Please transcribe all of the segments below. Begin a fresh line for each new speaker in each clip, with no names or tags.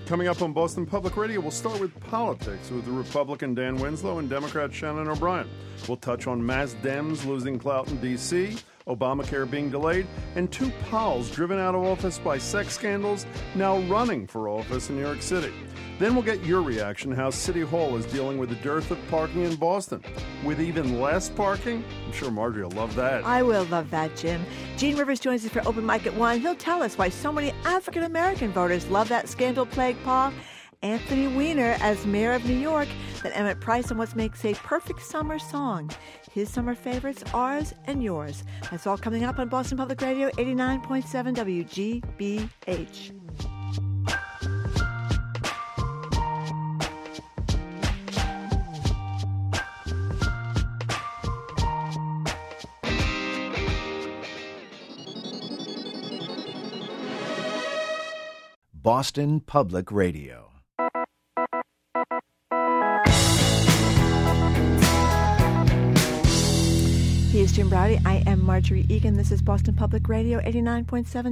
Coming up on Boston Public Radio, we'll start with politics with the Republican Dan Winslow and Democrat Shannon O'Brien. We'll touch on mass Dems losing clout in D.C., Obamacare being delayed, and two pals driven out of office by sex scandals now running for office in New York City. Then we'll get your reaction how City Hall is dealing with the dearth of parking in Boston. With even less parking? I'm sure Marjorie will love that.
I will love that, Jim. Gene Rivers joins us for Open Mic at 1. He'll tell us why so many African-American voters love that scandal-plagued Paul Anthony Weiner as mayor of New York. Then Emmett Price on what makes a perfect summer song. His summer favorites, ours and yours. That's all coming up on Boston Public Radio, 89.7 WGBH.
Boston Public Radio.
He is Jim Braude. I am Marjorie Egan. This is Boston Public Radio, 89.7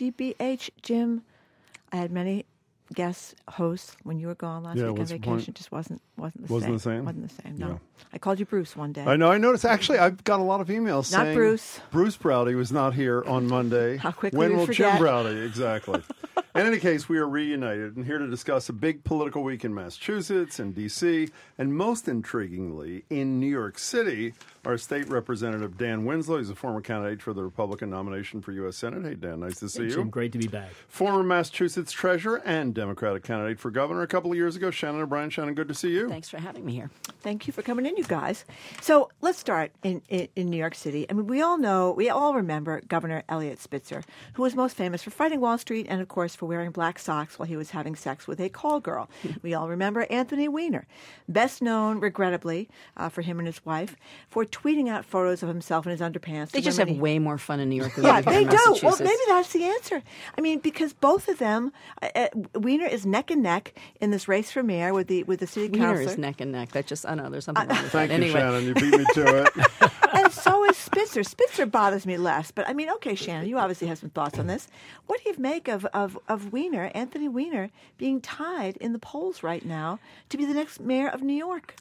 WGBH. Jim, I had many guest hosts when you were gone last week on vacation. It just wasn't the same. Wasn't the same, no. Yeah. I called you Bruce one day.
I know, I noticed. Actually, I've got a lot of emails saying...
Not Bruce.
Bruce Braude was not here on Monday.
How quickly
when will
forget.
Jim Braude? Exactly. In any case, we are reunited and here to discuss a big political week in Massachusetts and D.C., and most intriguingly, in New York City, our state representative Dan Winslow. He's a former candidate for the Republican nomination for U.S. Senate. Hey, Dan, nice to see you.
Jim, great to be back.
Former Massachusetts treasurer and Democratic candidate for governor a couple of years ago, Shannon O'Brien. Shannon, good to see you.
Thanks for having me here.
Thank you for coming in, you guys. So let's start in New York City. I mean, we all remember Governor Eliot Spitzer, who was most famous for fighting Wall Street and, of course, for wearing black socks while he was having sex with a call girl. We all remember Anthony Weiner, best known, regrettably, for him and his wife, for tweeting out photos of himself in his underpants.
They just have way more fun in New York than
yeah,
they
do.
Massachusetts.
Well, maybe that's the answer. I mean, because both of them, Weiner is neck and neck in this race for mayor with the city councilor.
Weiner is neck and neck. That just, I don't know, there's something wrong with
Thank
that.
you,
Anyway.
Shannon. You beat me to it.
And so is Spitzer. Spitzer bothers me less. But, I mean, okay, Shannon, you obviously have some thoughts on this. What do you make of Weiner, Anthony Weiner, being tied in the polls right now to be the next mayor of New York?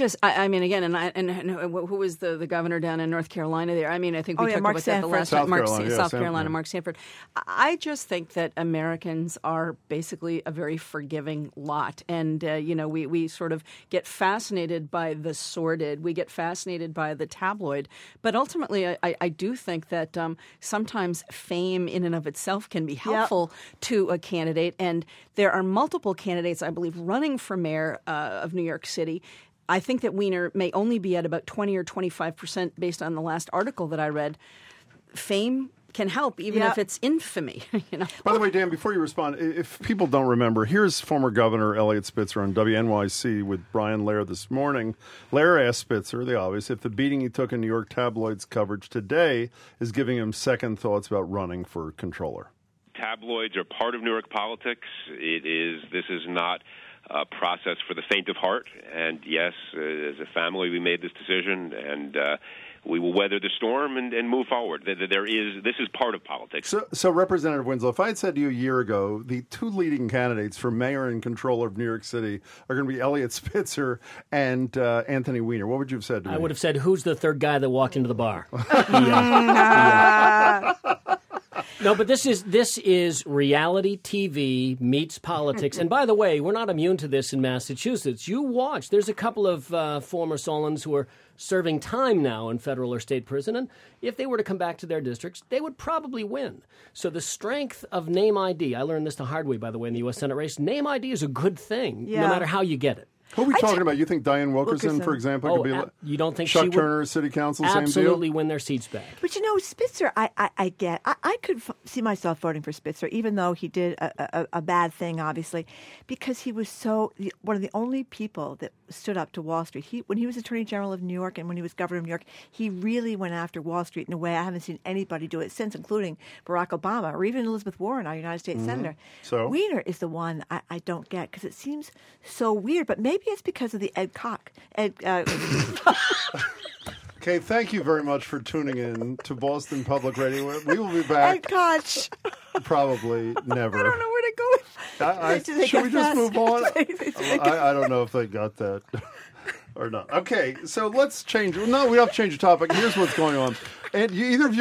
I mean, again, and who was the governor down in North Carolina there? I mean, I think we talked
Mark
about
Sanford.
that the last time. South
Sanford.
Carolina, Mark Sanford. I just think that Americans are basically a very forgiving lot. And, we sort of get fascinated by the sordid. We get fascinated by the tabloid. But ultimately, I do think that sometimes fame in and of itself can be helpful to a candidate. And there are multiple candidates, I believe, running for mayor of New York City. I think that Weiner may only be at about 20 or 25% based on the last article that I read. Fame can help, even if it's infamy.
By the way, Dan, before you respond, if people don't remember, here's former Governor Eliot Spitzer on WNYC with Brian Lehrer this morning. Lehrer asked Spitzer, the obvious, if the beating he took in New York tabloids coverage today is giving him second thoughts about running for controller.
Tabloids are part of New York politics. This is not a process for the faint of heart. And yes, as a family, we made this decision, and we will weather the storm and move forward. This is part of politics.
So Representative Winslow, if I had said to you a year ago, the two leading candidates for mayor and controller of New York City are going to be Eliot Spitzer and Anthony Weiner, what would you have said to me?
I would have said, who's the third guy that walked into the bar? No, but this is reality TV meets politics. And by the way, we're not immune to this in Massachusetts. You watch. There's a couple of former Solons who are serving time now in federal or state prison. And if they were to come back to their districts, they would probably win. So the strength of name ID, I learned this the hard way, by the way, in the U.S. Senate race, name ID is a good thing, no matter how you get it.
Who are we talking about? You think Diane Wilkerson, for example, could be
you don't think
Chuck
she would
Turner, City Council, same deal?
Absolutely win their seats back.
But, Spitzer, I could see myself voting for Spitzer, even though he did a bad thing, obviously, because he was one of the only people that stood up to Wall Street. When he was Attorney General of New York and when he was Governor of New York, he really went after Wall Street in a way I haven't seen anybody do it since, including Barack Obama or even Elizabeth Warren, our United States Senator.
So
Weiner is the one I don't get because it seems so weird, but maybe it's because of the Ed Koch.
Okay, thank you very much for tuning in to Boston Public Radio. We will be back.
Ed Koch.
Probably never.
I don't know where to go with
Should we just move on? I don't know if they got that or not. Okay, so let's change. No, we don't have to change the topic. Here's what's going on. And either of you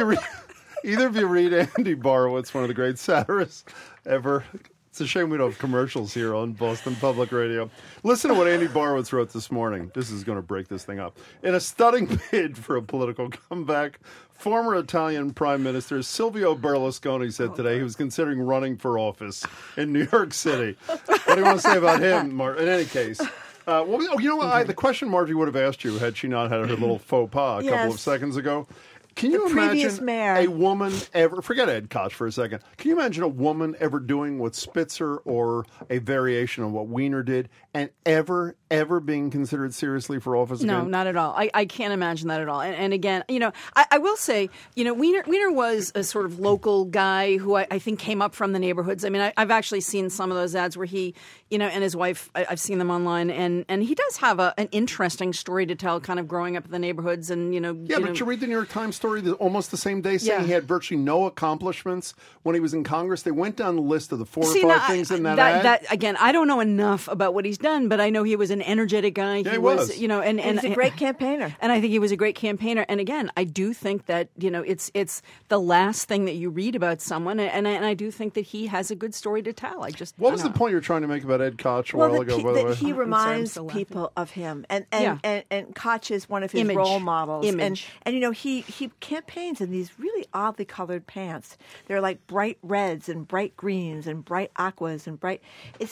read Andy Borowitz, one of the great satirists ever. It's a shame we don't have commercials here on Boston Public Radio. Listen to what Andy Borowitz wrote this morning. This is going to break this thing up. In a stunning bid for a political comeback, former Italian Prime Minister Silvio Berlusconi said today he was considering running for office in New York City. What do you want to say about him, In any case, you know what? The question Margie would have asked you had she not had her little faux pas a couple of seconds ago. Can you imagine a woman ever, forget Ed Koch for a second, can you imagine a woman ever doing what Spitzer or a variation of what Weiner did and ever being considered seriously for office again?
No, not at all. I can't imagine that at all. And again, I will say, Weiner was a sort of local guy who I think came up from the neighborhoods. I mean, I've actually seen some of those ads where he, and his wife, I've seen them online, and he does have an interesting story to tell kind of growing up in the neighborhoods and,
Yeah, but you read the New York Times story almost the same day saying he had virtually no accomplishments when he was in Congress. They went down the list of the 4 or 5 things in that ad.
Again, I don't know enough about what he's done, but I know he was an energetic guy.
Yeah, he was.
And
he's a great campaigner.
And I think he was a great campaigner. And again, I do think that, it's the last thing that you read about someone. And I do think that he has a good story to tell. What
was the point you're trying to make about Ed Koch a while ago, by the way?
He reminds people of him. And Koch is one of his role models. And he campaigns in these really oddly colored pants. They're like bright reds and bright greens and bright aquas and bright.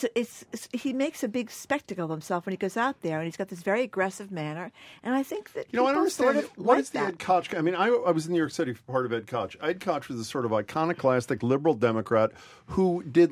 He makes a big spectacle of himself when he goes out there, and he's got this very aggressive manner. And I think that
I don't understand
sort of
what is the
that.
Ed Koch? I mean, I was in New York City for part of Ed Koch. Ed Koch was a sort of iconoclastic liberal Democrat who did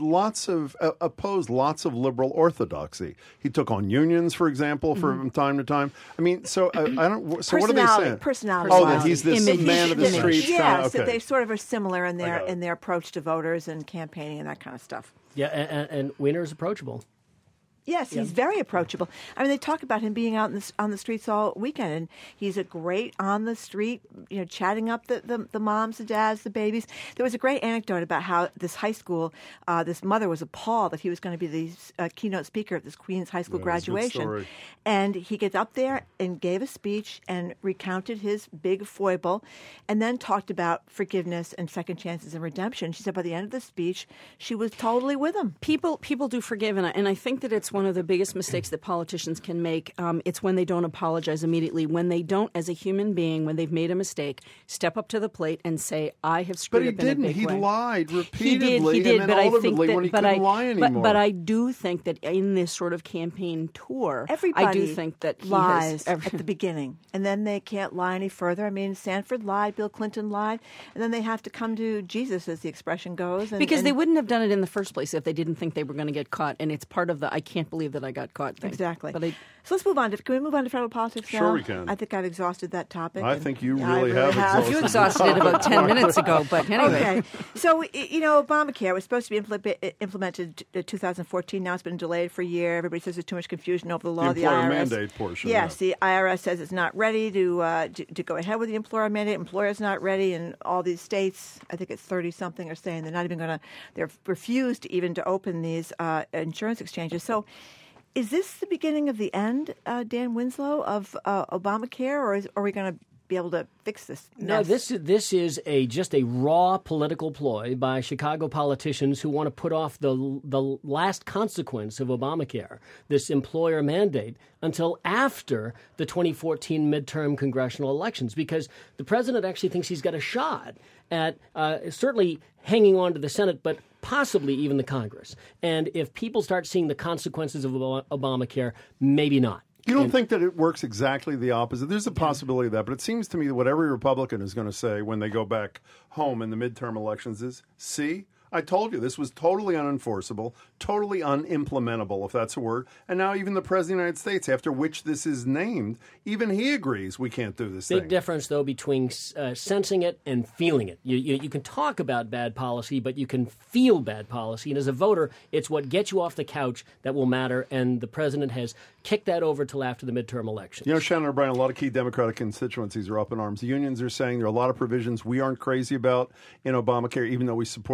opposed lots of liberal orthodoxy. He took on unions, for example, from time to time. I mean, so I don't. So what are they saying?
Personality.
Oh, that he's this man of the streets.
Yes, that they sort of are similar in their approach to voters and campaigning and that kind of stuff.
Yeah, and Weiner is approachable.
Yes, he's very approachable. I mean, they talk about him being out on the streets all weekend, and he's a great on the street, chatting up the moms, the dads, the babies. There was a great anecdote about how this high school, this mother was appalled that he was going to be the keynote speaker at this Queens High School graduation. And he gets up there and gave a speech and recounted his big foible, and then talked about forgiveness and second chances and redemption. She said by the end of the speech, she was totally with him.
People do forgive, and I think that it's one of the biggest mistakes that politicians can make. It's when they don't apologize immediately. When they don't, as a human being, when they've made a mistake, step up to the plate and say, I have screwed up in a big way.
But he didn't. He lied repeatedly.
He did,
and
but
then
I think
ultimately when he couldn't lie anymore.
But I do think that in this sort of campaign tour,
everybody
I do think that he
lies at the beginning, and then they can't lie any further. I mean, Sanford lied, Bill Clinton lied, and then they have to come to Jesus, as the expression goes.
Because they wouldn't have done it in the first place if they didn't think they were going to get caught, and it's part of the I can't believe that I got caught thing.
Exactly. So let's move on. Can we move on to federal politics now?
Sure we can.
I think I've exhausted that topic.
I think you really have exhausted it.
You exhausted it about 10 minutes ago, but anyway.
Okay. So, Obamacare was supposed to be implemented in 2014. Now it's been delayed for a year. Everybody says there's too much confusion over the law.
The employer mandate portion.
Yes, the IRS says it's not ready to go ahead with the employer mandate. Employer's not ready, and all these states, I think it's 30-something, are saying they're not even going to, they're refused even to open these insurance exchanges. So is this the beginning of the end, Dan Winslow, of Obamacare, or are we going to be able to fix this mess?
No, this is just a raw political ploy by Chicago politicians who want to put off the last consequence of Obamacare, this employer mandate, until after the 2014 midterm congressional elections, because the president actually thinks he's got a shot at certainly hanging on to the Senate, but possibly even the Congress. And if people start seeing the consequences of Obamacare, maybe not.
You don't think that it works exactly the opposite? There's a possibility of that, but it seems to me that what every Republican is going to say when they go back home in the midterm elections is, see, I told you this was totally unenforceable, totally unimplementable, if that's a word. And now even the President of the United States, after which this is named, even he agrees we can't do this thing.
Big difference, though, between sensing it and feeling it. You can talk about bad policy, but you can feel bad policy. And as a voter, it's what gets you off the couch that will matter. And the president has kicked that over till after the midterm elections.
Shannon O'Brien, a lot of key Democratic constituencies are up in arms. Unions are saying there are a lot of provisions we aren't crazy about in Obamacare, even though we supported the bill. We'd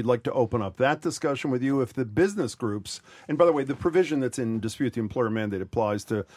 we'd like to open up that discussion with you. If the business groups, and by the way, the provision that's in dispute the employer mandate applies to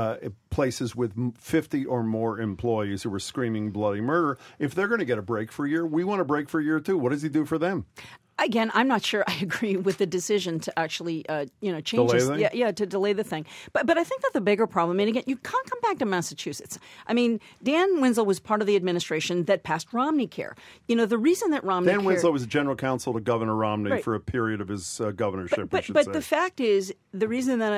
places with 50 or more employees who are screaming bloody murder. If they're going to get a break for a year, we want a break for a year too. What does he do for them?
Again, I'm not sure I agree with the decision to actually, change this. To delay the thing. But I think that the bigger problem, and again, you can't come back to Massachusetts. I mean, Dan Winslow was part of the administration that passed Romney Care. The reason that Dan
Winslow was general counsel to Governor Romney for a period of his governorship.
But the fact is, the reason that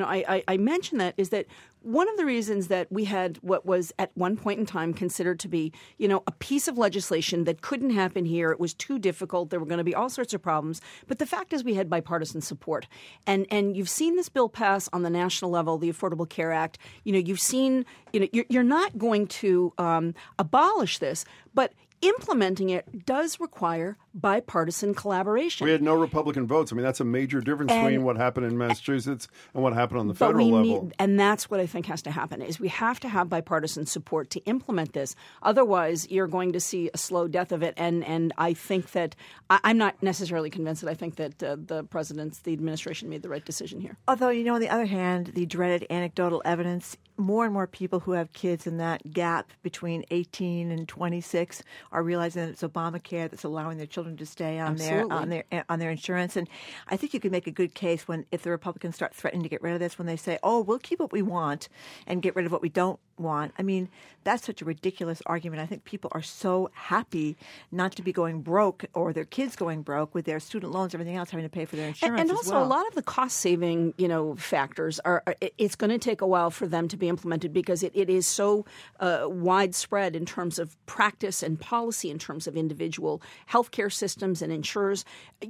I mention that is that one of the reasons that we had what was at one point in time considered to be, a piece of legislation that couldn't happen here. It was too difficult. There were going to be all sorts of problems. But the fact is we had bipartisan support. And you've seen this bill pass on the national level, the Affordable Care Act. You've seen, you're not going to abolish this, but implementing it does require bipartisan collaboration.
We had no Republican votes. I mean, that's a major difference between what happened in Massachusetts and what happened on the federal level.
And that's what I think has to happen, is we have to have bipartisan support to implement this. Otherwise, you're going to see a slow death of it. And I think that I'm not necessarily convinced that I think that the administration made the right decision here.
Although, on the other hand, the dreaded anecdotal evidence, more and more people who have kids in that gap between 18 and 26 are realizing that it's Obamacare that's allowing their children to stay on their insurance. And I think you could make a good case if the Republicans start threatening to get rid of this, when they say, "Oh, we'll keep what we want and get rid of what we don't want." I mean, that's such a ridiculous argument. I think people are so happy not to be going broke, or their kids going broke with their student loans, everything else, having to pay for their insurance.
And also, a lot of the cost saving, factors it's going to take a while for them to be implemented, because it is so widespread in terms of practice and policy, in terms of individual healthcare systems and insurers.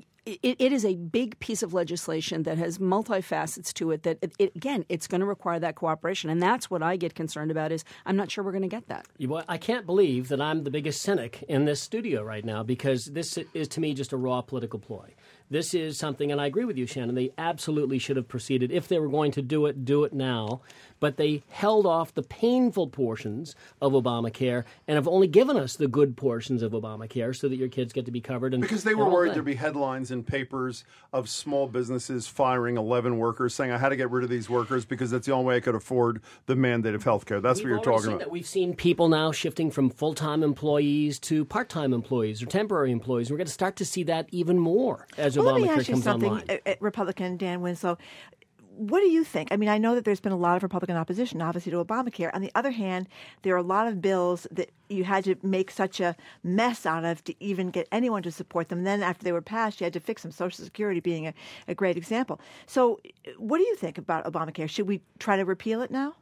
It is a big piece of legislation that has multifacets to it, that, it's going to require that cooperation. And that's what I get concerned about, is I'm not sure we're going to get that.
Well, I can't believe that I'm the biggest cynic in this studio right now, because this is, to me, just a raw political ploy. This is something, and I agree with you, Shannon, they absolutely should have proceeded. If they were going to do it now. But they held off the painful portions of Obamacare and have only given us the good portions of Obamacare so that your kids get to be covered.
Because they were worried there'd be headlines in papers of small businesses firing 11 workers, saying, I had to get rid of these workers because that's the only way I could afford the mandate of health care. That's what you're talking about.
We've seen people now shifting from full-time employees to part-time employees or temporary employees. We're going to start to see that even more as Obamacare comes online.
Republican Dan Winslow, what do you think? I mean, I know that there's been a lot of Republican opposition, obviously, to Obamacare. On the other hand, there are a lot of bills that you had to make such a mess out of to even get anyone to support them. Then after they were passed, you had to fix them, Social Security being a great example. So what do you think about Obamacare? Should we try to repeal it now?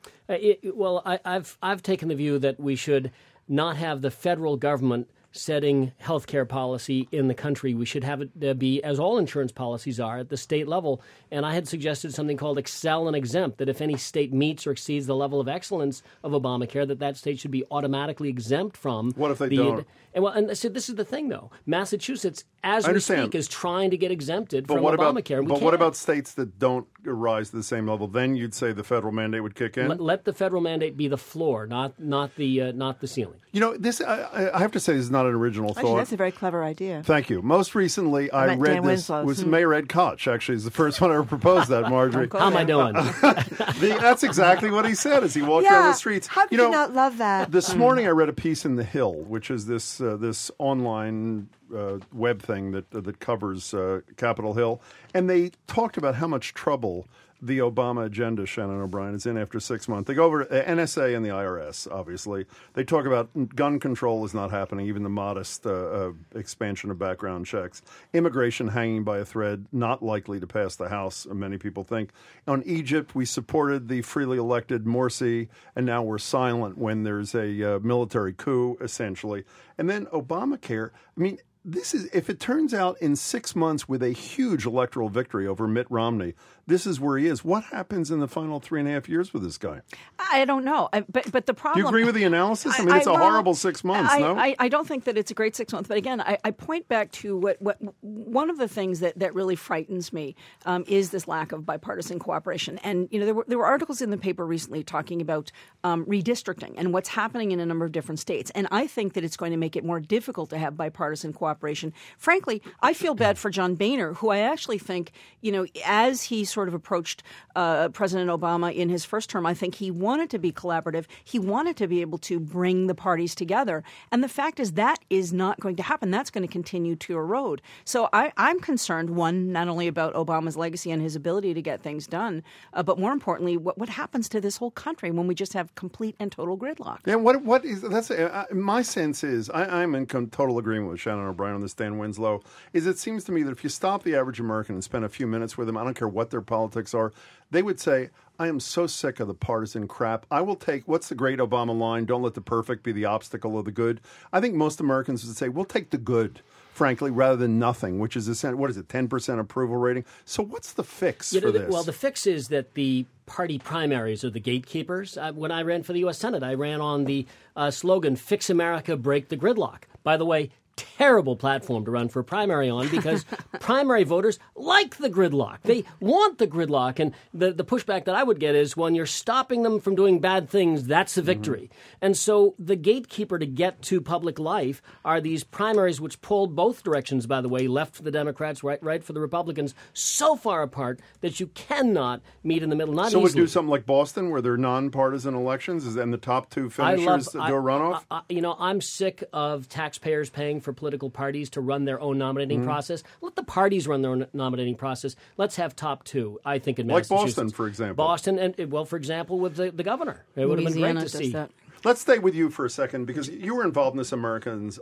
I've taken the view that we should not have the federal government setting healthcare policy in the country. We should have it be, as all insurance policies are, at the state level. And I had suggested something called excel and exempt, that if any state meets or exceeds the level of excellence of Obamacare, that state should be automatically exempt from.
What if they don't?
And so this is the thing, though. Massachusetts, as we speak, is trying to get exempted from Obamacare.
What about states that don't rise to the same level? Then you'd say the federal mandate would kick in?
Let the federal mandate be the floor, not the ceiling.
This I have to say, this is not an original thought.
Actually, that's a very clever idea.
Thank you. Most recently, I read this was Mayor Ed Koch. Actually, is the first one I ever proposed that, Marjorie.
How am I doing?
That's exactly what he said as he walked down the streets.
How could you not love that?
This morning, I read a piece in The Hill, which is this online web thing that covers Capitol Hill, and they talked about how much trouble the Obama agenda, Shannon O'Brien, is in after 6 months. They go over to NSA and the IRS, obviously. They talk about gun control is not happening, even the modest expansion of background checks. Immigration hanging by a thread, not likely to pass the House, many people think. On Egypt, we supported the freely elected Morsi, and now we're silent when there's a military coup, essentially. And then Obamacare, I mean, this is, if it turns out in 6 months with a huge electoral victory over Mitt Romney, this is where he is. What happens in the final 3.5 years with this guy?
I don't know. But the problem...
Do you agree with the analysis? I mean, it's a horrible 6 months, no?
I don't think that it's a great 6 months. But again, I point back to what one of the things that really frightens me is this lack of bipartisan cooperation. And, there were articles in the paper recently talking about redistricting and what's happening in a number of different states. And I think that it's going to make it more difficult to have bipartisan cooperation cooperation. Frankly, I feel bad for John Boehner, who I actually think, as he sort of approached President Obama in his first term, I think he wanted to be collaborative. He wanted to be able to bring the parties together. And the fact is that is not going to happen. That's going to continue to erode. So I'm concerned, one, not only about Obama's legacy and his ability to get things done, but more importantly, what happens to this whole country when we just have complete and total gridlock.
Yeah, my sense is, I'm in total agreement with Shannon O'Brien on this, Dan Winslow, is it seems to me that if you stop the average American and spend a few minutes with them, I don't care what their politics are, they would say, I am so sick of the partisan crap. I will take, what's the great Obama line, don't let the perfect be the obstacle of the good. I think most Americans would say, we'll take the good, frankly, rather than nothing, which is, 10% approval rating? So what's the fix for this?
Well, the fix is that the party primaries are the gatekeepers. When I ran for the U.S. Senate, I ran on the slogan, Fix America, Break the Gridlock. By the way, terrible platform to run for a primary on because primary voters like the gridlock. They want the gridlock. And the pushback that I would get is when you're stopping them from doing bad things, that's a victory. Mm-hmm. And so the gatekeeper to get to public life are these primaries, which pulled both directions, by the way, left for the Democrats, right for the Republicans, so far apart that you cannot meet in the middle. Not
so
easily.
We'll do something like Boston where they're nonpartisan elections and the top two finishers do a runoff?
I'm sick of taxpayers paying for political parties to run their own nominating process. Let the parties run their own nominating process. Let's have top two, I think, in Massachusetts.
Like Boston, for example.
Boston, and, for example, with the governor. It would have been great to see.
That.
Let's stay with you for a second because you were involved in this Americans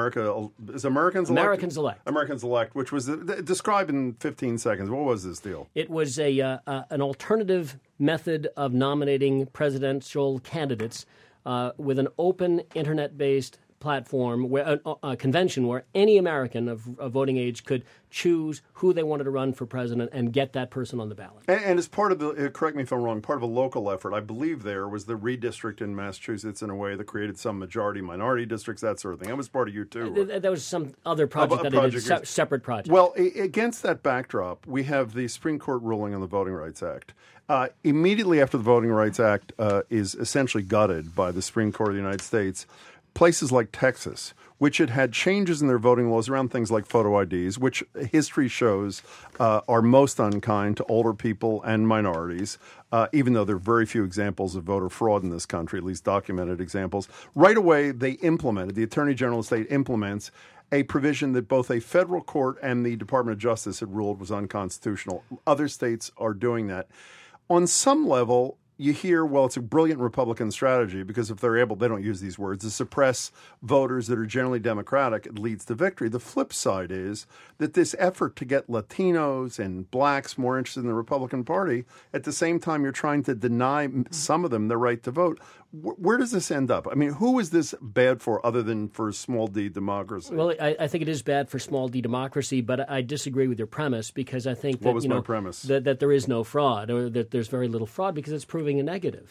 Elect, which was described in 15 seconds. What was this deal?
It was an alternative method of nominating presidential candidates with an open internet-based platform, where a convention where any American of voting age could choose who they wanted to run for president and get that person on the ballot.
And as part of the, correct me if I'm wrong, part of a local effort, I believe there was the redistrict in Massachusetts in a way that created some majority-minority districts, that sort of thing. That was part of you too.
There was some other project that I did, separate project.
Well, against that backdrop, we have the Supreme Court ruling on the Voting Rights Act. Immediately after the Voting Rights Act is essentially gutted by the Supreme Court of the United States, places like Texas, which had changes in their voting laws around things like photo IDs, which history shows are most unkind to older people and minorities, even though there are very few examples of voter fraud in this country, at least documented examples. Right away, the Attorney General of the state implements a provision that both a federal court and the Department of Justice had ruled was unconstitutional. Other states are doing that. On some level, you hear, well, it's a brilliant Republican strategy because if they're able, they don't use these words, to suppress voters that are generally Democratic, it leads to victory. The flip side is that this effort to get Latinos and blacks more interested in the Republican Party, at the same time you're trying to deny some of them the right to vote. Where does this end up? I mean, who is this bad for other than for small d democracy?
Well, I think it is bad for small d democracy, but I disagree with your premise because I think that,
my premise?
That there is no fraud or that there's very little fraud because it's proving a negative.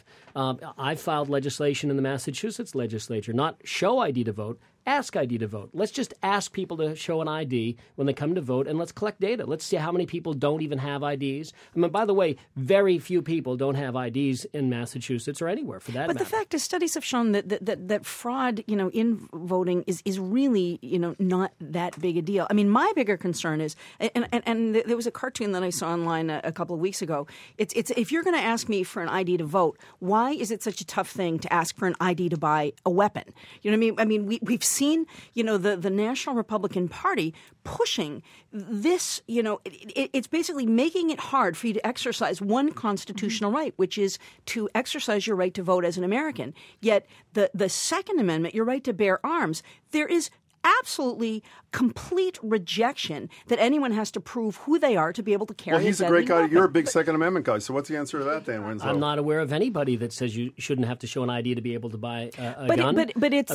I filed legislation in the Massachusetts legislature, not show ID to vote, ask ID to vote. Let's just ask people to show an ID when they come to vote, and let's collect data. Let's see how many people don't even have IDs. I mean, by the way, very few people don't have IDs in Massachusetts or anywhere for that matter.
But the fact is, studies have shown that fraud, in voting is really, not that big a deal. I mean, my bigger concern is, and there was a cartoon that I saw online a couple of weeks ago. It's if you're going to ask me for an ID to vote, why is it such a tough thing to ask for an ID to buy a weapon? You know what I mean? We've seen, the National Republican Party pushing this, it's basically making it hard for you to exercise one constitutional right, which is to exercise your right to vote as an American. Yet the Second Amendment, your right to bear arms, there is absolutely complete rejection that anyone has to prove who they are to be able to carry.
Well, he's a great guy. You're a big Second Amendment guy. So what's the answer to that, Dan Winslow?
I'm not aware of anybody that says you shouldn't have to show an ID to be able to buy a gun.
But it's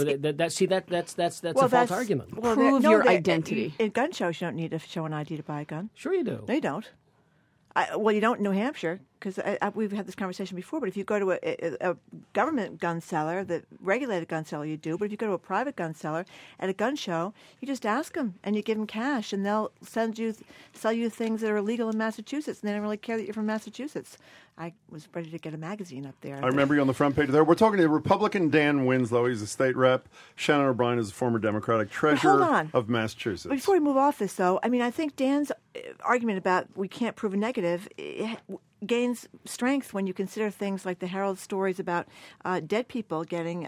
that's a false argument.
Prove your identity.
In gun shows, you don't need to show an ID to buy a gun.
Sure you do.
They don't. Well, you don't in New Hampshire, because we've had this conversation before, but if you go to a government gun seller, the regulated gun seller, you do, but if you go to a private gun seller at a gun show, you just ask them and you give them cash, and they'll sell you things that are illegal in Massachusetts, and they don't really care that you're from Massachusetts. I was ready to get a magazine up there.
I remember you on the front page there. We're talking to Republican Dan Winslow. He's a state rep. Shannon O'Brien is a former Democratic treasurer of Massachusetts.
Before we move off this, though, I mean, I think Dan's argument about we can't prove a negative gains strength when you consider things like the Herald stories about dead people getting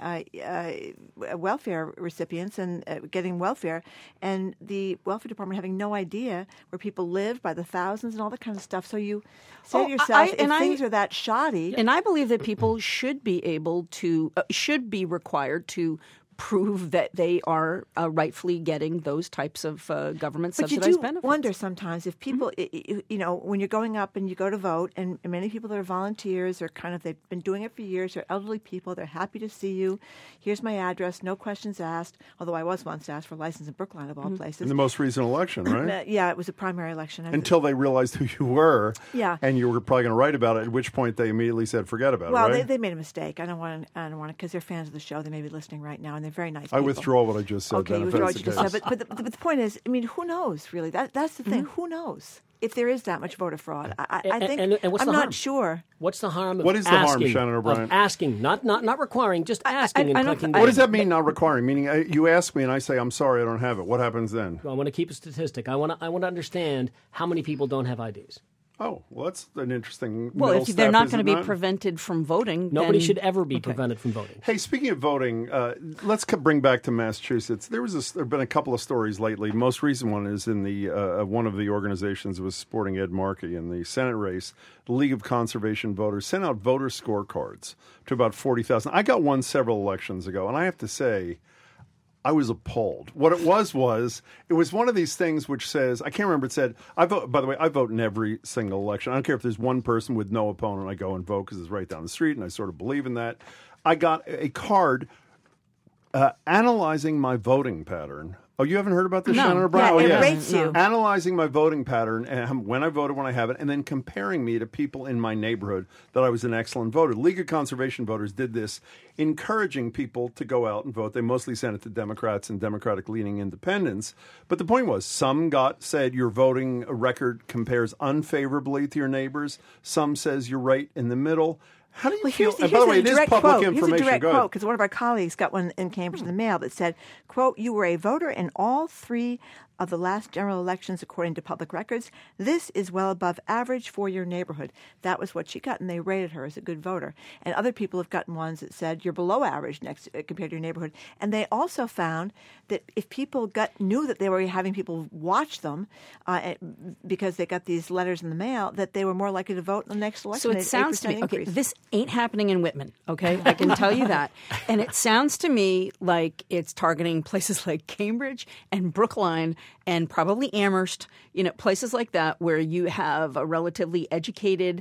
welfare recipients and getting welfare, and the welfare department having no idea where people live by the thousands and all that kind of stuff. So you say to yourself, if things are that shoddy.
And I believe that people should be able to, should be required to prove that they are rightfully getting those types of government subsidized benefits.
But you do wonder sometimes if people, when you're going up and you go to vote, and many people that are volunteers are they've been doing it for years, they're elderly people, they're happy to see you. Here's my address, no questions asked, although I was once asked for a license in Brookline of all places.
In the most recent election, right?
Yeah, it was a primary election.
Until they realized who you were,
yeah,
and you were probably going to write about it, at which point they immediately said, forget about it, right?
Well, they made a mistake. I don't want to, because they're fans of the show. They may be listening right now, and they're very nice people.
I withdraw what I just said.
Okay, you withdraw what you just said. But the point is, I mean, who knows, really? That's the thing. Who knows if there is that much voter fraud? I think,
and what's
I'm
the
not
harm?
sure.
What's the harm of
What is the harm, Shannon O'Brien?
Of asking, not requiring, just asking and clicking.
What does that mean, not requiring? Meaning you ask me and I say, I'm sorry, I don't have it. What happens then?
Well, I want to keep a statistic. I want to understand how many people don't have IDs.
Oh, well, that's an interesting.
Well, if they're not going to be prevented from voting,
nobody should ever be prevented from voting.
Hey, speaking of voting, let's bring back to Massachusetts. There have been a couple of stories lately. Most recent one is in the one of the organizations was supporting Ed Markey in the Senate race. The League of Conservation Voters sent out voter scorecards to about 40,000. I got one several elections ago, and I have to say, I was appalled. What it was one of these things which says, I can't remember, it said, I vote, by the way, I vote in every single election. I don't care if there's one person with no opponent, I go and vote because it's right down the street, and I sort of believe in that. I got a card analyzing my voting pattern. Oh, you haven't heard about this, Shannon O'Brien?
Yeah, it rates you.
Analyzing my voting pattern, and when I voted, when I have it, and then comparing me to people in my neighborhood that I was an excellent voter. League of Conservation Voters did this, encouraging people to go out and vote. They mostly sent it to Democrats and Democratic-leaning independents. But the point was, some said your voting record compares unfavorably to your neighbors. Some says you're right in the middle. How do you feel? And by the way, it is public information.
Here's a direct quote, because one of our colleagues got one in Cambridge in the mail that said, quote, "You were a voter in all three of the last general elections according to public records. This is well above average for your neighborhood." That was what she got, and they rated her as a good voter. And other people have gotten ones that said you're below average compared to your neighborhood. And they also found that if people knew that they were having people watch them because they got these letters in the mail, that they were more likely to vote in the next election.
So it sounds to me, okay, this ain't happening in Whitman, okay? I can tell you that. And it sounds to me like it's targeting places like Cambridge and Brookline and probably Amherst, places like that where you have a relatively educated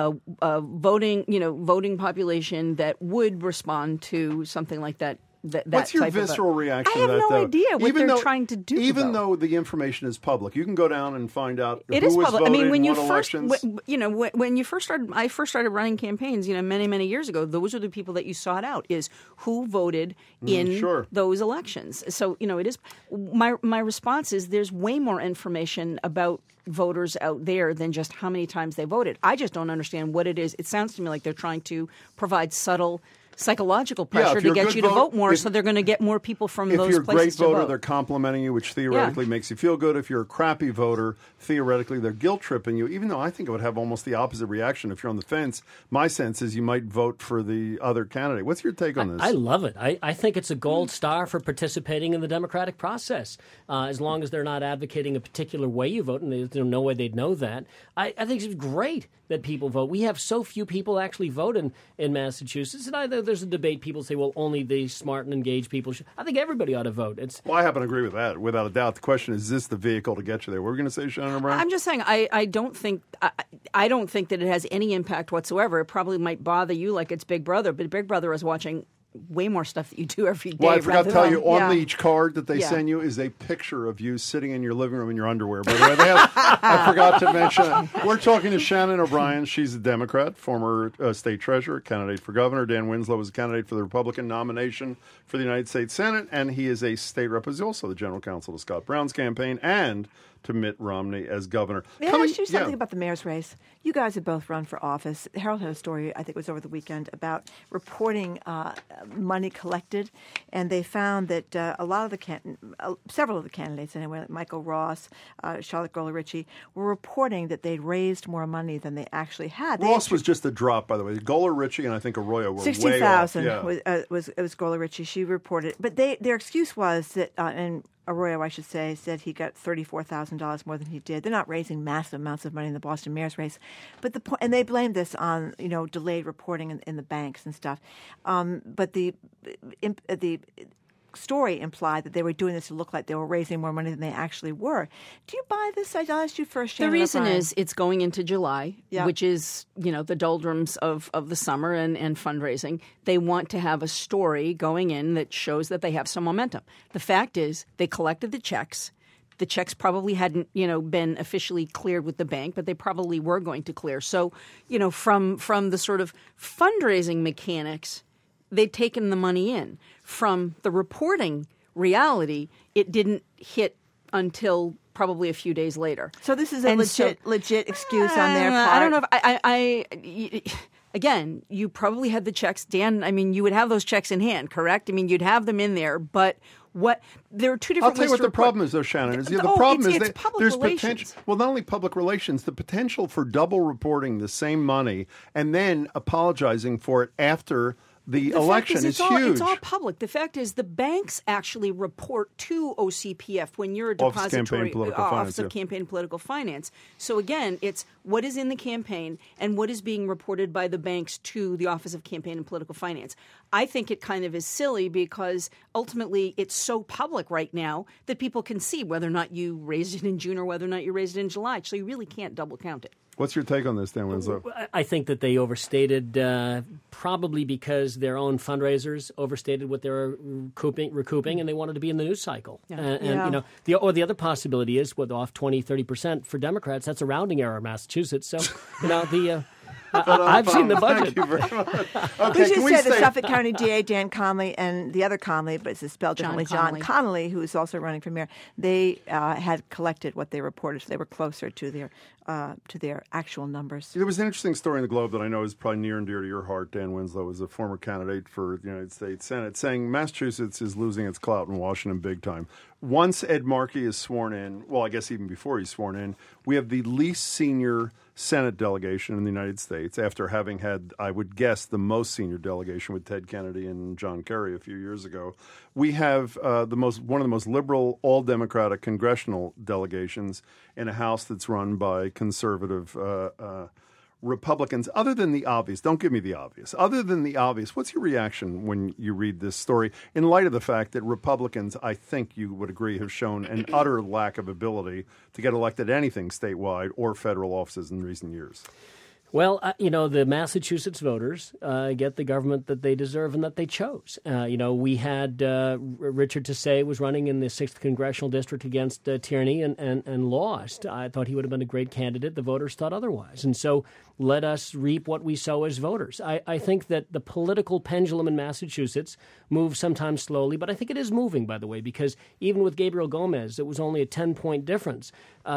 voting population that would respond to something like that.
What's your visceral reaction to that, though?
I have no idea what they're trying to do.
Even though the information is public, you can go down and find out who was
public.
voted
I mean, when
in
you
what
first,
elections.
when you first started, I first started running campaigns, many years ago. Those are the people that you sought out: is who voted in those elections. So it is. My response is there's way more information about voters out there than just how many times they voted. I just don't understand what it is. It sounds to me like they're trying to provide subtle psychological pressure to get you to vote more, so they're going to get more people from those places to vote.
If you're a great voter, they're complimenting you, which theoretically makes you feel good. If you're a crappy voter, theoretically they're guilt-tripping you, even though I think it would have almost the opposite reaction. If you're on the fence, my sense is you might vote for the other candidate. What's your take on this?
I love it. I think it's a gold star for participating in the democratic process, as long as they're not advocating a particular way you vote, and there's no way they'd know that. I think it's great that people vote. We have so few people actually vote in Massachusetts, and there's a debate. People say, well, only the smart and engaged people should. I think everybody ought to vote.
Well, I happen to agree with that, without a doubt. The question is this the vehicle to get you there? What were you going to say, Shannon O'Brien?
I'm just saying I don't think that it has any impact whatsoever. It probably might bother you like it's Big Brother, but Big Brother is watching way more stuff that you do every day.
Well, I forgot to tell you, on
yeah.
each card that they
Yeah.
send you is a picture of you sitting in your living room in your underwear. By the way, I forgot to mention it. We're talking to Shannon O'Brien. She's a Democrat, former state treasurer, candidate for governor. Dan Winslow was a candidate for the Republican nomination for the United States Senate, and he is a state rep. He's also the general counsel to Scott Brown's campaign and to Mitt Romney as governor.
May I ask you something about the mayor's race? You guys have both run for office. Herald had a story, I think it was over the weekend, about reporting money collected, and they found that a lot of several of the candidates, anyway, like Michael Ross, Charlotte Goler-Ritchie, were reporting that they'd raised more money than they actually had.
Ross was just a drop, by the way. Goler-Ritchie and I think Arroyo were way off.
$60,000 was Goler-Ritchie. She reported, but their excuse was that, and Arroyo, I should say, said he got $34,000 more than he did. They're not raising massive amounts of money in the Boston mayor's race, but and they blamed this on delayed reporting in the banks and stuff. But the story implied that they were doing this to look like they were raising more money than they actually were. Do you buy this? I asked you first, Shannon.
The reason
O'Brien.
is it's going into July,
Yeah.
which is, the doldrums of the summer and fundraising. They want to have a story going in that shows that they have some momentum. The fact is they collected the checks. The checks probably hadn't, been officially cleared with the bank, but they probably were going to clear. So, from the sort of fundraising mechanics, they'd taken the money in. From the reporting reality, it didn't hit until probably a few days later.
So this is a legit excuse on their part.
I don't know if again, you probably had the checks, Dan. I mean, you would have those checks in hand, correct? I mean, you'd have them in there, but there are two different
I'll tell
ways
you what
to
the
report.
problem is, though, Shannon. Is the problem is
it's
that
public
there's
relations.
potential. Well, not only public relations, the potential for double reporting the same money and then apologizing for it after the election is huge.
It's all public. The fact is the banks actually report to OCPF when you're a depository Office of Campaign and Political Finance. So again, it's what is in the campaign and what is being reported by the banks to the Office of Campaign and Political Finance. I think it kind of is silly because ultimately it's so public right now that people can see whether or not you raised it in June or whether or not you raised it in July. So you really can't double count it.
What's your take on this, Dan Winslow?
I think that they overstated, probably because their own fundraisers overstated what they were recouping, and they wanted to be in the news cycle. And the other possibility is off 20-30% for Democrats. That's a rounding error in Massachusetts. So I've seen the budget.
Thank you very much.
We
Okay,
should say the Suffolk County DA, Dan Connolly, and the other Connolly, but it's spelled differently, John Connolly, who is also running for mayor, they had collected what they reported, so they were closer to their actual numbers.
There was an interesting story in the Globe that I know is probably near and dear to your heart. Dan Winslow is a former candidate for the United States Senate, saying Massachusetts is losing its clout in Washington big time. Once Ed Markey is sworn in, well, I guess even before he's sworn in, we have the least senior Senate delegation in the United States after having had, I would guess, the most senior delegation with Ted Kennedy and John Kerry a few years ago. We have one of the most liberal, all-Democratic congressional delegations in a House that's run by conservative Republicans. Other than the obvious, don't give me the obvious. Other than the obvious, what's your reaction when you read this story in light of the fact that Republicans, I think you would agree, have shown an utter lack of ability to get elected anything statewide or federal offices in recent years?
Well, the Massachusetts voters get the government that they deserve and that they chose. We had Richard Tassay was running in the 6th Congressional District against Tierney and lost. I thought he would have been a great candidate. The voters thought otherwise. And so let us reap what we sow as voters. I think that the political pendulum in Massachusetts moves sometimes slowly, but I think it is moving, by the way, because even with Gabriel Gomez, it was only a 10-point difference.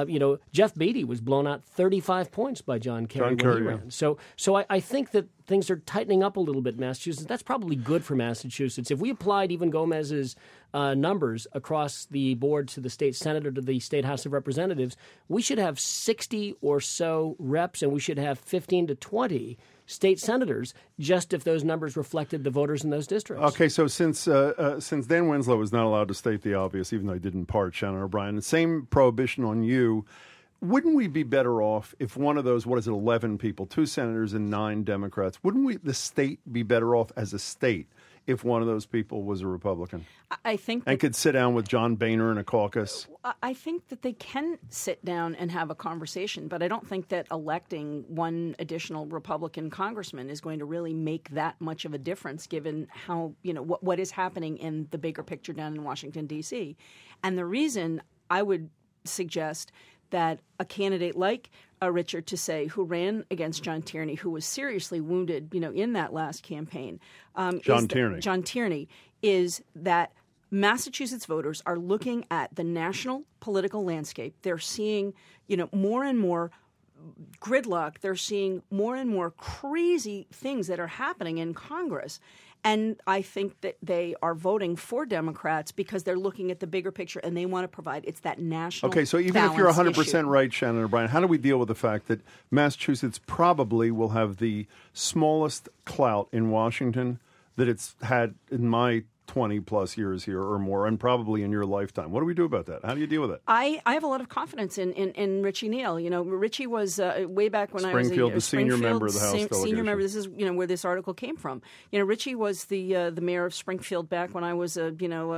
Jeff Beatty was blown out 35 points by John Kerry when he ran. So I think that things are tightening up a little bit in Massachusetts. That's probably good for Massachusetts. If we applied even Gomez's numbers across the board to the state Senate or to the state House of Representatives, we should have 60 or so reps, and we should have 15 to 20 state senators, just if those numbers reflected the voters in those districts.
Okay, so since Dan Winslow was not allowed to state the obvious, even though he did in part, Shannon O'Brien, the same prohibition on you, wouldn't we be better off if one of those, 11 people, 2 senators and 9 Democrats, wouldn't the state be better off as a state if one of those people was a Republican
I think
and could sit down with John Boehner in a caucus?
I think that they can sit down and have a conversation, but I don't think that electing one additional Republican congressman is going to really make that much of a difference, given how, what is happening in the bigger picture down in Washington, D.C. And the reason I would suggest that a candidate like Richard Tussey, who ran against John Tierney, who was seriously wounded, in that last campaign, John Tierney, is that Massachusetts voters are looking at the national political landscape. They're seeing, more and more gridlock. They're seeing more and more crazy things that are happening in Congress. And I think that they are voting for Democrats because they're looking at the bigger picture and they want to provide that national
Okay, so even if you're 100% right, Shannon O'Brien, how do we deal with the fact that Massachusetts probably will have the smallest clout in Washington that it's had in my 20-plus years here or more, and probably in your lifetime? What do we do about that? How do you deal with it?
I have a lot of confidence in Richie Neal. Richie was way back when I was
the senior member of the House delegation.
Senior member. This is where this article came from. Richie was the mayor of Springfield back when I was a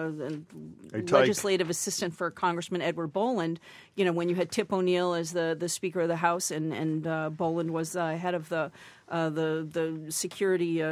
legislative assistant for Congressman Edward Boland. When you had Tip O'Neill as the Speaker of the House and Boland was head of the security,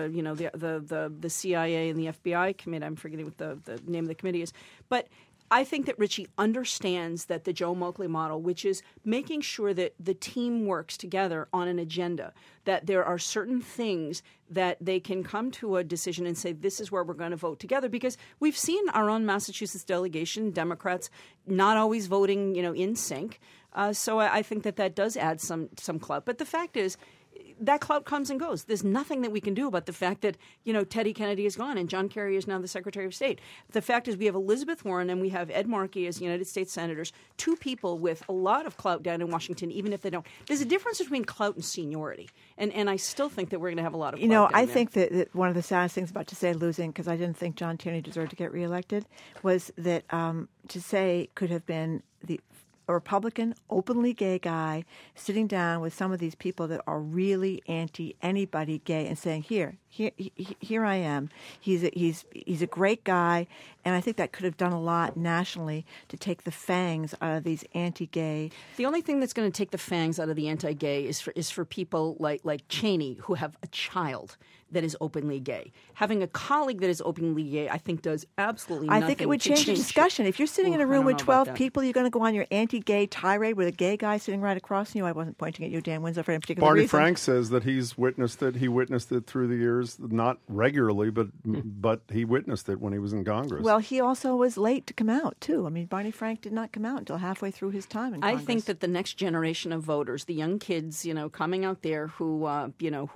the CIA and the FBI committee. I'm forgetting what the name of the committee is. But I think that Richie understands that the Joe Moakley model, which is making sure that the team works together on an agenda, that there are certain things that they can come to a decision and say, this is where we're going to vote together. Because we've seen our own Massachusetts delegation, Democrats, not always voting, in sync. So I think that does add some clout. But the fact is, that clout comes and goes. There's nothing that we can do about the fact that, Teddy Kennedy is gone and John Kerry is now the Secretary of State. The fact is we have Elizabeth Warren and we have Ed Markey as United States senators, two people with a lot of clout down in Washington, even if they don't. There's a difference between clout and seniority. And I still think that we're going to have a lot of clout
I think that one of the saddest things about Tussey losing, because I didn't think John Tierney deserved to get reelected, was that Tussey could have been a Republican, openly gay guy sitting down with some of these people that are really anti-anybody gay and saying, here I am. He's a great guy, and I think that could have done a lot nationally to take the fangs out of these anti-gay.
The only thing that's going to take the fangs out of the anti-gay is for people like Cheney, who have a child that is openly gay. Having a colleague that is openly gay, I think, does absolutely nothing.
I think it would change the discussion. If you're sitting in a room with 12 people, you're going to go on your anti-gay tirade with a gay guy sitting right across from you. I wasn't pointing at you, Dan Winslow, for any particular reason.
Barney Frank says that he's witnessed it. He witnessed it through the years, not regularly, but he witnessed it when he was in Congress.
Well, he also was late to come out, too. I mean, Barney Frank did not come out until halfway through his time in Congress.
I think that the next generation of voters, the young kids, coming out there who are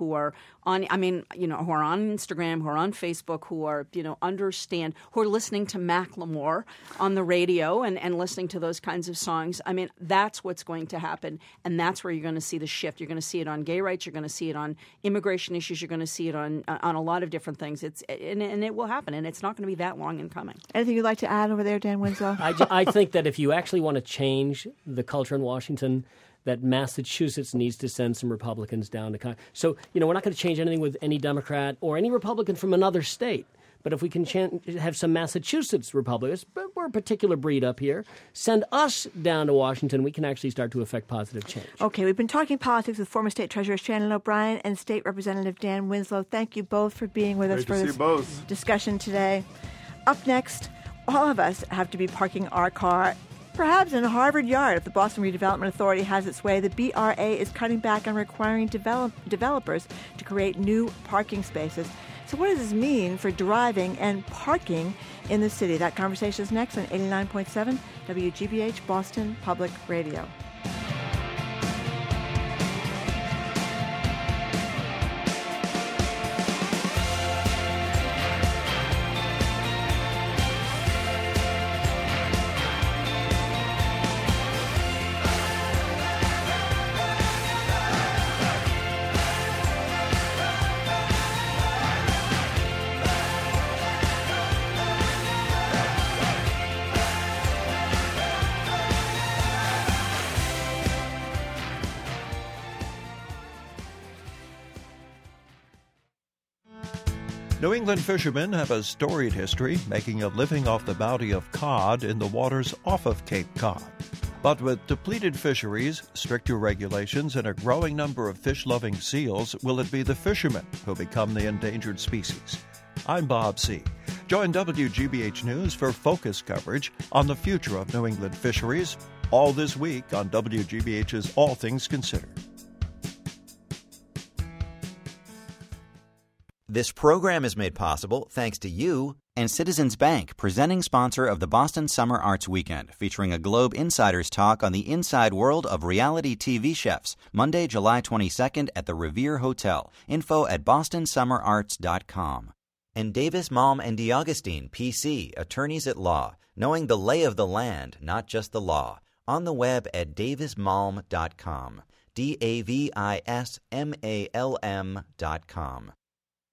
on Instagram, who are on Facebook, who are, understand, who are listening to Macklemore on the radio and listening to those kinds of songs. I mean, that's what's going to happen, and that's where you're going to see the shift. You're going to see it on gay rights. You're going to see it on immigration issues. You're going to see it on a lot of different things. And it will happen, and it's not going to be that long in coming.
Anything you'd like to add over there, Dan Winslow?
I think that if you actually want to change the culture in Washington, that Massachusetts needs to send some Republicans down to Congress. So, we're not going to change anything with any Democrat or any Republican from another state. But if we can have some Massachusetts Republicans, but we're a particular breed up here, send us down to Washington, we can actually start to affect positive change.
Okay, we've been talking politics with former State Treasurer Shannon O'Brien and State Representative Dan Winslow. Thank you both for being with us for this discussion today. Up next, all of us have to be parking our car perhaps in Harvard Yard. If the Boston Redevelopment Authority has its way, the BRA is cutting back on requiring developers to create new parking spaces. So what does this mean for driving and parking in the city? That conversation is next on 89.7 WGBH Boston Public Radio.
New England fishermen have a storied history, making a living off the bounty of cod in the waters off of Cape Cod. But with depleted fisheries, stricter regulations, and a growing number of fish-loving seals, will it be the fishermen who become the endangered species? I'm Bob C. Join WGBH News for focus coverage on the future of New England fisheries, all this week on WGBH's All Things Considered.
This program is made possible thanks to you and Citizens Bank, presenting sponsor of the Boston Summer Arts Weekend, featuring a Globe Insiders talk on the inside world of reality TV chefs, Monday, July 22nd at the Revere Hotel. Info at bostonsummerarts.com. And Davis, Malm & DeAugustine, PC, attorneys at law, knowing the lay of the land, not just the law. On the web at davismalm.com. DAVISMALM.com.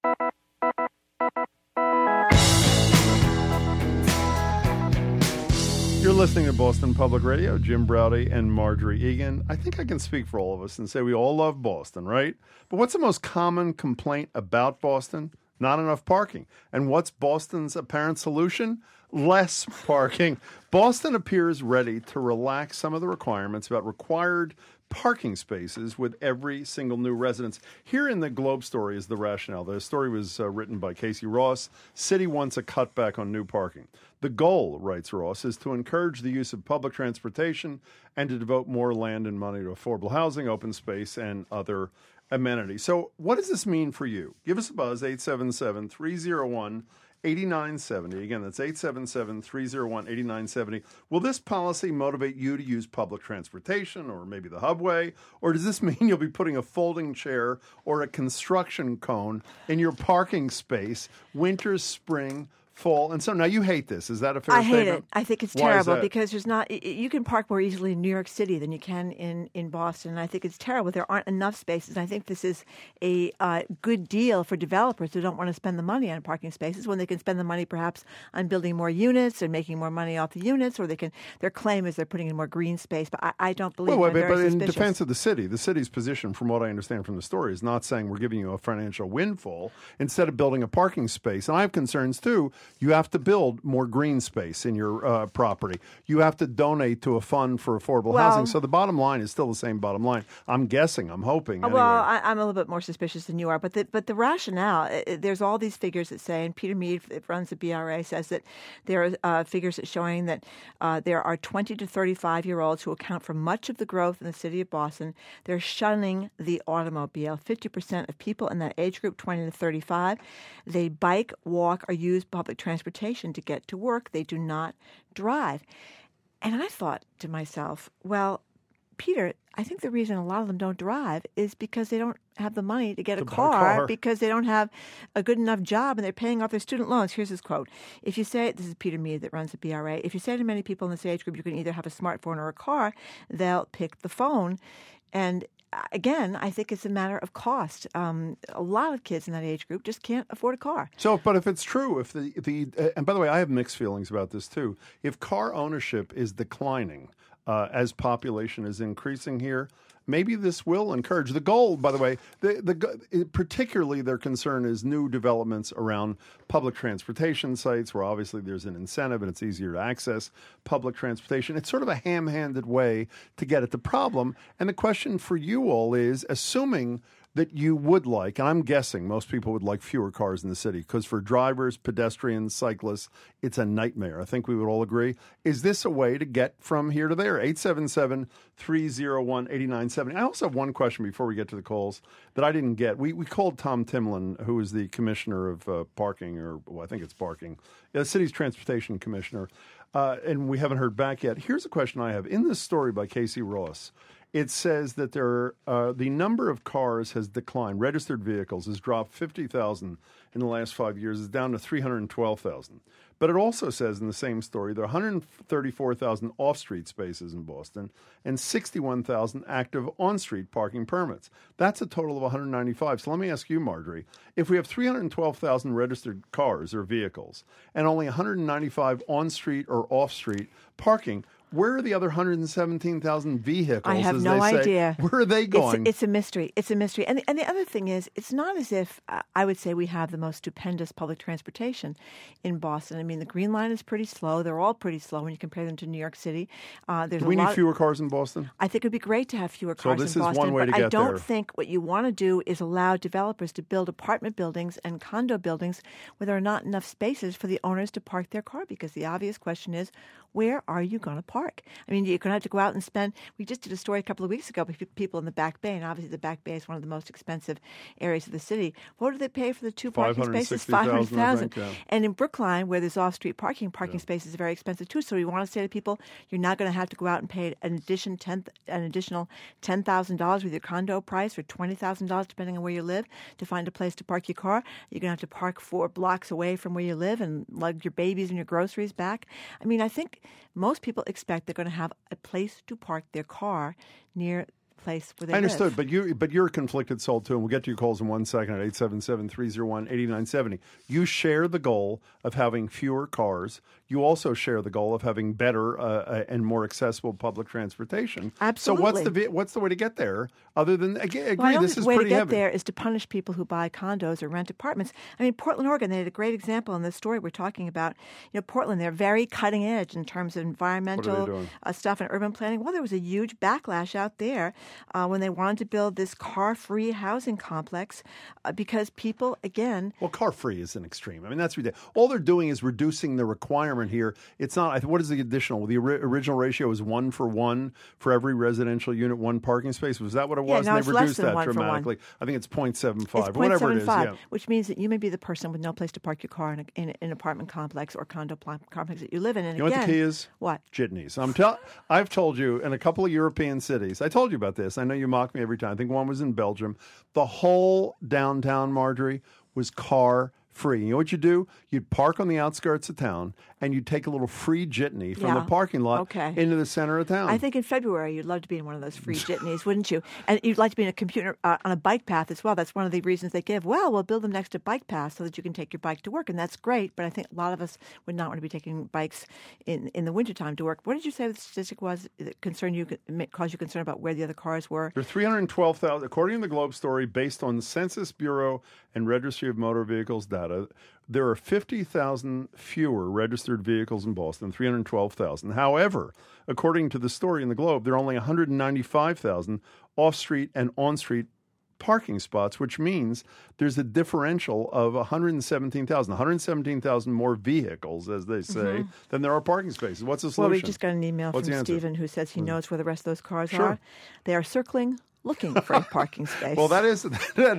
You're listening to Boston Public Radio, Jim Braude and Marjorie Egan. I think I can speak for all of us and say we all love Boston, right? But what's the most common complaint about Boston? Not enough parking. And what's Boston's apparent solution? Less parking. Boston appears ready to relax some of the requirements about required parking spaces with every single new residence. Here in the Globe story is the rationale. The story was written by Casey Ross. City wants a cutback on new parking. The goal, writes Ross, is to encourage the use of public transportation and to devote more land and money to affordable housing, open space, and other amenities. So what does this mean for you? Give us a buzz, 877-301-8970. Again, that's 877-301-8970. Will this policy motivate you to use public transportation or maybe the Hubway? Or does this mean you'll be putting a folding chair or a construction cone in your parking space, winter, spring, fall? And so now you hate this. Is that a fair statement?
I hate it. I think it's
Why
terrible
is that?
because there's not. You can park more easily in New York City than you can in Boston. And I think it's terrible. There aren't enough spaces. And I think this is a good deal for developers who don't want to spend the money on parking spaces when they can spend the money perhaps on building more units and making more money off the units, or they can. Their claim is they're putting in more green space. But I don't believe.
Well,
I'm very
but in
suspicious.
defense of the city's position, from what I understand from the story, is not saying we're giving you a financial windfall instead of building a parking space. And I have concerns too. You have to build more green space in your property. You have to donate to a fund for affordable housing. So the bottom line is still the same bottom line. I'm guessing. I'm hoping. Anyway.
Well, I'm a little bit more suspicious than you are. But the rationale, there's all these figures that say, and Peter Mead, that runs the BRA, says that there are figures that showing that there are 20 to 35-year-olds who account for much of the growth in the city of Boston. They're shunning the automobile. 50% of people in that age group, 20 to 35, they bike, walk, or use public transportation to get to work. They do not drive. And I thought to myself, well, Peter, I think the reason a lot of them don't drive is because they don't have the money to get a car, because they don't have a good enough job and they're paying off their student loans. Here's his quote. If you say, this is Peter Mead that runs the BRA, if you say to many people in this age group you can either have a smartphone or a car, they'll pick the phone. And again, I think it's a matter of cost. A lot of kids in that age group just can't afford a car.
So, but if it's true, if the and by the way, I have mixed feelings about this too. If car ownership is declining as population is increasing here, maybe this will encourage the goal. By the way, particularly their concern is new developments around public transportation sites, where obviously there's an incentive and it's easier to access public transportation. It's sort of a ham-handed way to get at the problem. And the question for you all is, assuming that you would like, and I'm guessing most people would like fewer cars in the city, because for drivers, pedestrians, cyclists, it's a nightmare. I think we would all agree. Is this a way to get from here to there? 877-301-8970. I also have one question before we get to the calls that I didn't get. We called Tom Timlin, who is the commissioner of parking, or well, I think it's parking, the city's transportation commissioner, and we haven't heard back yet. Here's a question I have. In this story by Casey Ross, it says that the number of cars has declined. Registered vehicles has dropped 50,000 in the last 5 years. It's down to 312,000. But it also says in the same story there are 134,000 off-street spaces in Boston and 61,000 active on-street parking permits. That's a total of 195. So let me ask you, Marjorie, if we have 312,000 registered cars or vehicles and only 195 on-street or off-street parking, Where are the other 117,000 vehicles?
I have
as
no
they say?
idea.
Where are they going?
It's a mystery. It's a mystery. And the other thing is, it's not as if I would say we have the most stupendous public transportation in Boston. I mean, the Green Line is pretty slow. They're all pretty slow when you compare them to New York City.
Do we need fewer cars in Boston?
I think it would be great to have fewer cars in Boston.
So this is one way to get
there. But I don't
there.
think what you want to do is allow developers to build apartment buildings and condo buildings where there are not enough spaces for the owners to park their car, because the obvious question is, where are you going to park? I mean, you're going to have to go out and spend. We just did a story a couple of weeks ago with people in the Back Bay, and obviously the Back Bay is one of the most expensive areas of the city. What do they pay for the two parking spaces? $500,000. Yeah. And in Brookline, where there's off-street parking spaces are very expensive too. So you want to say to people, you're not going to have to go out and pay an additional $10,000 with your condo price, or $20,000 depending on where you live, to find a place to park your car. You're going to have to park 4 blocks away from where you live and lug your babies and your groceries back. I mean, I think most people expect they're going to have a place to park their car near the place where they live.
I understood, but you're a conflicted soul too, and we'll get to your calls in 1 second at 877-301-8970. You share the goal of having fewer cars. You also share the goal of having better and more accessible public transportation.
Absolutely.
So what's the way to get there? Other than this is pretty heavy.
The way to get there is to punish people who buy condos or rent apartments. I mean, Portland, Oregon, they had a great example in this story we're talking about. You know, Portland, they're very cutting edge in terms of environmental stuff and urban planning. Well, there was a huge backlash out there when they wanted to build this car-free housing complex because people, again...
Well, car-free is an extreme. I mean, that's ridiculous. All they're doing is reducing the requirement here. It's not... What is the additional? The original ratio is 1 for 1 for every residential unit, 1 parking space. Was that what it was?
Yeah, now
and they've reduced that dramatically. I think it's 0.75 or whatever it is. Yeah.
Which means that you may be the person with no place to park your car in an apartment complex or condo complex that you live in. And
you know what the key is?
What?
Jitneys. I've told you in a couple of European cities. I told you about this. I know you mock me every time. I think one was in Belgium. The whole downtown, Marjorie, was car free. You know what you do? You'd park on the outskirts of town, and you'd take a little free jitney from the parking lot into the center of town.
I think in February you'd love to be in one of those free jitneys, wouldn't you? And you'd like to be in a computer on a bike path as well. That's one of the reasons they give. Well, we'll build them next to bike paths so that you can take your bike to work, and that's great. But I think a lot of us would not want to be taking bikes in the wintertime to work. What did you say the statistic was that caused you concern about where the other cars were?
There are 312,000, according to the Globe story, based on the Census Bureau and Registry of Motor Vehicles data. There are 50,000 fewer registered vehicles in Boston, 312,000. However, according to the story in the Globe, there are only 195,000 off-street and on-street parking spots, which means there's a differential of 117,000 more vehicles, as they say, than there are parking spaces. What's the solution?
Well, we just got an email from Stephen who says he knows where the rest of those cars are. They are circling, looking for a parking space.
Well, that is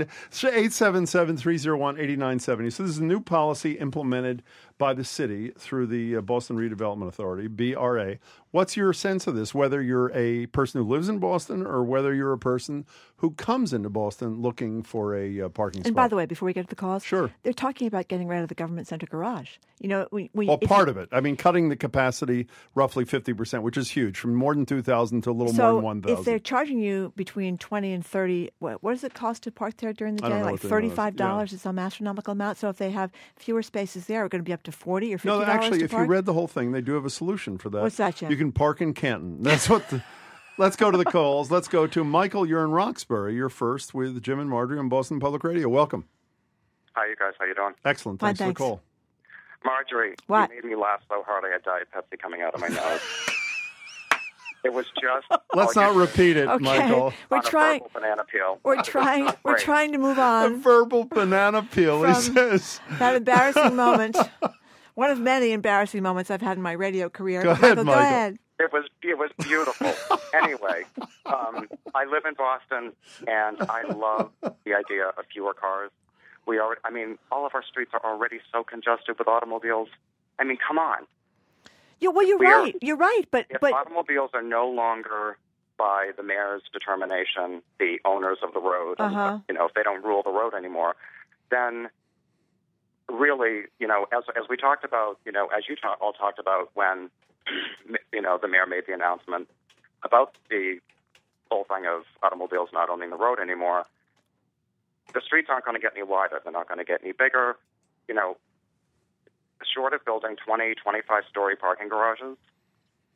877-301-8970. So this is a new policy implemented by the city through the Boston Redevelopment Authority, BRA. What's your sense of this, whether you're a person who lives in Boston or whether you're a person who comes into Boston looking for a parking spot?
And by the way, before we get to the calls,
sure,
they're talking about getting rid of the government center garage. You know,
part of it. I mean, cutting the capacity roughly 50%, which is huge, from more than 2,000 to a little more than 1,000.
So if they're charging you between 20 and 30, what does it cost to park there during the day? Like $35 is some astronomical amount. So if they have fewer spaces there, we're going to be up to $40 or $50
No, actually, if
park?
you read the whole thing, they do have a solution for that.
What's that, Jim?
You can park in Canton. That's what Let's go to the calls. Let's go to Michael. You're in Roxbury. You're first with Jim and Marjorie on Boston Public Radio. Welcome.
Hi, you guys. How you doing?
Excellent. Thanks for the call.
Marjorie,
what?
You made me laugh so hard I had Diet Pepsi coming out of my nose. It was just...
Let's not repeat it,
okay.
Michael.
We're trying... banana peel.
We're trying to move on.
A verbal banana peel, he says.
That embarrassing moment. One of many embarrassing moments I've had in my radio career.
Go ahead, Michael.
Go ahead. It was beautiful. Anyway, I live in Boston, and I love the idea of fewer cars. All of our streets are already so congested with automobiles. I mean, come on.
Yeah, well, you're right. You're right, but
automobiles are no longer, by the mayor's determination, the owners of the road. If they don't rule the road anymore, then really, as we talked about, as you all talked about when, the mayor made the announcement about the whole thing of automobiles not owning the road anymore. The streets aren't going to get any wider. They're not going to get any bigger. Short of building 20, 25-story parking garages,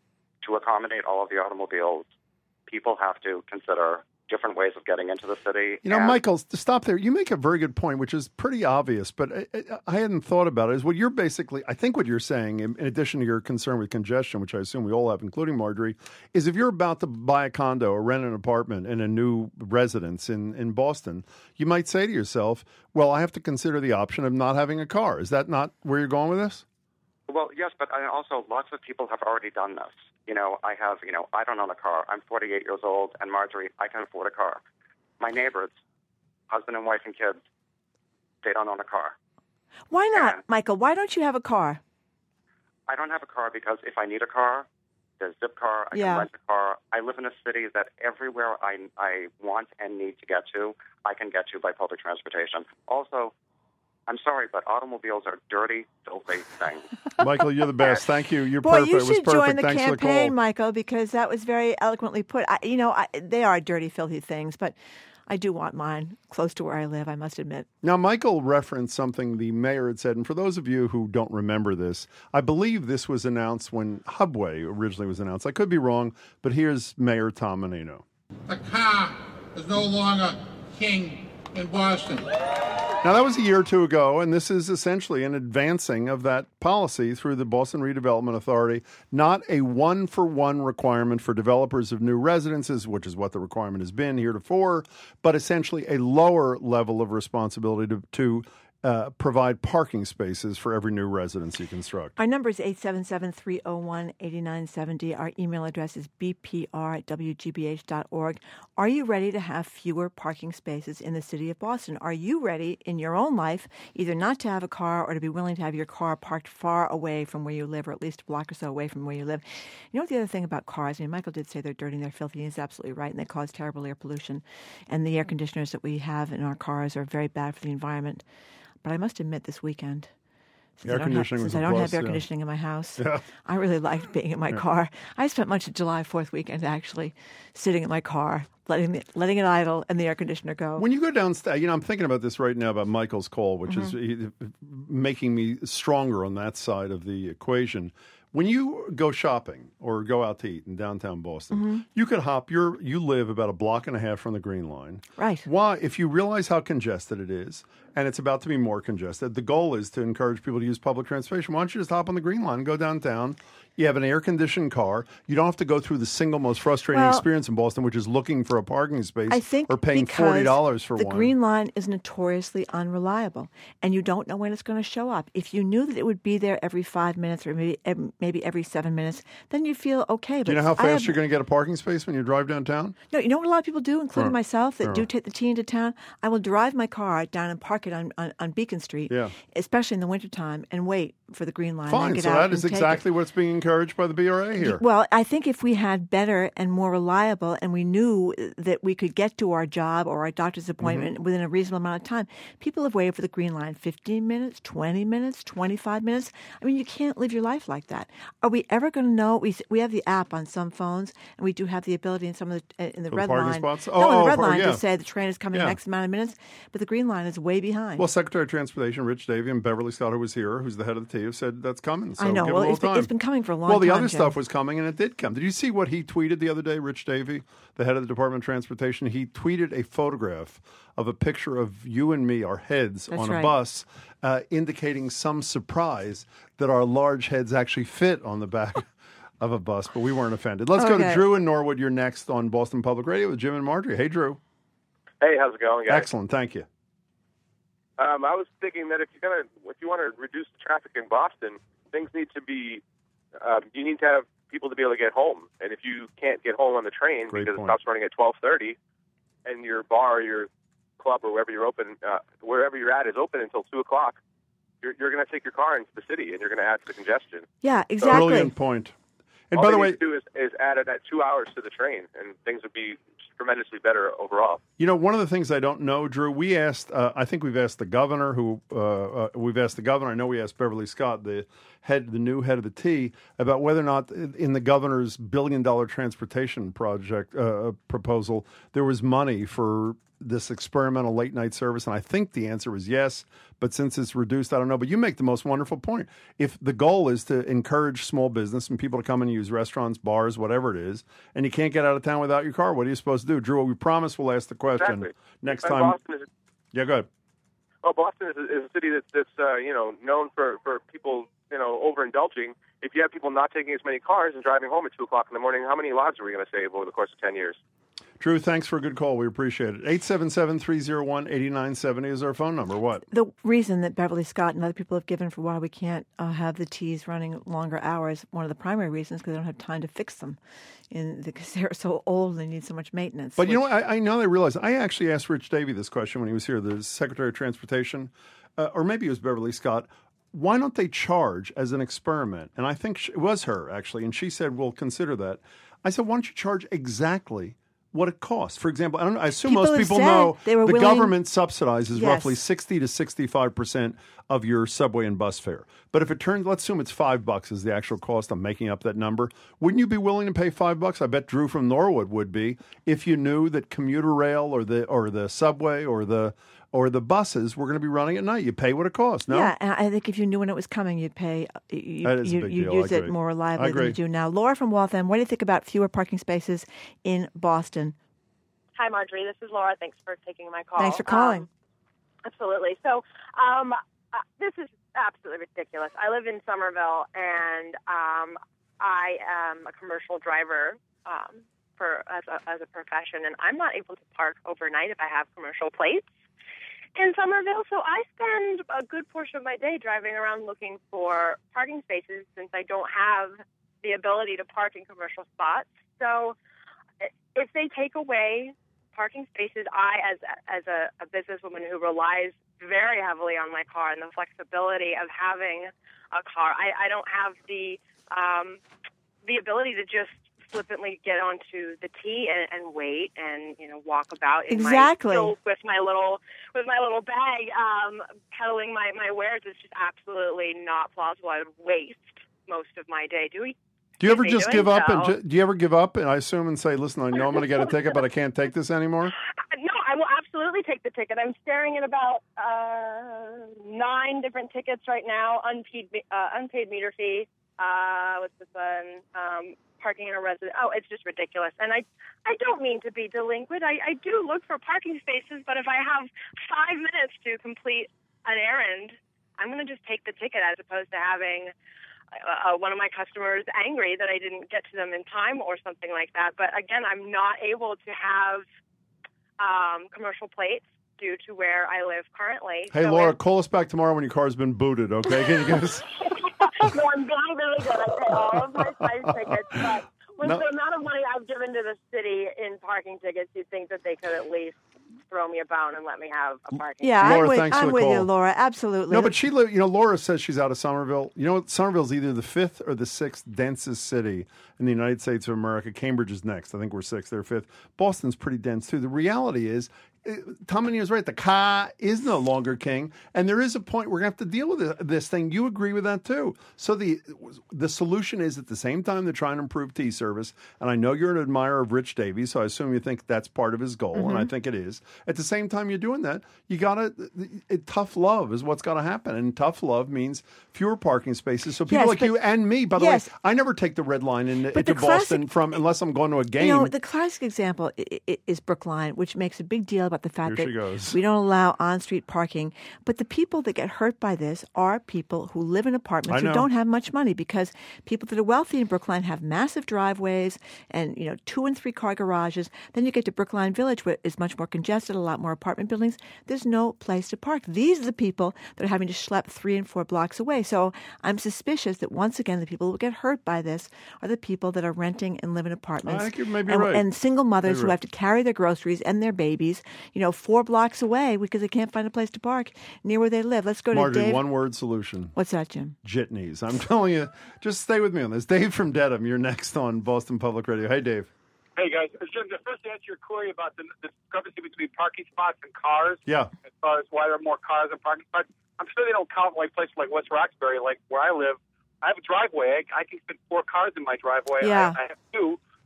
to accommodate all of the automobiles, people have to consider different ways of getting into the city.
You know, Michael, to stop there, you make a very good point, which is pretty obvious, but I hadn't thought about it. Is what you're basically, I think what you're saying, in addition to your concern with congestion, which I assume we all have, including Marjorie, is if you're about to buy a condo or rent an apartment in a new residence in Boston, you might say to yourself, well, I have to consider the option of not having a car. Is that not where you're going with this?
Well, yes, but also lots of people have already done this. You know, I don't own a car. I'm 48 years old, and Marjorie, I can afford a car. My neighbors, husband and wife and kids, they don't own a car.
Why not, Michael? Why don't you have a car?
I don't have a car because if I need a car, there's Zipcar. I can rent a car. I live in a city that everywhere I want and need to get to, I can get to by public transportation. Also, I'm sorry, but automobiles are dirty, filthy things.
Michael, you're the best. Thank you. You're
Boy,
perfect.
you
It was
should
perfect.
join the
Thanks
campaign, Michael, because that was very eloquently put. They are dirty, filthy things, but I do want mine close to where I live, I must admit.
Now, Michael referenced something the mayor had said, and for those of you who don't remember this, I believe this was announced when Hubway originally was announced. I could be wrong, but here's Mayor Tom Menino.
The car is no longer king in Boston.
Now, that was a year or two ago, and this is essentially an advancing of that policy through the Boston Redevelopment Authority, not a one-for-one requirement for developers of new residences, which is what the requirement has been heretofore, but essentially a lower level of responsibility to provide parking spaces for every new residence you construct.
Our number is 877-301-8970. Our email address is bpr@wgbh.org. Are you ready to have fewer parking spaces in the city of Boston? Are you ready in your own life either not to have a car or to be willing to have your car parked far away from where you live, or at least a block or so away from where you live? You know what the other thing about cars, I mean, Michael did say they're dirty and they're filthy. He's absolutely right, and they cause terrible air pollution. And the air conditioners that we have in our cars are very bad for the environment. But I must admit, this weekend, since I don't have air conditioning in my house, I really liked being in my car. I spent much of July 4th weekend actually sitting in my car, letting it idle and the air conditioner go.
When you go downstairs, I'm thinking about this right now about Michael's call, which is making me stronger on that side of the equation. When you go shopping or go out to eat in downtown Boston, you could hop. You live about a block and a half from the Green Line.
Right.
Why? If you realize how congested it is, and it's about to be more congested, the goal is to encourage people to use public transportation. Why don't you just hop on the Green Line and go downtown? You have an air-conditioned car. You don't have to go through the single most frustrating experience in Boston, which is looking for a parking space or paying $40 for one.
The Green Line is notoriously unreliable, and you don't know when it's going to show up. If you knew that it would be there every 5 minutes or maybe every 7 minutes, then you feel okay. But
do you know how fast you're going to get a parking space when you drive downtown?
No, you know what a lot of people do, including myself, that do take the T into town? I will drive my car down and park it on Beacon Street, especially in the wintertime, and wait for the Green Line.
Fine,
and get
so
out
that is exactly what's being encouraged by the BRA here.
Well, I think if we had better and more reliable, and we knew that we could get to our job or our doctor's appointment within a reasonable amount of time, people have waited for the Green Line 15 minutes, 20 minutes, 25 minutes. I mean, you can't live your life like that. Are we ever going to know? We have the app on some phones, and we do have the ability in some of in the Red Line.
Spots?
In the Red Line to say the train is coming in X amount of minutes, but the Green Line is way behind.
Well, Secretary of Transportation Rich Davey and Beverly Scott, who was here, who's the head of the T, have said that's coming. So
I know.
give
Well,
it a little time.
It's been coming for a long time.
Well, the other stuff was coming, and it did come. Did you see what he tweeted the other day, Rich Davey, the head of the Department of Transportation? He tweeted a photograph of a picture of you and me, our heads, on a bus, indicating some surprise that our large heads actually fit on the back of a bus, but we weren't offended. Let's go to Drew in Norwood. You're next on Boston Public Radio with Jim and Marjorie. Hey, Drew.
Hey, how's it going, guys?
Excellent, thank you.
I was thinking that if you want to reduce the traffic in Boston, things need to be. You need to have people to be able to get home, and if you can't get home on the train because it stops running at 12:30, and your bar, your club, or wherever you're open, wherever you're at is open until 2:00, you're going to take your car into the city, and you're going to add to the congestion.
Yeah, exactly.
Brilliant point. And
all
by the way,
need to do is add that 2 hours to the train, and things would be tremendously better overall.
You know, one of the things I don't know, Drew, we asked, I think we've asked the governor, I know we asked Beverly Scott, the new head of the T, about whether or not in the governor's $1 billion transportation project proposal, there was money for this experimental late night service? And I think the answer was yes, but since it's reduced, I don't know. But you make the most wonderful point. If the goal is to encourage small business and people to come and use restaurants, bars, whatever it is, and you can't get out of town without your car, what are you supposed to do? Drew, we promise we'll ask the question next time. Yeah, go ahead.
Well, Boston is a city that's known for people overindulging. If you have people not taking as many cars and driving home at 2 o'clock in the morning, how many lives are we going to save over the course of 10 years?
Drew, thanks for a good call. We appreciate it. 877-301-8970 is our phone number. What?
The reason that Beverly Scott and other people have given for why we can't have the T's running longer hours, one of the primary reasons, because they don't have time to fix them because they're so old and they need so much maintenance.
But you know what? I know they realize. I actually asked Rich Davey this question when he was here, the Secretary of Transportation, or maybe it was Beverly Scott. Why don't they charge as an experiment? And I think it was her, actually, and she said, we'll consider that. I said, why don't you charge exactly what it costs? For example, I assume most people know the government subsidizes roughly 60 to 65% of your subway and bus fare. But if it turns, let's assume it's $5 is the actual cost. I'm making up that number. Wouldn't you be willing to pay $5? I bet Drew from Norwood would be if you knew that commuter rail or the subway or the buses were going to be running at night. You pay what it costs, no?
Yeah, and I think if you knew when it was coming, you'd pay. You'd use it more reliably than you do now. Laura from Waltham, what do you think about fewer parking spaces in Boston?
Hi, Marjorie. This is Laura. Thanks for taking my call.
Thanks for calling.
Absolutely. So this is absolutely ridiculous. I live in Somerville, and I am a commercial driver as a profession, and I'm not able to park overnight if I have commercial plates in Somerville, so I spend a good portion of my day driving around looking for parking spaces since I don't have the ability to park in commercial spots. So if they take away parking spaces, I, as a businesswoman who relies very heavily on my car and the flexibility of having a car, I don't have the ability to just flippantly get onto the T and wait and walk about in
exactly
with my little bag peddling my wares. Is just absolutely not plausible. I would waste most of my day. Do you ever just give up?
Do you ever give up? And I assume and say, listen, I know I'm going to get a ticket, but I can't take this anymore.
No, I will absolutely take the ticket. I'm staring at about 9 different tickets right now. Unpaid meter fee. What's this one? Parking in a residence. Oh, it's just ridiculous. And I don't mean to be delinquent. I do look for parking spaces, but if I have 5 minutes to complete an errand, I'm going to just take the ticket as opposed to having one of my customers angry that I didn't get to them in time or something like that. But again, I'm not able to have commercial plates due to where I live currently.
Hey, so Laura, call us back tomorrow when your car's been booted, okay? Can you give us...
No, I'm being really good. I pay all of my size tickets, but with the amount of money I've given to the city in parking tickets, you'd think that they could at least throw me a bone and let me have a parking.
Yeah,
Laura,
I'm with you, Laura. Absolutely.
No, but Laura says she's out of Somerville. You know what? Somerville's either the 5th or the 6th densest city in the United States of America. Cambridge is next. I think we're 6th. They're 5th. Boston's pretty dense, too. The reality is, Tom is right. The car is no longer king, and there is a point we're going to have to deal with this thing. You agree with that too. So the solution is at the same time they're trying to improve T service, and I know you're an admirer of Rich Davey, so I assume you think that's part of his goal, and I think it is. At the same time you're doing that, you got to tough love is what's got to happen, and tough love means fewer parking spaces. So people you and me, by the way, I never take the red line into Boston unless I'm going to a game.
The classic example is Brookline, which makes a big deal about the fact
that
we don't allow on-street parking. But the people that get hurt by this are people who live in apartments who don't have much money, because people that are wealthy in Brookline have massive driveways and 2- and 3-car garages. Then you get to Brookline Village, where it's much more congested, a lot more apartment buildings. There's no place to park. These are the people that are having to schlep 3 and 4 blocks away. So I'm suspicious that once again the people who get hurt by this are the people that are renting and live in apartments.
I think you may be right.
And single mothers who have to carry their groceries and their babies 4 blocks away because they can't find a place to park near where they live. Let's go to Dave.
One-word solution.
What's that, Jim?
Jitneys. I'm telling you, just stay with me on this. Dave from Dedham, you're next on Boston Public Radio. Hey, Dave.
Hey, guys. Jim, the first to answer your query about the discrepancy between parking spots and cars, as far as why there are more cars than parking spots, I'm sure they don't count places like West Roxbury, like where I live. I have a driveway. I can fit 4 cars in my driveway.
Yeah.
I have 2.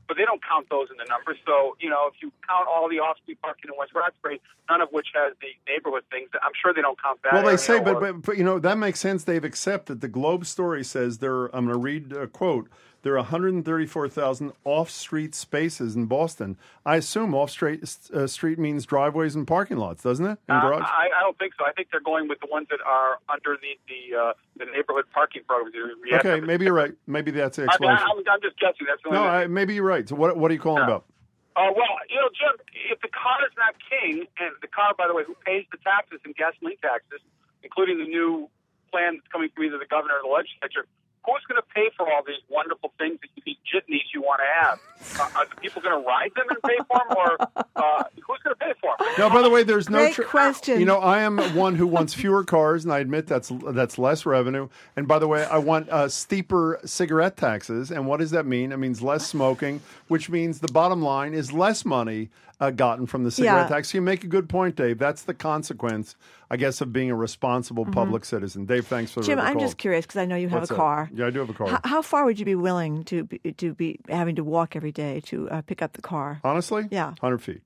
but they don't count those in the numbers. So, if you count all the off-street parking in West Roxbury, none of which has the neighborhood things, I'm sure they don't count that.
Well, they say, but that makes sense. They've accepted. The Globe story says I'm going to read a quote. There are 134,000 off-street spaces in Boston. I assume off-street means driveways and parking lots, doesn't it? And garage?
I don't think so. I think they're going with the ones that are under the neighborhood parking programs.
Okay, maybe you're right. Maybe that's the explanation.
I'm just guessing. That's
maybe you're right. So what are you calling about?
Well, Jim, if the car is not king, and the car, by the way, who pays the taxes and gasoline taxes, including the new plan that's coming from either the governor or the legislature, who's going to pay for all these wonderful things that these jitneys you want to have? Are the people going to ride them and pay for them, or who's going to pay for them?
No, by the way, there's no
Great question.
I am one who wants fewer cars, and I admit that's less revenue. And by the way, I want steeper cigarette taxes. And what does that mean? It means less smoking, which means the bottom line is less money gotten from the cigarette tax. You make a good point, Dave. That's the consequence, I guess, of being a responsible public citizen. Dave, thanks for the
Jim,
call.
I'm just curious because I know you have a car.
Yeah, I do have a car.
How far would you be willing to be having to walk every day to pick up the car?
Honestly?
Yeah.
100 feet.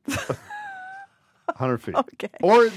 100 feet.
Okay.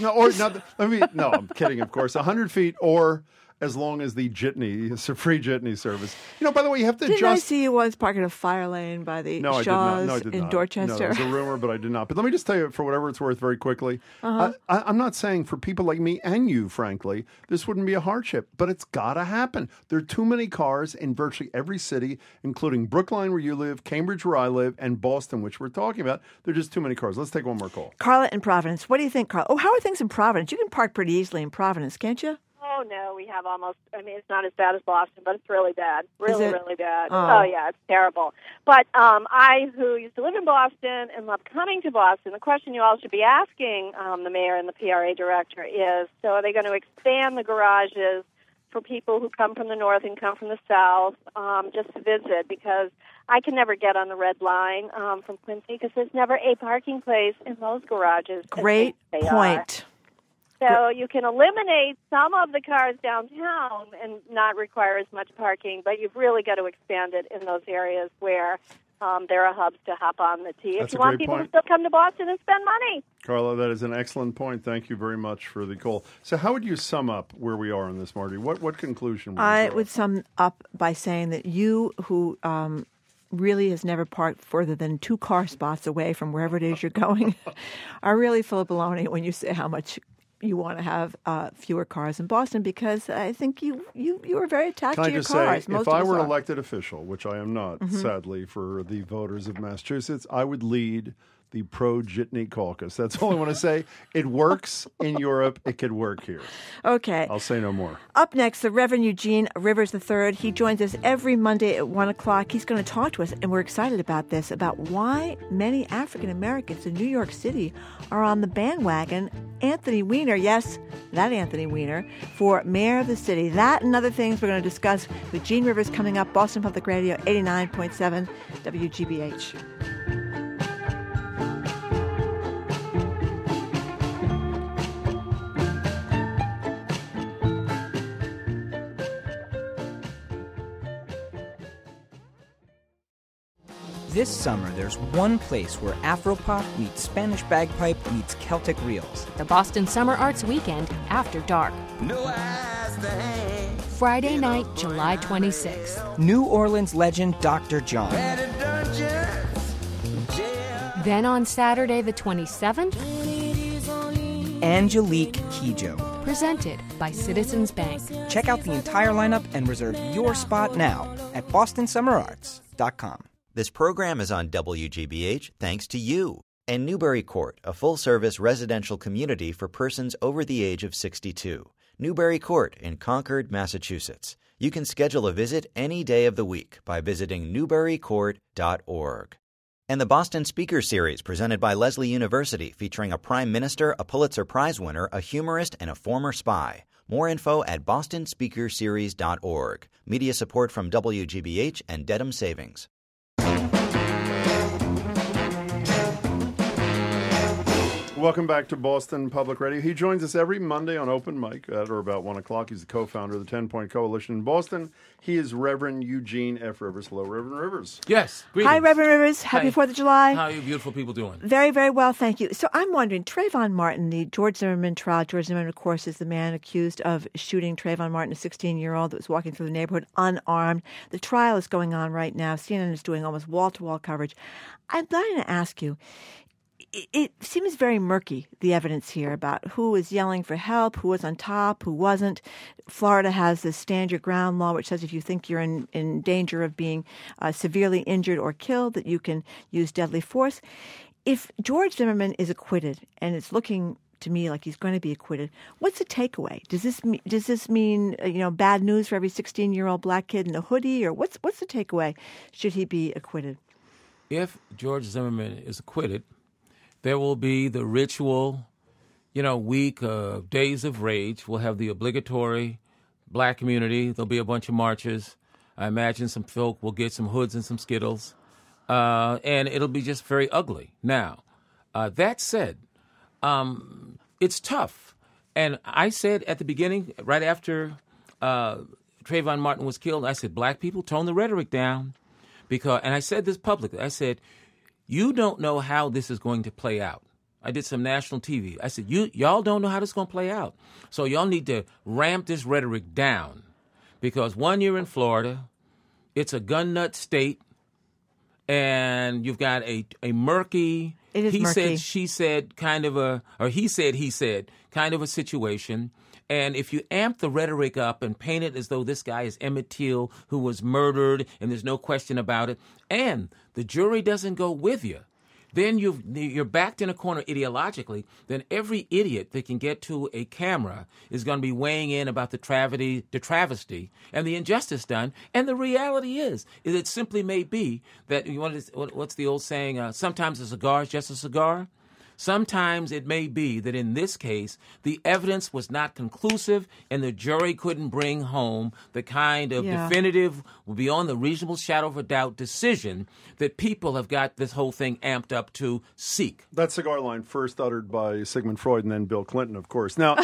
No, I'm kidding, of course. 100 feet or as long as the jitney, it's a free jitney service. By the way, you have to
Didn't I see you once parking a fire lane by the Shaws in Dorchester?
No, it was a rumor, but I did not. But let me just tell you, for whatever it's worth, very quickly, I'm not saying for people like me and you, frankly, this wouldn't be a hardship, but it's got to happen. There are too many cars in virtually every city, including Brookline, where you live, Cambridge, where I live, and Boston, which we're talking about. There are just too many cars. Let's take one more call.
Carla in Providence. What do you think, Carla? Oh, how are things in Providence? You can park pretty easily in Providence, can't you?
Oh, no, we have it's not as bad as Boston, but it's really bad. Really bad.
Oh,
yeah, it's terrible. But I, who used to live in Boston and love coming to Boston, the question you all should be asking the mayor and the PRA director is, so are they going to expand the garages for people who come from the north and come from the south just to visit? Because I can never get on the red line from Quincy because there's never a parking place in those garages.
Great point.
So you can eliminate some of the cars downtown and not require as much parking, but you've really got to expand it in those areas where there are hubs to hop on the T. If you want people to still come to Boston and spend money.
Carla, that is an excellent point. Thank you very much for the call. So how would you sum up where we are on this, Marty? What conclusion would you
I
draw?
would sum up by saying that you who really has never parked further than 2 car spots away from wherever it is you're going are really full of baloney when you say how much you want to have fewer cars in Boston, because I think you are very attached to your cars.
Can I just say, if I were an
are.
elected official, which I am not, sadly, for the voters of Massachusetts, I would lead the pro-jitney caucus. That's all I want to say. It works in Europe. It could work here.
Okay.
I'll say no more.
Up next, the Reverend Eugene Rivers III. He joins us every Monday at 1 o'clock. He's going to talk to us, and we're excited about this, about why many African Americans in New York City are on the bandwagon. Anthony Weiner, yes, that Anthony Weiner, for mayor of the city. That and other things we're going to discuss with Gene Rivers coming up. Boston Public Radio, 89.7 WGBH.
This summer, there's one place where Afropop meets Spanish bagpipe meets Celtic reels.
The Boston Summer Arts Weekend After Dark. Friday night, July 26th.
New Orleans legend Dr. John.
Then on Saturday the 27th,
Angelique Kidjo.
Presented by Citizens Bank.
Check out the entire lineup and reserve your spot now at bostonsummerarts.com.
This program is on WGBH thanks to you and Newbury Court, a full-service residential community for persons over the age of 62. Newbury Court in Concord, Massachusetts. You can schedule a visit any day of the week by visiting newburycourt.org. And the Boston Speaker Series, presented by Lesley University, featuring a Prime Minister, a Pulitzer Prize winner, a humorist, and a former spy. More info at bostonspeakerseries.org. Media support from WGBH and Dedham Savings.
Welcome back to Boston Public Radio. He joins us every Monday on Open Mic at or about 1 o'clock. He's the co-founder of the 10 Point Coalition in Boston. He is Reverend Eugene F. Rivers. Hello, Reverend Rivers.
Yes. Greetings.
Hi, Reverend Rivers. Happy 4th of July.
How are you beautiful people doing?
Very, very well, thank you. So I'm wondering, Trayvon Martin, the George Zimmerman trial. George Zimmerman, of course, is the man accused of shooting Trayvon Martin, a 16-year-old that was walking through the neighborhood unarmed. The trial is going on right now. CNN is doing almost wall-to-wall coverage. I'm dying to ask you, it seems very murky, the evidence here, about who was yelling for help, who was on top, who wasn't. Florida has this stand your ground law, which says if you think you're in danger of being severely injured or killed, that you can use deadly force. If George Zimmerman is acquitted, and it's looking to me like he's going to be acquitted, what's the takeaway? Does this mean bad news for every 16-year-old black kid in a hoodie, or what's the takeaway should he be acquitted?
If George Zimmerman is acquitted, there will be the ritual, week of Days of Rage. We'll have the obligatory black community. There'll be a bunch of marches. I imagine some folk will get some hoods and some Skittles. And it'll be just very ugly. Now, that said, it's tough. And I said at the beginning, right after Trayvon Martin was killed, I said, black people, tone the rhetoric down. And I said this publicly. I said, you don't know how this is going to play out. I did some national TV. I said, y'all don't know how this is going to play out. So y'all need to ramp this rhetoric down. Because 1 year in Florida, it's a gun nut state, and you've got a murky, he said, she said kind of he said kind of a situation. And if you amp the rhetoric up and paint it as though this guy is Emmett Till, who was murdered, and there's no question about it, and the jury doesn't go with you, then you're backed in a corner ideologically, then every idiot that can get to a camera is going to be weighing in about the travesty and the injustice done. And the reality is it simply may be that, what's the old saying, sometimes a cigar is just a cigar. Sometimes it may be that in this case, the evidence was not conclusive and the jury couldn't bring home the kind of definitive, beyond the reasonable shadow of a doubt decision that people have got this whole thing amped up to seek.
That cigar line first uttered by Sigmund Freud and then Bill Clinton, of course. Now,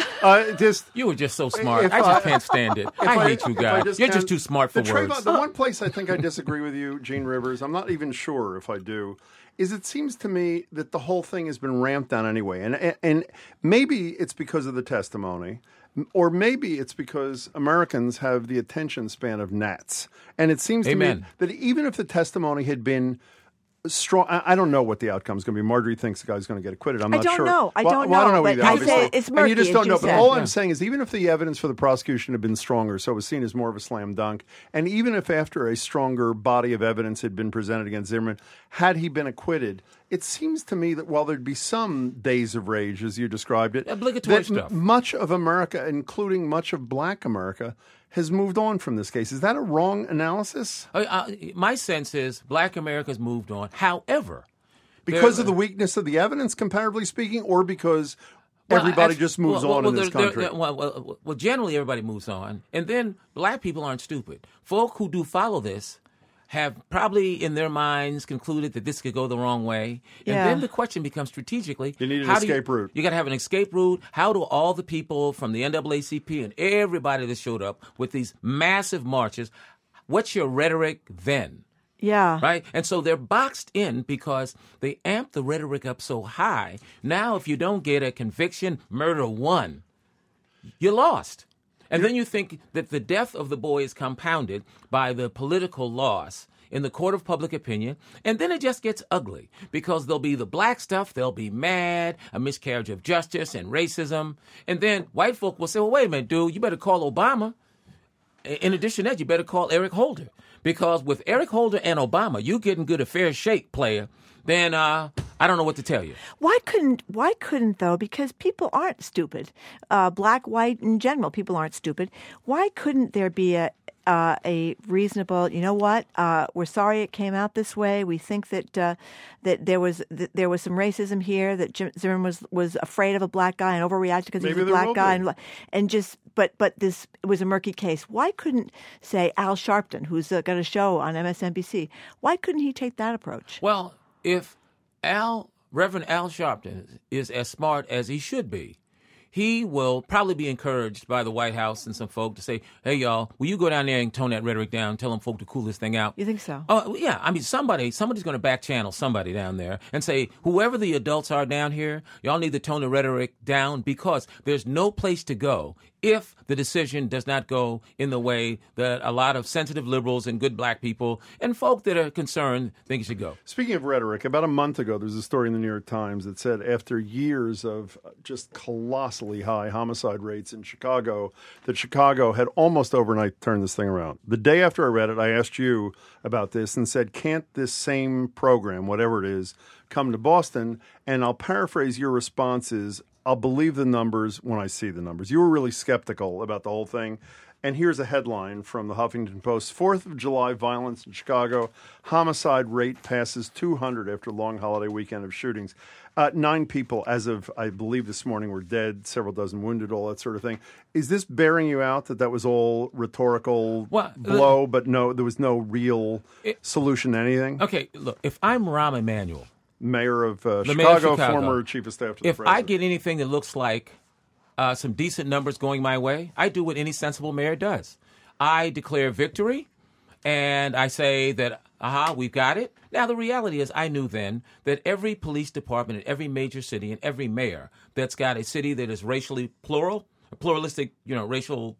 you were just so smart. I just can't stand it. I hate you guys. You're just too smart for words.
The one place I think I disagree with you, Gene Rivers, I'm not even sure if I do, is it seems to me that the whole thing has been ramped down anyway. And maybe it's because of the testimony, or maybe it's because Americans have the attention span of gnats. And it seems to me that even if the testimony had been strong, I don't know what the outcome is going to be. Marjorie thinks the guy's going to get acquitted. I'm not sure.
I don't know.
Either,
I say it's murky.
And you just don't know. But all I'm saying is even if the evidence for the prosecution had been stronger, so it was seen as more of a slam dunk, and even if after a stronger body of evidence had been presented against Zimmerman, had he been acquitted, it seems to me that while there'd be some days of rage, as you described it,
obligatory stuff,
much of America, including much of black America, has moved on from this case. Is that a wrong analysis?
My sense is black America's moved on. However,
because of the weakness of the evidence, comparatively speaking, or because everybody just moves on in this country?
Well, generally everybody moves on. And then black people aren't stupid. Folk who do follow this have probably in their minds concluded that this could go the wrong way. And then the question becomes strategically,
you need an escape route.
You got to have an escape route. How do all the people from the NAACP and everybody that showed up with these massive marches, what's your rhetoric then?
Yeah.
Right? And so they're boxed in because they amp the rhetoric up so high. Now, if you don't get a conviction, murder one, you're lost. And then you think that the death of the boy is compounded by the political loss in the court of public opinion. And then it just gets ugly because there'll be the black stuff. They'll be mad, a miscarriage of justice and racism. And then white folk will say, well, wait a minute, dude, you better call Obama. In addition to that, you better call Eric Holder. Because with Eric Holder and Obama, you getting good a fair shake, player, then I don't know what to tell you.
Why couldn't though? Because people aren't stupid. Black, white, in general, people aren't stupid. Why couldn't there be a reasonable, you know what? We're sorry it came out this way. We think that that there was some racism here. That Zimmerman was afraid of a black guy and overreacted because he was a black guy, and just. But this was a murky case. Why couldn't, say, Al Sharpton, who's got a show on MSNBC, why couldn't he take that approach?
Well, if Al Reverend Al Sharpton is as smart as he should be. He will probably be encouraged by the White House and some folk to say, hey, y'all, will you go down there and tone that rhetoric down, tell them folk to cool this thing out?
You think so?
Oh, yeah. I mean, somebody's going to back channel somebody down there and say, whoever the adults are down here, y'all need to tone the rhetoric down because there's no place to go if the decision does not go in the way that a lot of sensitive liberals and good black people and folk that are concerned think it should go.
Speaking of rhetoric, about a month ago, there was a story in the New York Times that said after years of just colossally high homicide rates in Chicago, that Chicago had almost overnight turned this thing around. The day after I read it, I asked you about this and said, can't this same program, whatever it is, come to Boston? And I'll paraphrase your responses. I'll believe the numbers when I see the numbers. You were really skeptical about the whole thing. And here's a headline from the Huffington Post. 4th of July violence in Chicago. Homicide rate passes 200 after long holiday weekend of shootings. 9 people, as of, I believe, this morning were dead, several dozen wounded, all that sort of thing. Is this bearing you out that was all rhetorical blow, but no, there was no real solution to anything?
Okay, look, if I'm Rahm Emanuel,
Mayor of Chicago, former chief of staff to the president.
If I get anything that looks like some decent numbers going my way, I do what any sensible mayor does. I declare victory, and I say that, we've got it. Now, the reality is I knew then that every police department in every major city and every mayor that's got a city that is racially pluralistic, racial,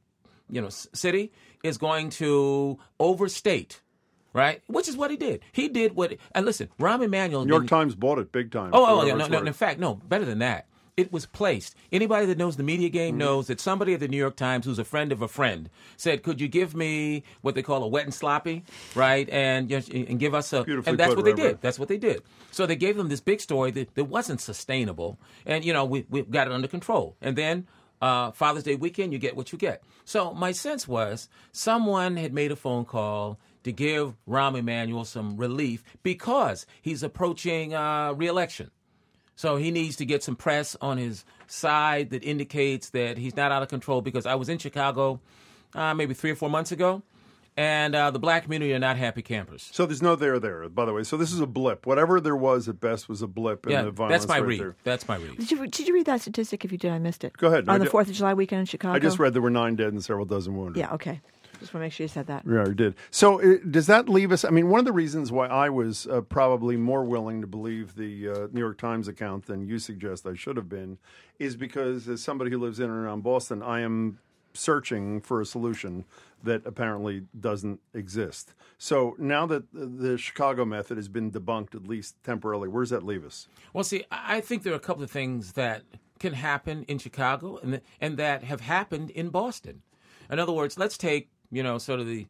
city is going to overstate. Right? Which is what he did. He did what... And listen, Rahm Emanuel...
New York Times bought it big time.
No, in fact, no, better than that. It was placed. Anybody that knows the media game knows that somebody at the New York Times who's a friend of a friend said, could you give me what they call a wet and sloppy, right? And give us a...
Beautifully
and that's
put,
what they
Reverend.
did. That's what they did. So they gave them this big story that wasn't sustainable. And, we got it under control. And then... Father's Day weekend, you get what you get. So my sense was someone had made a phone call to give Rahm Emanuel some relief because he's approaching re-election. So he needs to get some press on his side that indicates that he's not out of control, because I was in Chicago maybe 3 or 4 months ago, and the black community are not happy campers.
So there's no there, by the way. So this is a blip. Whatever there was at best was a blip in the violence.
That's my read.
There.
That's my read.
Did you read that statistic? If you did, I missed it.
Go ahead.
On the 4th of July weekend in Chicago?
I just read there were 9 dead and several dozen wounded.
Yeah, okay. Just want to make sure you said that.
Yeah, you did. So does that leave us... I mean, one of the reasons why I was probably more willing to believe the New York Times account than you suggest I should have been is because as somebody who lives in and around Boston, I am searching for a solution that apparently doesn't exist. So now that the Chicago method has been debunked, at least temporarily, where does that leave us?
Well, see, I think there are a couple of things that can happen in Chicago and that have happened in Boston. In other words, let's take, sort of the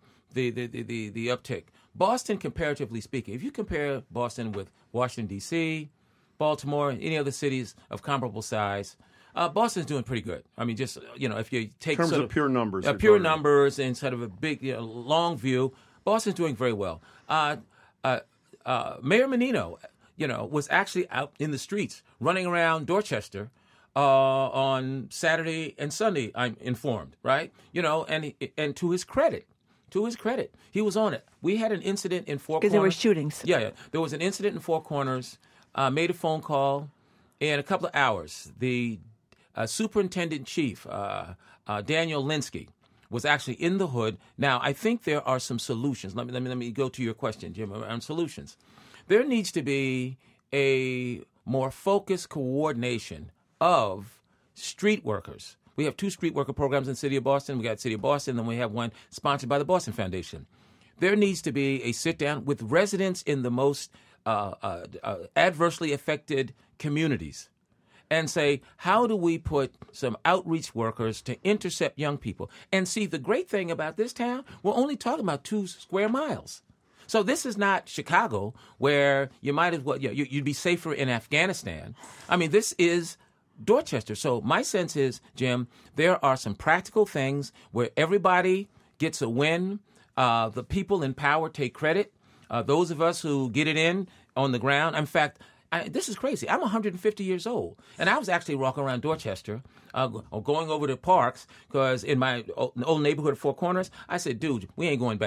uptick. Boston, comparatively speaking, if you compare Boston with Washington, D.C., Baltimore, any other cities of comparable size, Boston's doing pretty good. I mean, just, if you take
in terms of pure numbers.
Pure numbers and sort of a big, long view, Boston's doing very well. Mayor Menino, was actually out in the streets running around Dorchester on Saturday and Sunday, I'm informed, right? And to his credit, he was on it. We had an incident in Four Corners.
Because there were shootings.
Yeah. There was an incident in Four Corners, made a phone call. In a couple of hours, the superintendent chief, Daniel Linsky, was actually in the hood. Now, I think there are some solutions. Let me go to your question, Jim, around solutions. There needs to be a more focused coordination of street workers. We have 2 street worker programs in the city of Boston. We got City of Boston, then we have one sponsored by the Boston Foundation. There needs to be a sit-down with residents in the most adversely affected communities and say, how do we put some outreach workers to intercept young people? And see, the great thing about this town, we're only talking about 2 square miles. So this is not Chicago where you might as well, you'd be safer in Afghanistan. I mean, this is Dorchester. So my sense is, Jim, there are some practical things where everybody gets a win. The people in power take credit. Those of us who get it in on the ground. In fact, this is crazy. I'm 150 years old, and I was actually walking around Dorchester, going over to parks, because in my old neighborhood of Four Corners, I said, dude, we ain't going back.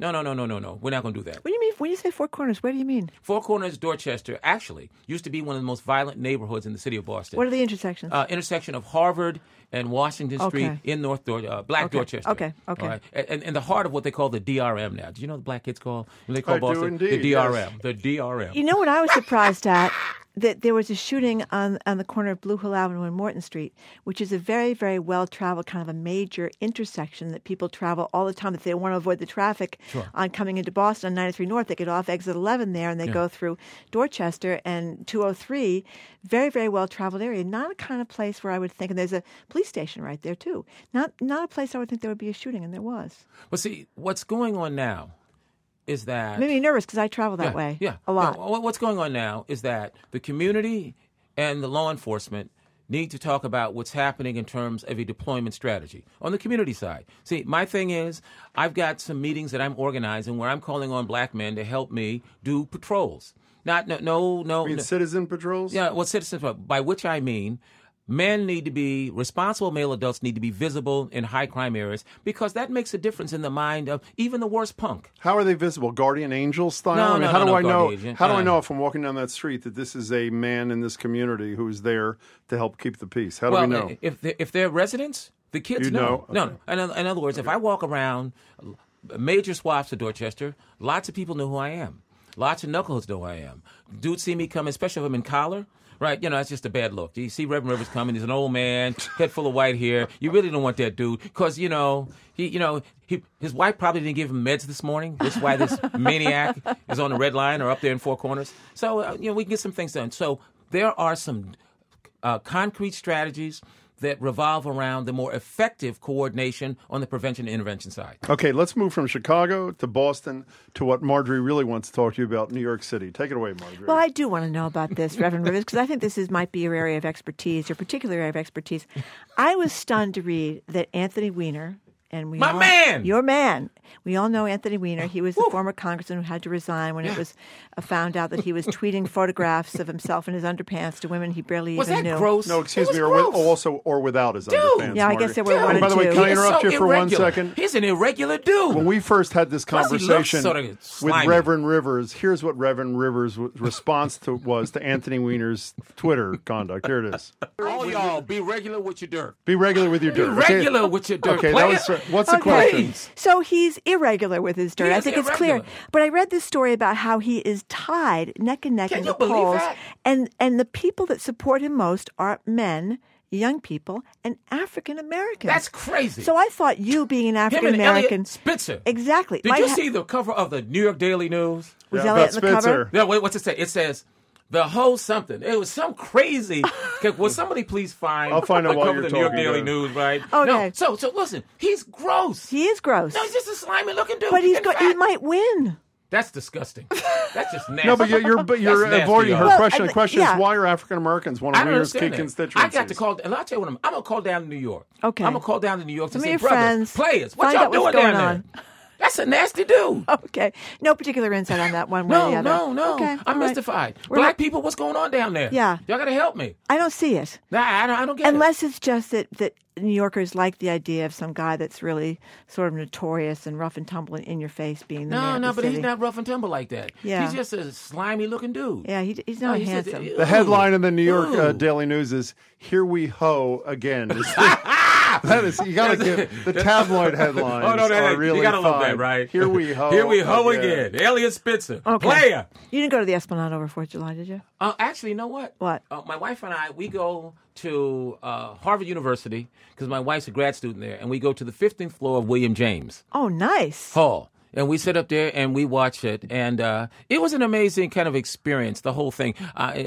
No. We're not going to do that.
What do you mean? When you say Four Corners, what do you mean?
Four Corners, Dorchester, actually used to be one of the most violent neighborhoods in the city of Boston.
What are the intersections?
Intersection of Harvard and Washington Street in Black Dorchester.
Okay.
All right? And the heart of what they call the DRM now. Do you know what the black kids call? When they call
I
Boston
do indeed,
the DRM.
yes.
The DRM.
You know what I was surprised at? That there was a shooting on the corner of Blue Hill Avenue and Morton Street, which is a very, very well-traveled kind of a major intersection that people travel all the time. If they want to avoid the traffic on coming into Boston on 93 North, they get off exit 11 there and they go through Dorchester and 203. Very, very well-traveled area. Not a kind of place where I would think, and there's a police station right there too. Not a place I would think there would be a shooting, and there was.
Well, see, what's going on now is that...
It made me nervous because I travel that way a lot.
No, what's going on now is that the community and the law enforcement need to talk about what's happening in terms of a deployment strategy on the community side. See, my thing is I've got some meetings that I'm organizing where I'm calling on black men to help me do patrols.
Citizen patrols?
Yeah, well, citizen patrols, by which I mean... Men need to be, responsible male adults need to be visible in high crime areas because that makes a difference in the mind of even the worst punk.
How are they visible? Guardian angel style? How do I know if I'm walking down that street that this is a man in this community who's there to help keep the peace? How do we know?
If they're residents, the kids know.
Okay.
No. In other words, if I walk around major swaths of Dorchester, lots of people know who I am. Lots of knuckleheads know who I am. Dudes see me come, especially if I'm in collar. Right, that's just a bad look. You see Reverend Rivers coming, he's an old man, head full of white hair. You really don't want that dude because, his wife probably didn't give him meds this morning. That's why this maniac is on the red line or up there in Four Corners. So, we can get some things done. So there are some concrete strategies that revolve around the more effective coordination on the prevention and intervention side.
Okay, let's move from Chicago to Boston to what Marjorie really wants to talk to you about, New York City. Take it away, Marjorie.
Well, I do want to know about this, Reverend Rivers, because I think this might be your area of expertise, your particular area of expertise. I was stunned to read that Anthony Weiner, and your man. We all know Anthony Weiner. He was the former congressman who had to resign when it was found out that he was tweeting photographs of himself in his underpants to women he barely even knew.
Was that gross?
No, excuse me, or without his underpants.
Yeah, I guess there were one and two.
By the way, can I interrupt you for 1 second?
He's an irregular dude.
When we first had this conversation with Reverend Rivers, here's what Reverend Rivers' response was to Anthony Weiner's Twitter conduct. Here it is.
All y'all, be regular with your dirt.
Be regular with your dirt.
Be regular with your dirt.
Okay, what's the question?
So he's irregular with his dirt. I think it's clear. But I read this story about how he is tied neck and neck in the polls. And the people that support him most are men, young people, and African Americans.
That's crazy.
So I thought you being an African American.
Spitzer.
Exactly.
Did you see the cover of the New York Daily News?
Was Elliot in the cover?
Yeah, what's it say? It says the whole something. It was some crazy. Will somebody please find?
I'll find out
the cover of the New York Daily News, right?
Okay.
No. So listen, he's gross.
He is gross.
No, he's just a slimy looking dude.
But he might win.
That's disgusting. That's just nasty.
No, but you're avoiding her question. The question is why are African Americans one of Weiner's key constituencies?
I got to call, and I'll tell you what I'm going to call down to New York.
Okay.
I'm going to call down to New York to say,
brothers,
players, what y'all doing down there? That's a nasty dude.
Okay. No particular insight on that one way or the other.
No.
Okay.
I'm mystified. Black people, what's going on down there?
Yeah.
Y'all got to help me.
I don't see it.
Nah, I don't get it.
Unless it's just that New Yorkers like the idea of some guy that's really sort of notorious and rough and tumble in your face being the man of the
but
city.
He's not rough and tumble like that.
Yeah.
He's just a slimy looking dude.
Yeah, he's not handsome.
The headline in the New York Daily News is "Here we ho again." That is, you got to give the tabloid headlines. Are really
you got to love
fine.
that, right?
Here we ho.
Here we ho again. Elliot Spitzer, player.
You didn't go to the Esplanade over 4th of July, did you?
Actually, you know what?
What?
My wife and I, we go to Harvard University because my wife's a grad student there, and we go to the 15th floor of William James.
Oh, nice.
Hall. And we sit up there and we watch it, and it was an amazing kind of experience. The whole thing.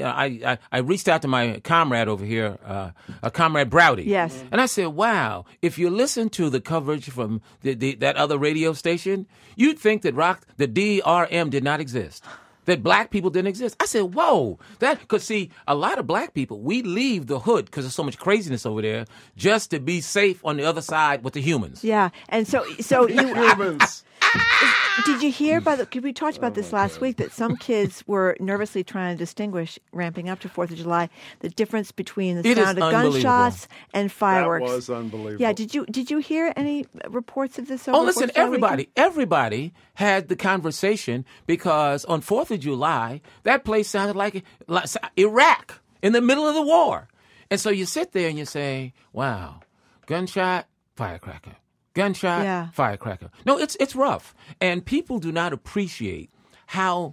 I reached out to my comrade over here, Comrade Browdy.
Yes.
And I said, "Wow, if you listen to the coverage from that other radio station, you'd think that the DRM did not exist." That black people didn't exist. I said, whoa, because see, a lot of black people, we leave the hood because there's so much craziness over there just to be safe on the other side with the humans.
Yeah, and so you
humans.
Did you hear we talked about this last week, that some kids were nervously trying to distinguish, ramping up to 4th of July, the difference between the sound of gunshots and fireworks.
That was unbelievable.
Yeah, did you hear any reports of this over
listen, everybody had the conversation, because on 4th of July, that place sounded like Iraq in the middle of the war. And so you sit there and you say, wow, gunshot, firecracker. Gunshot, firecracker. No, it's rough. And people do not appreciate how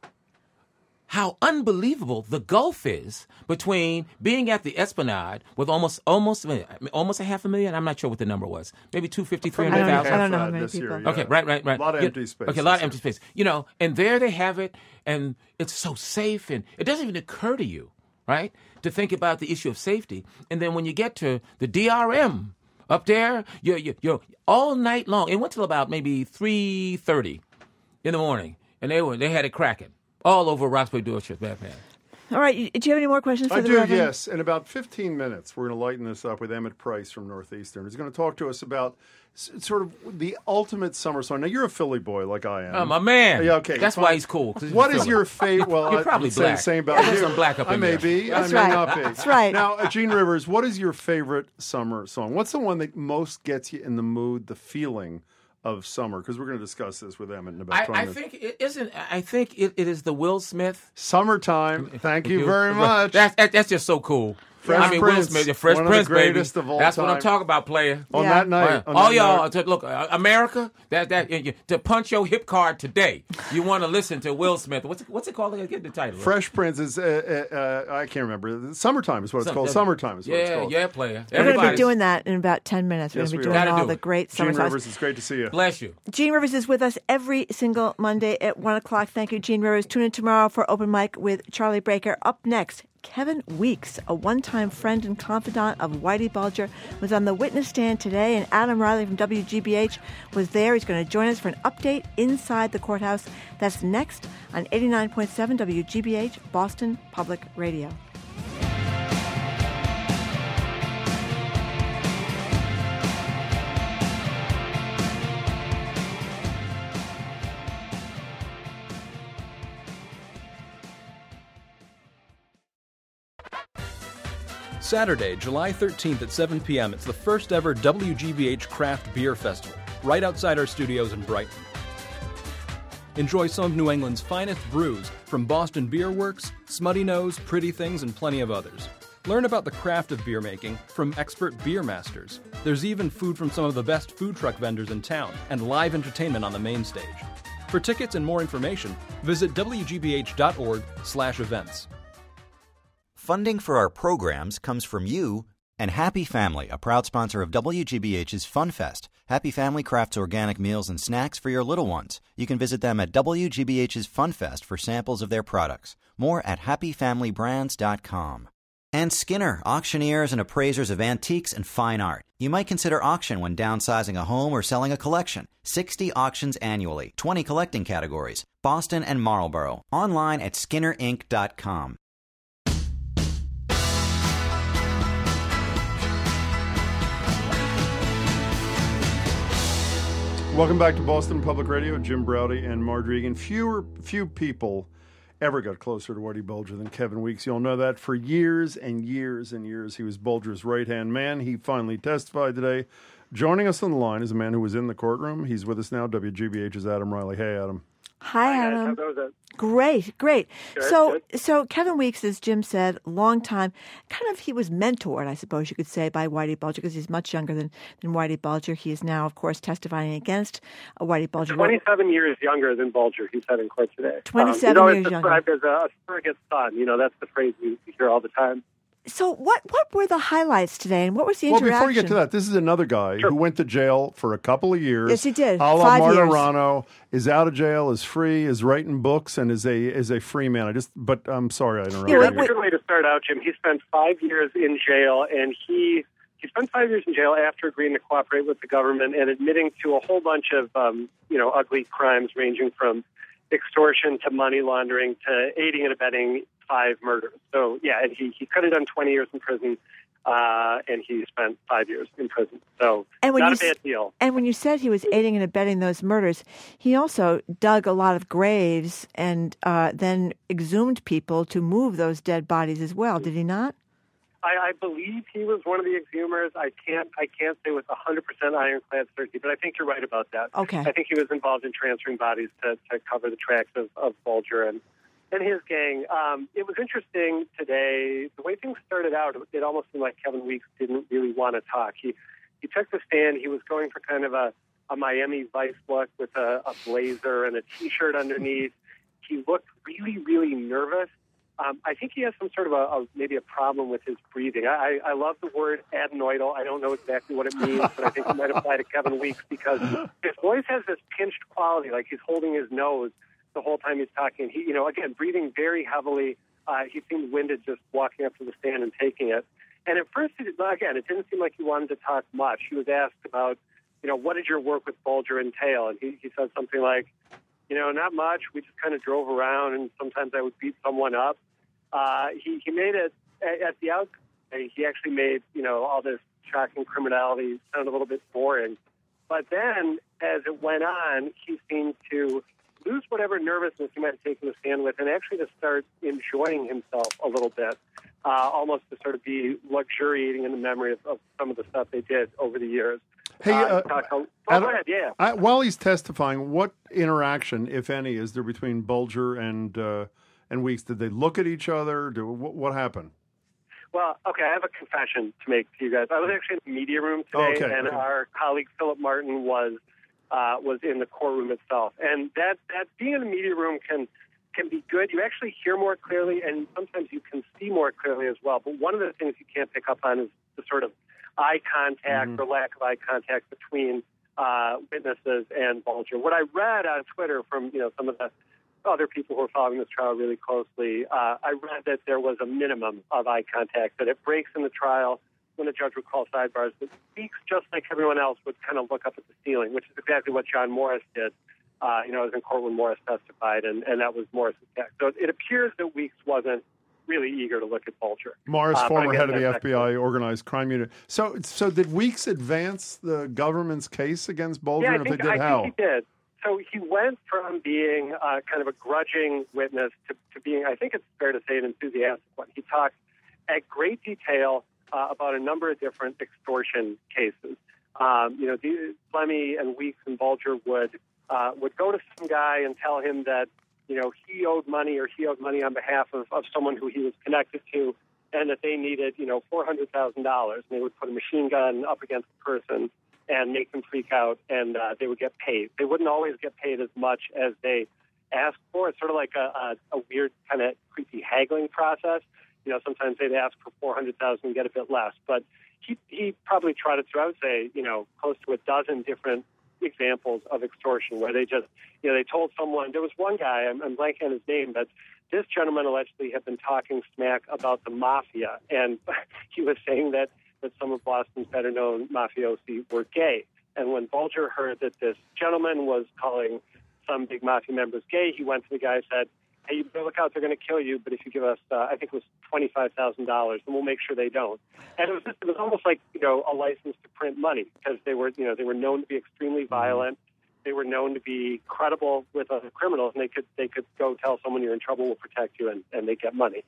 unbelievable the gulf is between being at the Esplanade with almost a 500,000. I'm not sure what the number was. Maybe 250,000, 300,000.
I don't know how many people.
Year, yeah.
Okay, right.
A lot of empty space.
Okay, a lot of empty space. And there they have it, and it's so safe, and it doesn't even occur to you, right, to think about the issue of safety. And then when you get to the DRM up there, you're all night long. It went till about maybe 3:30 in the morning, and they had it cracking all over Roxbury Dorchester, Batman.
All right, do you have any more questions for the Reverend?
I do, yes. In about 15 minutes, we're going to lighten this up with Emmett Price from Northeastern. He's going to talk to us about sort of the ultimate summer song. Now, you're a Philly boy like I am.
I'm a man.
Yeah, okay.
That's why he's cool.
What is your favorite? Well,
you're probably black.
Same about you.
Some black up in
I may
there.
be.
That's
I may
right.
not be.
That's right.
Now, Gene Rivers, what is your favorite summer song? What's the one that most gets you in the mood, the feeling of summer? Because we're going to discuss this with Emmett in about 20 minutes.
I think it is the Will Smith.
Summertime. Thank you very much.
That's just so cool.
Fresh Prince,
Will Smith, the Fresh
one
Prince,
of the greatest
baby.
of all
That's
time.
what I'm talking about, player.
On that night.
All y'all, look, America, to punch your hip card today, you want to listen to Will Smith. What's it called? Get the title.
Fresh Prince is, I can't remember. Summertime is what it's called. Summertime is what it's called.
Yeah, player.
We're going to be doing that in about 10 minutes. We're going to be doing all the great summer songs.
Gene Rivers, it's great to see you.
Bless you.
Gene Rivers is with us every single Monday at 1 o'clock. Thank you, Gene Rivers. Tune in tomorrow for Open Mic with Charlie Breaker. Up next, Kevin Weeks, a one-time friend and confidant of Whitey Bulger, was on the witness stand today, and Adam Riley from WGBH was there. He's going to join us for an update inside the courthouse. That's next on 89.7 WGBH, Boston Public Radio.
Saturday, July 13th at 7 p.m., it's the first ever WGBH Craft Beer Festival, right outside our studios in Brighton. Enjoy some of New England's finest brews from Boston Beer Works, Smutty Nose, Pretty Things, and plenty of others. Learn about the craft of beer making from expert beer masters. There's even food from some of the best food truck vendors in town, and live entertainment on the main stage. For tickets and more information, visit wgbh.org/events.
Funding for our programs comes from you and Happy Family, a proud sponsor of WGBH's Fun Fest. Happy Family crafts organic meals and snacks for your little ones. You can visit them at WGBH's Fun Fest for samples of their products. More at happyfamilybrands.com. And Skinner, auctioneers and appraisers of antiques and fine art. You might consider auction when downsizing a home or selling a collection. 60 auctions annually, 20 collecting categories. Boston and Marlborough. Online at skinnerinc.com.
Welcome back to Boston Public Radio. Jim Browdy and Margery Egan. Few people ever got closer to Whitey Bulger than Kevin Weeks. You'll know that for years and years and years. He was Bulger's right-hand man. He finally testified today. Joining us on the line is a man who was in the courtroom. He's with us now. WGBH's Adam Riley. Hey, Adam.
Hi, Adam.
How was it?
Great.
Good,
So Kevin Weeks, as Jim said, long time, kind of he was mentored, I suppose you could say, by Whitey Bulger, because he's much younger than Whitey Bulger. He is now, of course, testifying against Whitey Bulger.
27 years younger than Bulger, he said in court today.
27 years younger.
He's described as a surrogate son. You know, that's the phrase we hear all the time.
So what were the highlights today, and what was the interaction?
Well, before you get to that, this is another guy who went to jail for a couple of years.
Yes, he did.
A la
5 years.
Martirano, is out of jail, is free, is writing books, and is a free man. But I'm sorry I interrupted you.
That's a good way to start out, Jim. He spent 5 years in jail, and he spent 5 years in jail after agreeing to cooperate with the government and admitting to a whole bunch of ugly crimes ranging from extortion to money laundering to aiding and abetting 5 murders. So, yeah, and he could have done 20 years in prison. and he spent 5 years in prison. So not a bad deal.
And when you said he was aiding and abetting those murders, he also dug a lot of graves and then exhumed people to move those dead bodies as well. Did he not?
I believe he was one of the exhumers. I can't say with 100% ironclad certainty, but I think you're right about that.
Okay.
I think he was involved in transferring bodies to cover the tracks of Bulger and his gang. It was interesting today. The way things started out, it almost seemed like Kevin Weeks didn't really want to talk. He took the stand. He was going for kind of a Miami Vice look with a blazer and a T-shirt underneath. He looked really, really nervous. I think he has some sort of maybe a problem with his breathing. I love the word adenoidal. I don't know exactly what it means, but I think it might apply to Kevin Weeks because his voice has this pinched quality, like he's holding his nose the whole time he's talking. He, again, breathing very heavily. He seemed winded just walking up to the stand and taking it. And at first, it didn't seem like he wanted to talk much. He was asked about, what did your work with Bulger entail? And he said something like, not much. We just kind of drove around, and sometimes I would beat someone up. He made it at the outcome. He actually made, all this shocking criminality sound a little bit boring. But then, as it went on, he seemed to lose whatever nervousness he might have taken the stand with and actually to start enjoying himself a little bit, almost to sort of be luxuriating in the memory of some of the stuff they did over the years.
Hey,
go ahead, yeah.
While he's testifying, what interaction, if any, is there between Bulger and Weeks? Did they look at each other? What happened?
Well, okay, I have a confession to make to you guys. I was actually in the media room today, and our colleague Philip Martin was in the courtroom itself. And that being in the media room can be good. You actually hear more clearly, and sometimes you can see more clearly as well. But one of the things you can't pick up on is the sort of eye contact or lack of eye contact between witnesses and Bulger. What I read on Twitter from some of the other people who are following this trial really closely, I read that there was a minimum of eye contact, that it breaks in the trial when the judge would call sidebars, but Weeks, just like everyone else, would kind of look up at the ceiling, which is exactly what John Morris did. I was in court when Morris testified, and that was Morris' text. So it appears that Weeks wasn't really eager to look at Bulger.
Morris, former head of the FBI Organized Crime Unit. So did Weeks advance the government's case against Bulger?
Yeah,
I think he
did. So he went from being kind of a grudging witness to being, I think it's fair to say, an enthusiastic one. He talked at great detail about a number of different extortion cases. Flemmi and Weeks and Bulger would go to some guy and tell him that he owed money on behalf of someone who he was connected to, and that they needed $400,000. And they would put a machine gun up against the person and make them freak out, and they would get paid. They wouldn't always get paid as much as they asked for. It's sort of like a weird kind of creepy haggling process. Sometimes they'd ask for $400,000 and get a bit less. But he probably trotted through, I would say, close to a dozen different examples of extortion where they just, they told someone. There was one guy, I'm blanking on his name, but this gentleman allegedly had been talking smack about the mafia, and he was saying that some of Boston's better-known mafiosi were gay. And when Bulger heard that this gentleman was calling some big mafia members gay, he went to the guy and said, "Hey, you better look out, they're going to kill you, but if you give us, I think it was $25,000, then we'll make sure they don't." And it was almost like, a license to print money, because they were known to be extremely violent. They were known to be credible with other criminals, and they could go tell someone you're in trouble, we'll protect you, and they get money.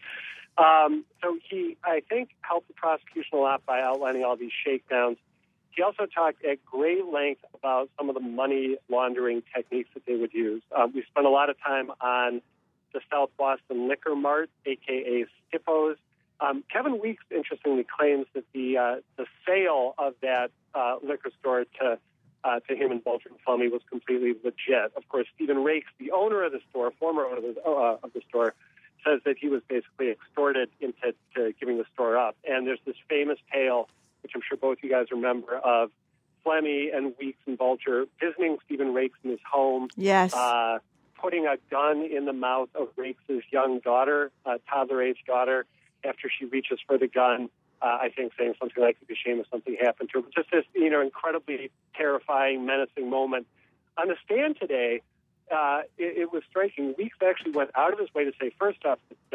So he, I think, helped the prosecution a lot by outlining all these shakedowns. He also talked at great length about some of the money laundering techniques that they would use. We spent a lot of time on the South Boston Liquor Mart, a.k.a. Stippos. Kevin Weeks, interestingly, claims that the sale of that liquor store to him and Bulger and Flemmi was completely legit. Of course, Stephen Rakes, the owner of the store, former owner of the store, says that he was basically extorted into giving the store up. And there's this famous tale, which I'm sure both you guys remember, of Flemmi and Weeks and Bulger visiting Stephen Rakes in his home.
Yes.
Putting a gun in the mouth of Rakes' young daughter, toddler-age daughter, after she reaches for the gun, I think saying something like, "You'd be ashamed if something happened to her." But just this, incredibly terrifying, menacing moment. On the stand today, it was striking. Weeks actually went out of his way to say, first off, that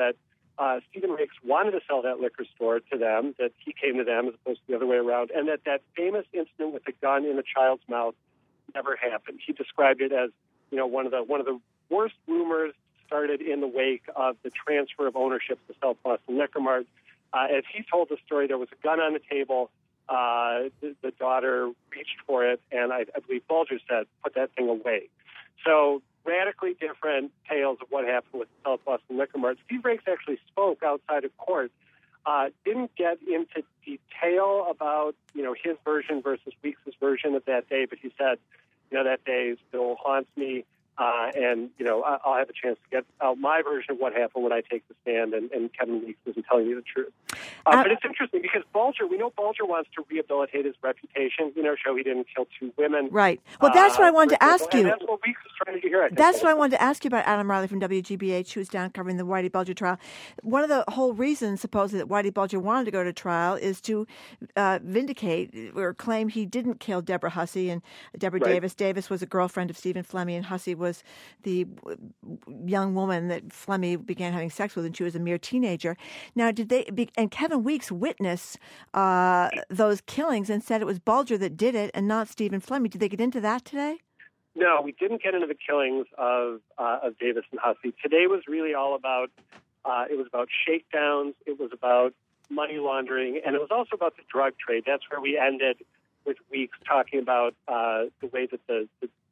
Stephen Rakes wanted to sell that liquor store to them, that he came to them as opposed to the other way around, and that famous incident with the gun in the child's mouth never happened. He described it as, one of the worst rumors started in the wake of the transfer of ownership to South Boston Liquor Mart. As he told the story, there was a gun on the table. The daughter reached for it, and I believe Bulger said, "Put that thing away." So radically different tales of what happened with the South Boston Liquor Mart. Steve Rakes actually spoke outside of court. Didn't get into detail about, his version versus Weeks' version of that day, but he said, that day still haunts me. And I'll have a chance to get out my version of what happened when I take the stand, and Kevin Weeks isn't telling you the truth. But it's interesting because we know Bulger wants to rehabilitate his reputation, show he didn't kill two women.
Right. Well, that's what I wanted to ask you.
And that's what Weeks is trying to do here.
That's what I wanted to ask you about Adam Riley from WGBH, who's down covering the Whitey Bulger trial. One of the whole reasons, supposedly, that Whitey Bulger wanted to go to trial is to vindicate or claim he didn't kill Deborah Hussey and Deborah Davis. Davis was a girlfriend of Stephen Flemmi, and Hussey was the young woman that Flemmi began having sex with, and she was a mere teenager. Now, and Kevin Weeks witnessed those killings and said it was Bulger that did it and not Stephen Flemmi. Did they get into that today?
No, we didn't get into the killings of Davis and Hussey. Today was really all about, it was about shakedowns, it was about money laundering, and it was also about the drug trade. That's where we ended with Weeks talking about the way that the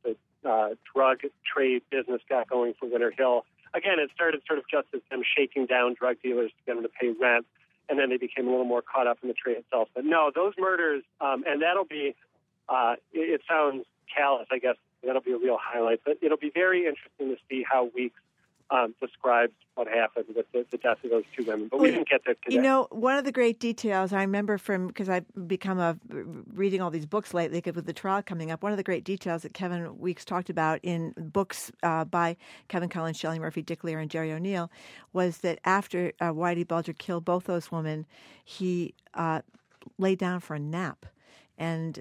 drug trade business got going for Winter Hill. Again, it started sort of just as them shaking down drug dealers to get them to pay rent, and then they became a little more caught up in the trade itself. But no, those murders, and that'll be, it sounds callous, I guess, that'll be a real highlight, but it'll be very interesting to see how Weeks describes what happened with the death of those two women. But we didn't get there today.
One of the great details I remember because I've become reading all these books lately with the trial coming up, one of the great details that Kevin Weeks talked about in books by Kevin Cullen, Shelley Murphy, Dick Lear, and Jerry O'Neill was that after Whitey Bulger killed both those women, he laid down for a nap. And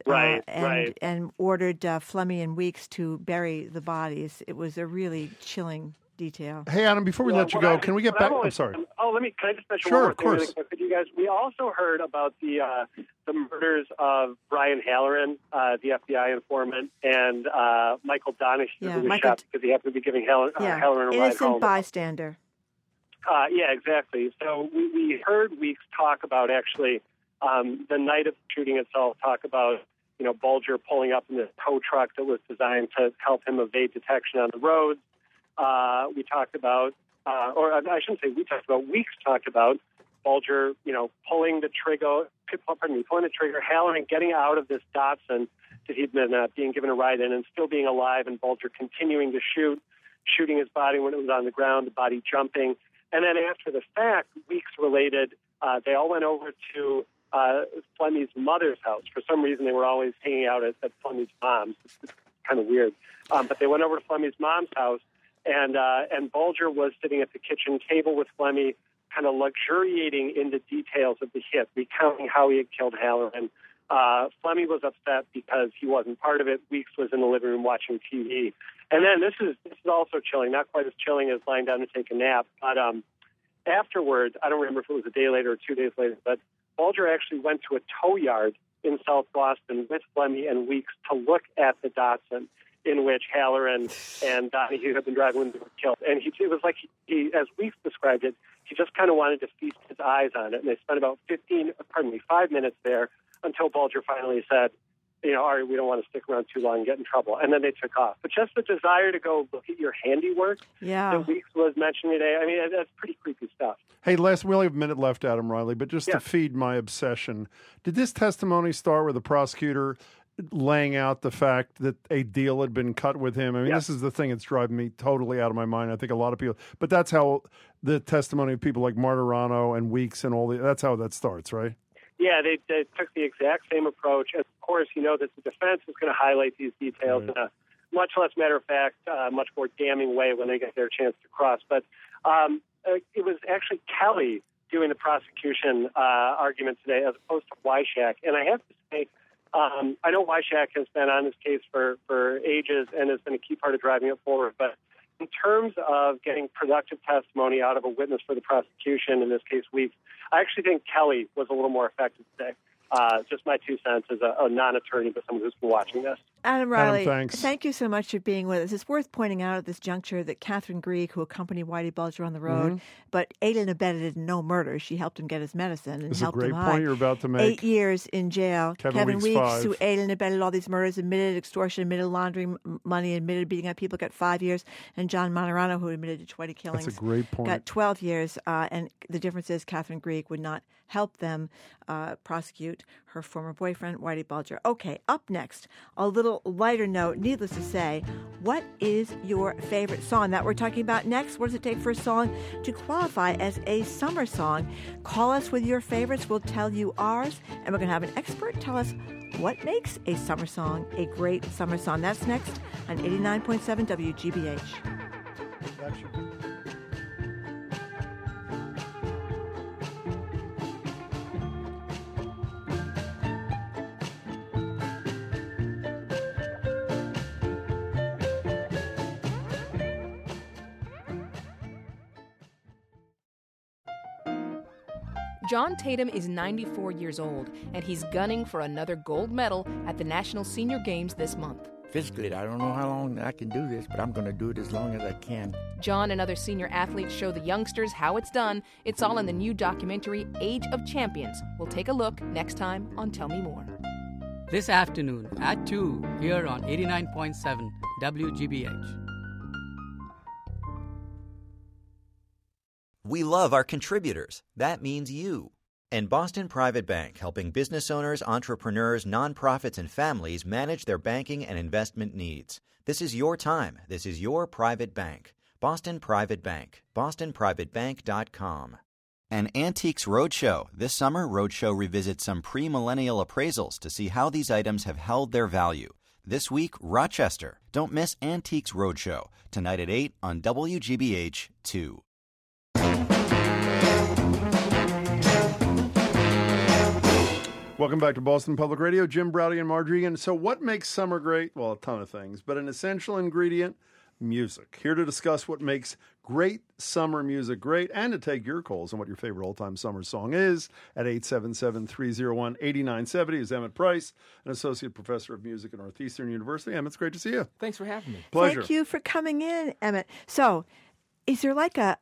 ordered Flemmi and Weeks to bury the bodies. It was a really chilling detail.
Hey, Adam, before we let you go, can we get back? I'm sorry.
Can I just mention
one
more
of course.
thing really quick with you guys? We also heard about the murders of Brian Halloran, the FBI informant, and Michael Donahue, who was shot because he happened to be giving Halloran a ride home.
Innocent bystander.
Yeah, exactly. So we heard Weeks talk about actually the night of the shooting itself, talk about Bulger pulling up in this tow truck that was designed to help him evade detection on the roads. We talked about, or I shouldn't say we talked about, Weeks talked about Bulger, pulling the trigger, Halloran getting out of this Datsun that he'd been being given a ride in and still being alive, and Bulger continuing to shooting his body when it was on the ground, the body jumping. And then after the fact, Weeks related, they all went over to Flemmi's mother's house. For some reason, they were always hanging out at Flemmi's mom's. It's kind of weird. But they went over to Flemmi's mom's house, and Bulger was sitting at the kitchen table with Flemmi, kind of luxuriating in the details of the hit, recounting how he had killed Halloran. Flemmi was upset because he wasn't part of it. Weeks was in the living room watching TV. And then this is also chilling, not quite as chilling as lying down to take a nap. But afterwards, I don't remember if it was a day later or 2 days later, but Bulger actually went to a tow yard in South Boston with Flemmi and Weeks to look at the Datsun in which Halloran and Donahue had been driving when they were killed. And it was like he, as Weeks described it, he just kind of wanted to feast his eyes on it. And they spent about 5 minutes there until Bulger finally said, Ari, we don't want to stick around too long and get in trouble. And then they took off. But just the desire to go look at your handiwork that Weeks was mentioning today, I mean, that's pretty creepy stuff.
Hey, we only have a minute left, Adam Riley, but just to feed my obsession, did this testimony start with the prosecutor laying out the fact that a deal had been cut with him? I mean, this is the thing that's driving me totally out of my mind. I think a lot of people, but that's how the testimony of people like Martirano and Weeks and that's how that starts, right?
Yeah, they took the exact same approach. Of course, that the defense is going to highlight these details in a much less matter-of-fact, much more damning way when they get their chance to cross. But it was actually Kelly doing the prosecution argument today as opposed to Wyshak. And I have to say, I know Wyshak has been on this case for ages and has been a key part of driving it forward. But in terms of getting productive testimony out of a witness for the prosecution, in this case, I actually think Kelly was a little more effective today. Just my 2 cents as a non-attorney, but someone who's been watching this.
Adam Riley,
thanks.
Thank you so much for being with us. It's worth pointing out at this juncture that Catherine Greig, who accompanied Whitey Bulger on the road, but aided and abetted in no murder. She helped him get his medicine and helped him hide.
It's a great point you're about to make.
8 years in jail. Kevin Weeks, who aided and abetted all these murders, admitted extortion, admitted laundering money, admitted beating up people, got 5 years. And John Monterano, who admitted to 20 killings,
that's a great point,
got 12 years. And the difference is Catherine Greig would not help them prosecute her former boyfriend, Whitey Bulger. Okay, up next, a little lighter note. Needless to say, what is your favorite song? That we're talking about next. What does it take for a song to qualify as a summer song? Call us with your favorites. We'll tell you ours. And we're going to have an expert tell us what makes a summer song a great summer song. That's next on 89.7 WGBH.
John Tatum is 94 years old, and he's gunning for another gold medal at the National Senior Games this month.
Physically, I don't know how long I can do this, but I'm going to do it as long as I can.
John and other senior athletes show the youngsters how it's done. It's all in the new documentary, Age of Champions. We'll take a look next time on Tell Me More.
This afternoon at 2 here on 89.7 WGBH.
We love our contributors. That means you. And Boston Private Bank, helping business owners, entrepreneurs, nonprofits, and families manage their banking and investment needs. This is your time. This is your private bank. Boston Private Bank. BostonPrivateBank.com. And Antiques Roadshow. This summer, Roadshow revisits some pre-millennial appraisals to see how these items have held their value. This week, Rochester. Don't miss Antiques Roadshow. Tonight at 8 on WGBH 2.
Welcome back to Boston Public Radio. Jim Braude and Margery Egan. So what makes summer great? Well, a ton of things, but an essential ingredient, music. Here to discuss what makes great summer music great and to take your calls on what your favorite all-time summer song is at 877-301-8970 is Emmett Price, an associate professor of music at Northeastern University. Emmett, it's great to see you.
Thanks for having me.
Pleasure.
Thank you for coming in, Emmett. So is there like an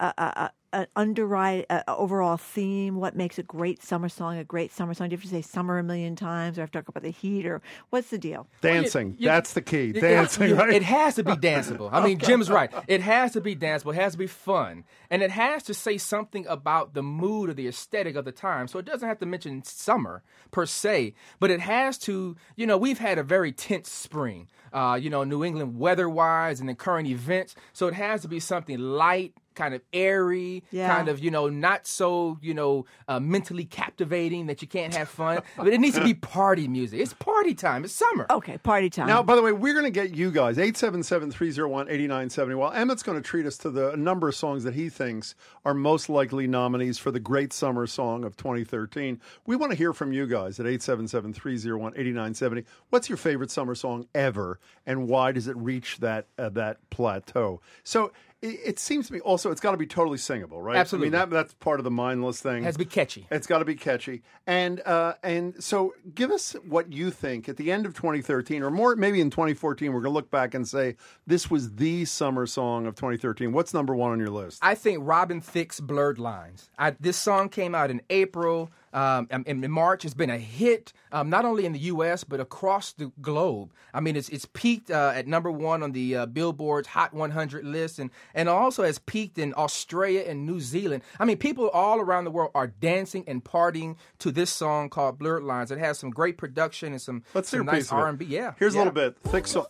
overall theme? What makes a great summer song a great summer song? Do you have to say summer a million times, or have to talk about the heat, or what's the deal?
Dancing. That's the key. Dancing, right?
It has to be danceable. I mean, Jim's right. It has to be danceable. It has to be fun. And it has to say something about the mood or the aesthetic of the time. So it doesn't have to mention summer per se, but it has to, we've had a very tense spring, New England weather-wise and the current events. So it has to be something light, kind of airy, kind of, not so, mentally captivating that you can't have fun. But it needs to be party music. It's party time. It's summer.
Okay, party time.
Now, by the way, we're going to get you guys, 877-301-8970. While Emmett's going to treat us to the number of songs that he thinks are most likely nominees for the Great Summer Song of 2013, we want to hear from you guys at 877-301-8970. What's your favorite summer song ever, and why does it reach that plateau? So it seems to me also it's got to be totally singable, right?
Absolutely.
I mean, that's part of the mindless thing.
It has to be catchy.
It's got to be catchy. And so give us what you think at the end of 2013, or more maybe in 2014, we're going to look back and say, this was the summer song of 2013. What's number one on your list?
I think Robin Thicke's Blurred Lines. This song came out in April. In March, it's been a hit, not only in the U.S., but across the globe. I mean, it's peaked at number one on the Billboard's Hot 100 list, and also has peaked in Australia and New Zealand. I mean, people all around the world are dancing and partying to this song called Blurred Lines. It has some great production and some nice R&B. Yeah.
Here's a little bit. Thick song.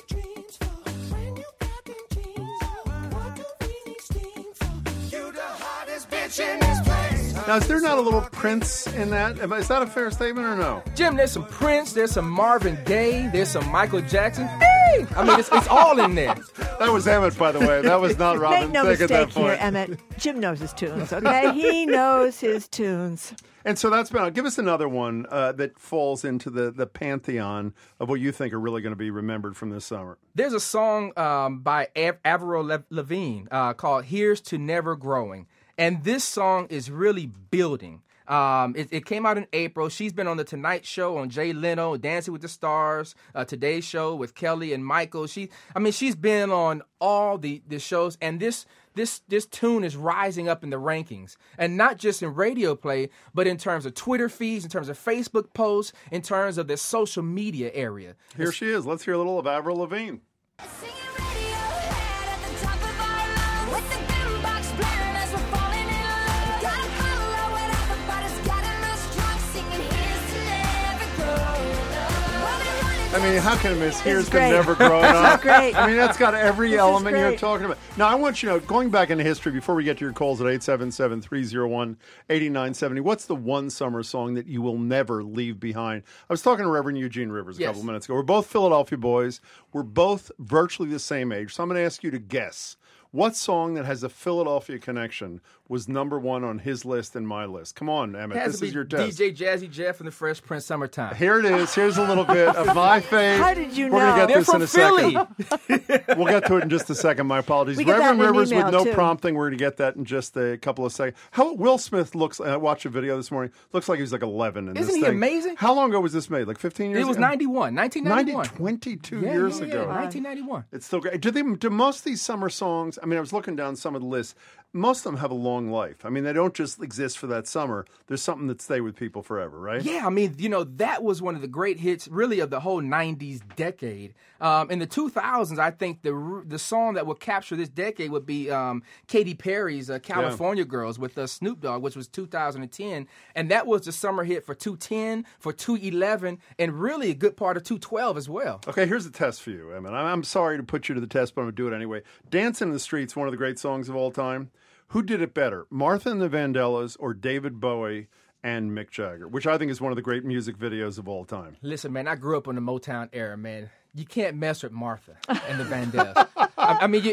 Now, is there not a little Prince in that? Is that a fair statement or no?
Jim, there's some Prince, there's some Marvin Gaye, there's some Michael Jackson. Hey! I mean, it's all in there.
That was Emmett, by the way. That was not Robin.
Make no
Think at that
mistake here,
point.
Emmett. Jim knows his tunes, okay? He knows his tunes.
And so that's been. Give us another one that falls into the pantheon of what you think are really going to be remembered from this summer.
There's a song by Avril Lavigne called "Here's to Never Growing," and this song is really building. It came out in April. She's been on the Tonight Show, on Jay Leno, Dancing with the Stars, Today's Show with Kelly and Michael. She's been on all the shows, and this tune is rising up in the rankings, and not just in radio play, but in terms of Twitter feeds, in terms of Facebook posts, in terms of the social media area.
Here she is. Let's hear a little of Avril Lavigne. I mean, how can I miss Here's to Never Growing Up?
Great.
I mean, that's got every element you're
great.
talking about. Now, I want you to know, going back into history, before we get to your calls at 877-301-8970, what's the one summer song that you will never leave behind? I was talking to Reverend Eugene Rivers a couple minutes ago. We're both Philadelphia boys. We're both virtually the same age. So I'm going to ask you to guess. What song that has a Philadelphia connection was number one on his list and my list? Come on, Emmett. This is your test.
DJ Jazzy Jeff and the Fresh Prince "Summertime."
Here it is. Here's a little bit of my fave.
How did you
We're
know?
going to get this in a
Philly.
second. We'll get to it in just a second. My apologies.
We get
Reverend
that in an
Rivers with
email,
no
too.
prompting. We're going to get that in just a couple of seconds. How Will Smith looks. I watched a video this morning. Looks like he was like 11 in
Isn't
this
he
thing.
amazing?
How long ago was this made? Like 15 years ago?
It was 1991.
22 years ago.
1991.
It's still great. Do most of these summer songs, I mean, I was looking down some of the lists, most of them have a long life. I mean, they don't just exist for that summer. There's something that stay with people forever, right?
Yeah, I mean, that was one of the great hits, really, of the whole 90s decade. In the 2000s, I think the song that would capture this decade would be Katy Perry's California Girls with Snoop Dogg, which was 2010. And that was the summer hit for 2010, for 2011, and really a good part of 2012 as well.
Okay, here's a test for you, Emmett. I'm sorry to put you to the test, but I'm going to do it anyway. Dancing in the Street's one of the great songs of all time. Who did it better, Martha and the Vandellas or David Bowie and Mick Jagger, which I think is one of the great music videos of all time?
Listen, man, I grew up in the Motown era, man. You can't mess with Martha and the Vandellas. I mean,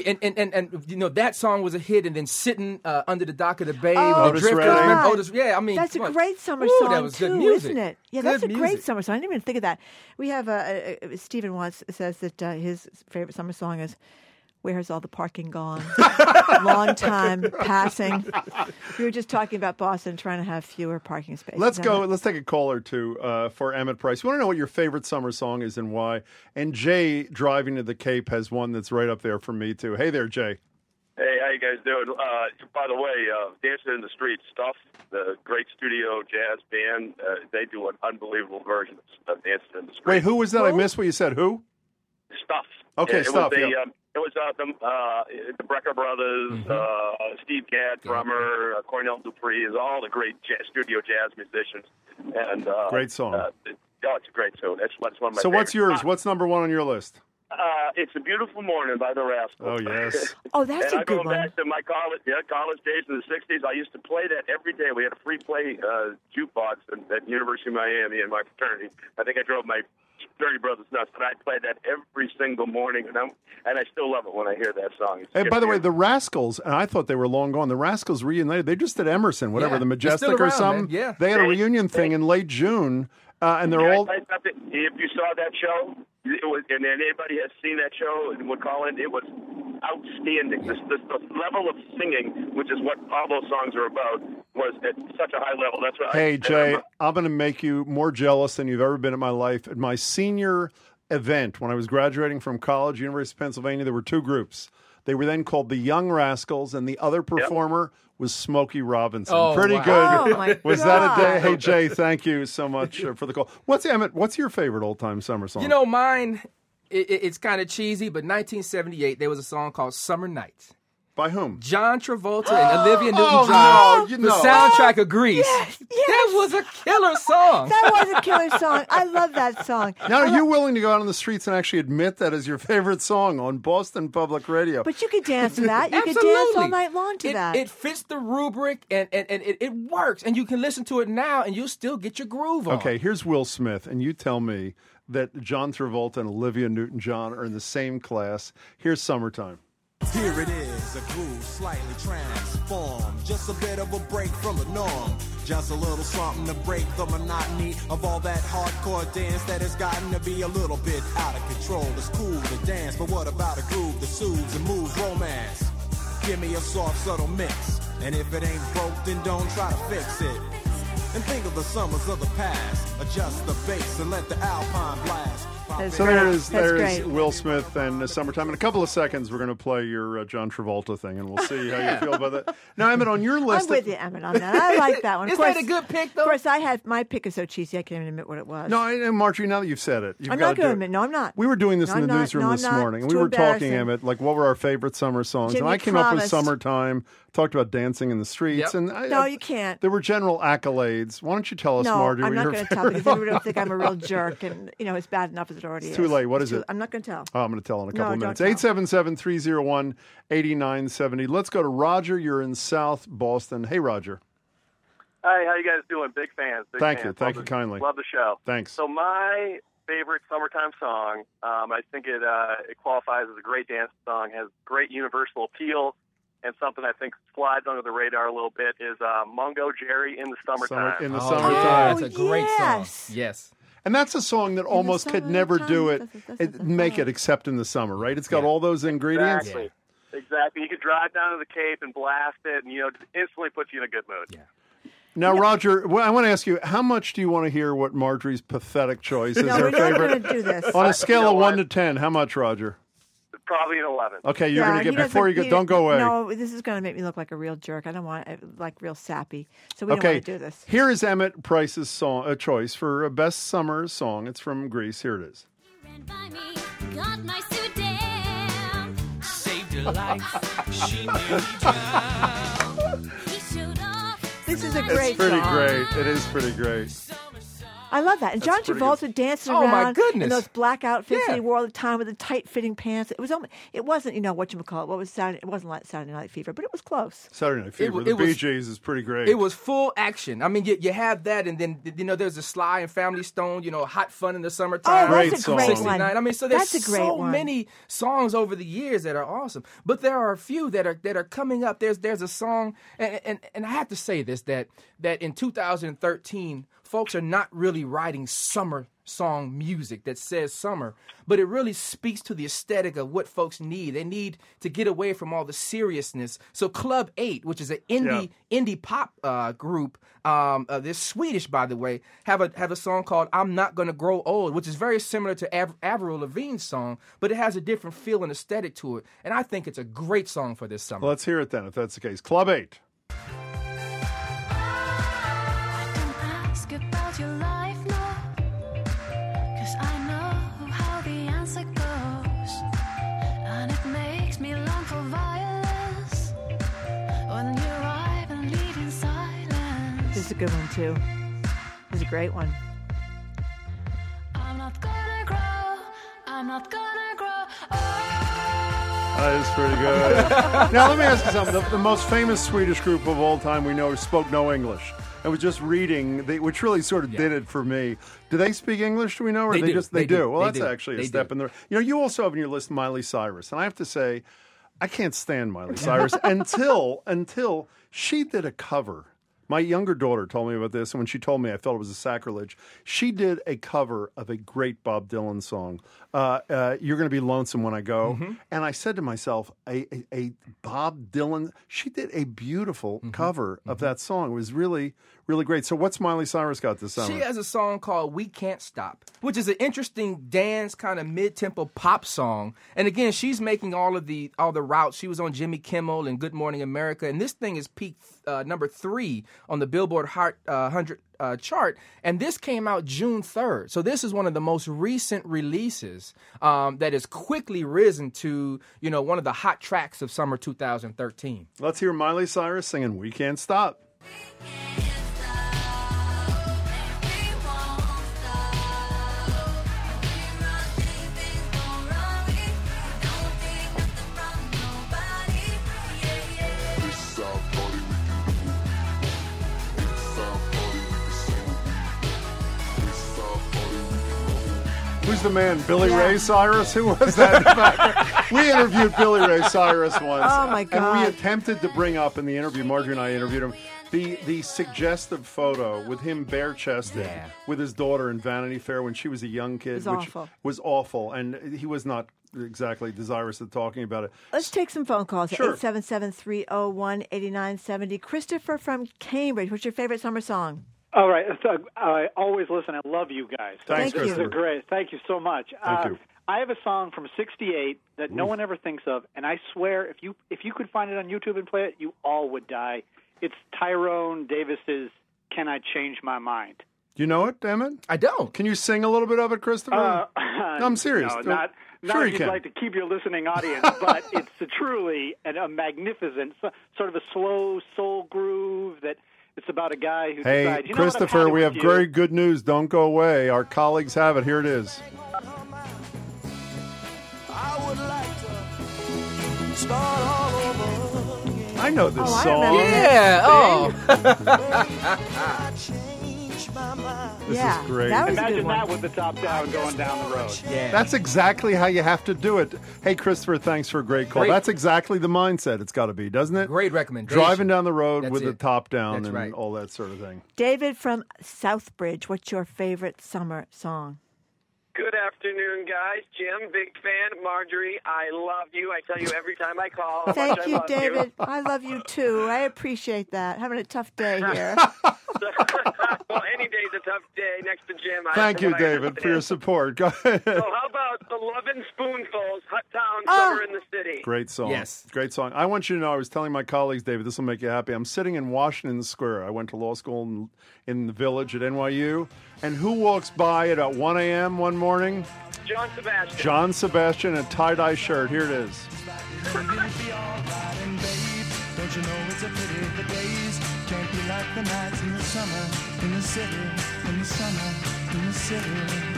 that song was a hit, and then Sitting Under the Dock of the Bay with the Drifters. Otis, I mean,
that's a great summer song,
that was
too,
good music.
isn't it? Yeah,
good
that's a
music.
great summer song. I didn't even think of that. We have Stephen Watts says that his favorite summer song is "Where's All the Parking Gone?" Long time passing. We were just talking about Boston trying to have fewer parking spaces.
Let's go. Let's take a call or two for Emmett Price. You want to know what your favorite summer song is and why? And Jay, driving to the Cape, has one that's right up there for me, too. Hey there, Jay.
Hey, how you guys doing? By the way, Dancing in the Street Stuff, the great studio jazz band, they do an unbelievable version of Dancing in the Street.
Wait, who was that? I missed what you said. Who?
Stuff.
Okay, Stuff.
It was the Brecker Brothers, Steve Gadd, drummer, Cornell Dupree, is all the great studio jazz musicians. And
great song.
It's a great tune. That's one of my
So
favorites.
what's yours? What's number one on your list?
It's a Beautiful Morning by the Rascals.
Oh, yes.
Oh, that's
and
a good
I go
one.
back to my college days in the 60s. I used to play that every day. We had a free play jukebox at University of Miami in my fraternity. I think I drove my fraternity brothers nuts, but I played that every single morning, and I still love it when I hear that song.
Hey, by the way, the Rascals, and I thought they were long gone. The Rascals reunited. They just did Emerson, whatever, the Majestic or something.
man. Yeah.
They had a reunion thing in late June, and they're all.
If you saw that show, it was, and anybody has seen that show and would call it was outstanding. The level of singing, which is what all those songs are about, was at such a high level. That's what.
Hey, Jay, I'm going to make you more jealous than you've ever been in my life. At my senior event, when I was graduating from college, University of Pennsylvania, there were two groups. They were then called the Young Rascals, and the other performer was Smokey Robinson.
Oh,
Pretty
wow.
good.
Oh, my
Was that a day?
God.
Hey, Jay, thank you so much for the call. Emmett, what's your favorite old-time summer song?
Mine, it's kind of cheesy, but 1978, there was a song called Summer Nights.
By whom?
John Travolta and Olivia Newton-John. The soundtrack of Grease.
Yes.
That was a killer song.
That was a killer song. I love that song.
Now, are you willing to go out on the streets and actually admit that as your favorite song on Boston Public Radio?
But you could dance to that. You could dance
Absolutely.
all night long to that.
It fits the rubric, and it works. And you can listen to it now, and you'll still get your groove on.
Okay, here's Will Smith, and you tell me that John Travolta and Olivia Newton-John are in the same class. Here's Summertime.
Here it is, a groove slightly transformed. Just a bit of a break from the norm. Just a little something to break the monotony of all that hardcore dance that has gotten to be a little bit out of control. It's cool to dance, but what about a groove that soothes and moves romance? Give me a soft, subtle mix. And if it ain't broke, then don't try to fix it. And think of the summers of the past. Adjust the bass and let the Alpine blast.
So there's Will Smith and Summertime. In a couple of seconds, we're going to play your John Travolta thing, and we'll see how you feel about that. Now, Emmett, on your list...
I'm with you, Emmett, on that. I like that one.
Is that a good pick, though?
Of course, my pick is so cheesy, I can't even admit what it was.
No, Marjorie, now that you've said it,
I'm not going to admit. No, I'm not.
We were doing this in the newsroom this morning, and we were talking, Emmett, like what were our favorite summer songs,
Jimmy
and I came up with Summertime, talked about dancing in the streets, and
no, you can't.
There were general accolades. Why don't you tell us,
no,
Marjorie?
I'm not going to tell because everybody will think I'm a real jerk, and it's bad enough as it already is.
It's too late. What is it?
I'm not going to tell.
Oh, I'm going to tell in a couple of minutes.
Don't tell.
877-301-8970. Let's go to Roger. You're in South Boston. Hey, Roger.
Hi, how you guys doing? Big fans.
Thank you. Thank you kindly.
Love the show.
Thanks.
So my favorite summertime song, I think it qualifies as a great dance song, has great universal appeal, and something I think slides under the radar a little bit is Mungo Jerry in the Summertime.
In the Summertime.
That's a great song. Yes.
And that's a song that almost could never do it, make it except in the summer, right? It's got all those ingredients.
Exactly. You could drive down to the Cape and blast it, and it instantly puts you in a good mood.
Yeah.
Now, Roger, I want to ask you, how much do you want to hear what Marjorie's pathetic choice is?
No,
her
we're not
favorite?
going to do this.
On a scale of 1 to 10, how much, Roger?
Probably an 11.
Okay, you're going to get before you go. Don't go away.
No, this is going to make me look like a real jerk. I don't want real sappy. So we don't want to do this.
Here is Emmett Price's song, choice for a best summer song. It's from Grease. Here it is.
Got my suit down. Saved your life. She nearly drowned. He showed off.
This is a great
song. It's pretty
song.
great. It is pretty great.
I love that. And John Travolta dancing around
my goodness.
in those black outfits that he wore all the time with the tight-fitting pants. It wasn't, whatchamacallit, what was Saturday? It wasn't like Saturday Night Fever, but it was close.
Saturday Night Fever, the Bee Gees is pretty great.
It was full action. I mean, you have that, and then, there's a Sly and Family Stone, Hot Fun in the Summertime.
Oh, that's a great
69.
one.
I mean, so there's
that's a great
so
one.
many songs over the years that are awesome. But there are a few that are coming up. There's a song, and I have to say this, that in 2013, folks are not really writing summer song music that says summer, but it really speaks to the aesthetic of what folks need. They need to get away from all the seriousness. So Club 8, which is an indie pop group, they're Swedish, by the way, have a song called "I'm Not Gonna Grow Old," which is very similar to Avril Lavigne's song, but it has a different feel and aesthetic to it. And I think it's a great song for this summer.
Well, let's hear it then, if that's the case. Club 8.
About your life, no, 'cause I know how the answer goes, and it makes me long for violence when you arrive and lead in silence.
This is a good one, too. This is a great one.
I'm not gonna grow, I'm not gonna grow old.
That is pretty good. Now, let me ask you something. The most famous Swedish group of all time we know spoke no English. I was just reading, which really sort of did it for me. Do they speak English, do we know? Or
They do.
They do. Well,
They
that's
do.
actually a
They
step
do.
in the... You also have on your list Miley Cyrus. And I have to say, I can't stand Miley Cyrus until she did a cover. My younger daughter told me about this, and when she told me, I felt it was a sacrilege. She did a cover of a great Bob Dylan song, You're Gonna Be Lonesome When I Go.
Mm-hmm.
And I said to myself, a Bob Dylan, she did a beautiful cover of that song. It was really, really great. So what's Miley Cyrus got this summer?
She has a song called "We Can't Stop," which is an interesting dance kind of mid-tempo pop song. And again, she's making all the routes. She was on Jimmy Kimmel and Good Morning America, and this thing is peaked number 3 on the Billboard Hot 100 chart. And this came out June 3rd. So this is one of the most recent releases that has quickly risen to one of the hot tracks of summer 2013.
Let's hear Miley Cyrus singing "We Can't Stop." Who's the man? Billy Ray Cyrus? Who was that? We interviewed Billy Ray Cyrus once.
Oh, my God.
And we attempted to bring up in the interview, Marjorie and I interviewed him, the suggestive photo with him bare-chested with his daughter in Vanity Fair when she was a young kid.
It was awful.
Was awful. And he was not exactly desirous of talking about it.
Let's take some phone calls.
Sure.
877-301-8970. Christopher from Cambridge, what's your favorite summer song?
All right. So, I always listen. I love you guys.
Thanks,
These are great. Thank you so much.
Thank you.
I have a song from '68 that no one ever thinks of, and I swear if you could find it on YouTube and play it, you all would die. It's Tyrone Davis's "Can I Change My Mind?"
Do you know it, Emmett?
I don't.
Can you sing a little bit of it, Christopher? No, I'm serious.
No, not
Sure
if
you
you'd
can.
like to keep your listening audience, but it's truly a magnificent, sort of a slow soul groove that it's about a guy who
Hey,
decides, you know what, I've had
Christopher,
it
we
with
have
you.
very good news. Don't go away. Our colleagues have it. Here it is. I know this song. This is great.
Imagine that with the top down going down the road.
Yeah.
That's exactly how you have to do it. Hey, Christopher, thanks for a great call.
Great.
That's exactly the mindset it's got to be, doesn't it?
Great recommendation.
Driving down the road
That's
with the
it.
top down
That's
and
right.
all that sort of thing.
David from Southbridge, what's your favorite summer song?
Good afternoon, guys. Jim, big fan. Marjorie, I love you. I tell you every time I call. how much
Thank
I
you,
love
David. I love you, too. I appreciate that. Having a tough day here.
Well, any day's a tough day next to Jim.
Thank you, David, for your support. Go ahead.
So how about the Lovin' Spoonfuls, Hut Town,
Ah.
Summer in the City?
Great song.
Yes.
Great song. I want you to know, I was telling my colleagues, David, this will make you happy. I'm sitting in Washington Square. I went to law school in the Village at NYU. And who walks by at 1 a.m. one morning?
John Sebastian.
John Sebastian in a tie-dye shirt. Here it is.
Don't you know it's a pity the days can't be like the nights in the summer, in the city, in the summer, in the city.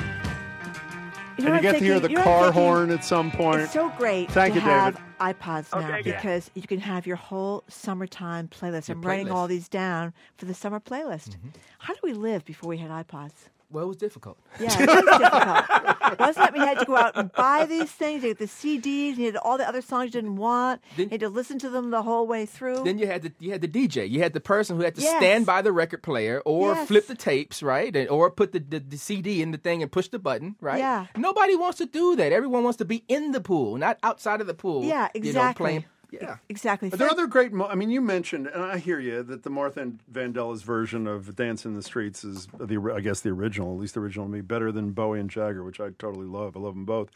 You
And you get to hear the car horn at some point.
It's so great
Thank
to
you,
have
David.
iPods now
Okay, good.
because you can have your whole summertime playlist.
Your
I'm writing
playlist.
all these down for the summer playlist. How did we live before we had iPods?
Well, it was difficult.
Yeah, it was difficult. Wasn't it? We had to go out and buy these things, you had the CDs, you had all the other songs you didn't want, you had to listen to them the whole way through.
Then you had the DJ. You had the person who had to
Yes.
stand by the record player or
Yes.
flip the tapes, right? Or put the CD in the thing and push the button, right?
Yeah.
Nobody wants to do that. Everyone wants to be in the pool, not outside of the pool.
Yeah,
You know,
exactly.
playing. Yeah.
Exactly.
Are there other great? I mean, you mentioned, and I hear you, that the Martha Vandellas version of "Dance in the Streets" is I guess the original, at least the original, to me, better than Bowie and Jagger, which I totally love. I love them both.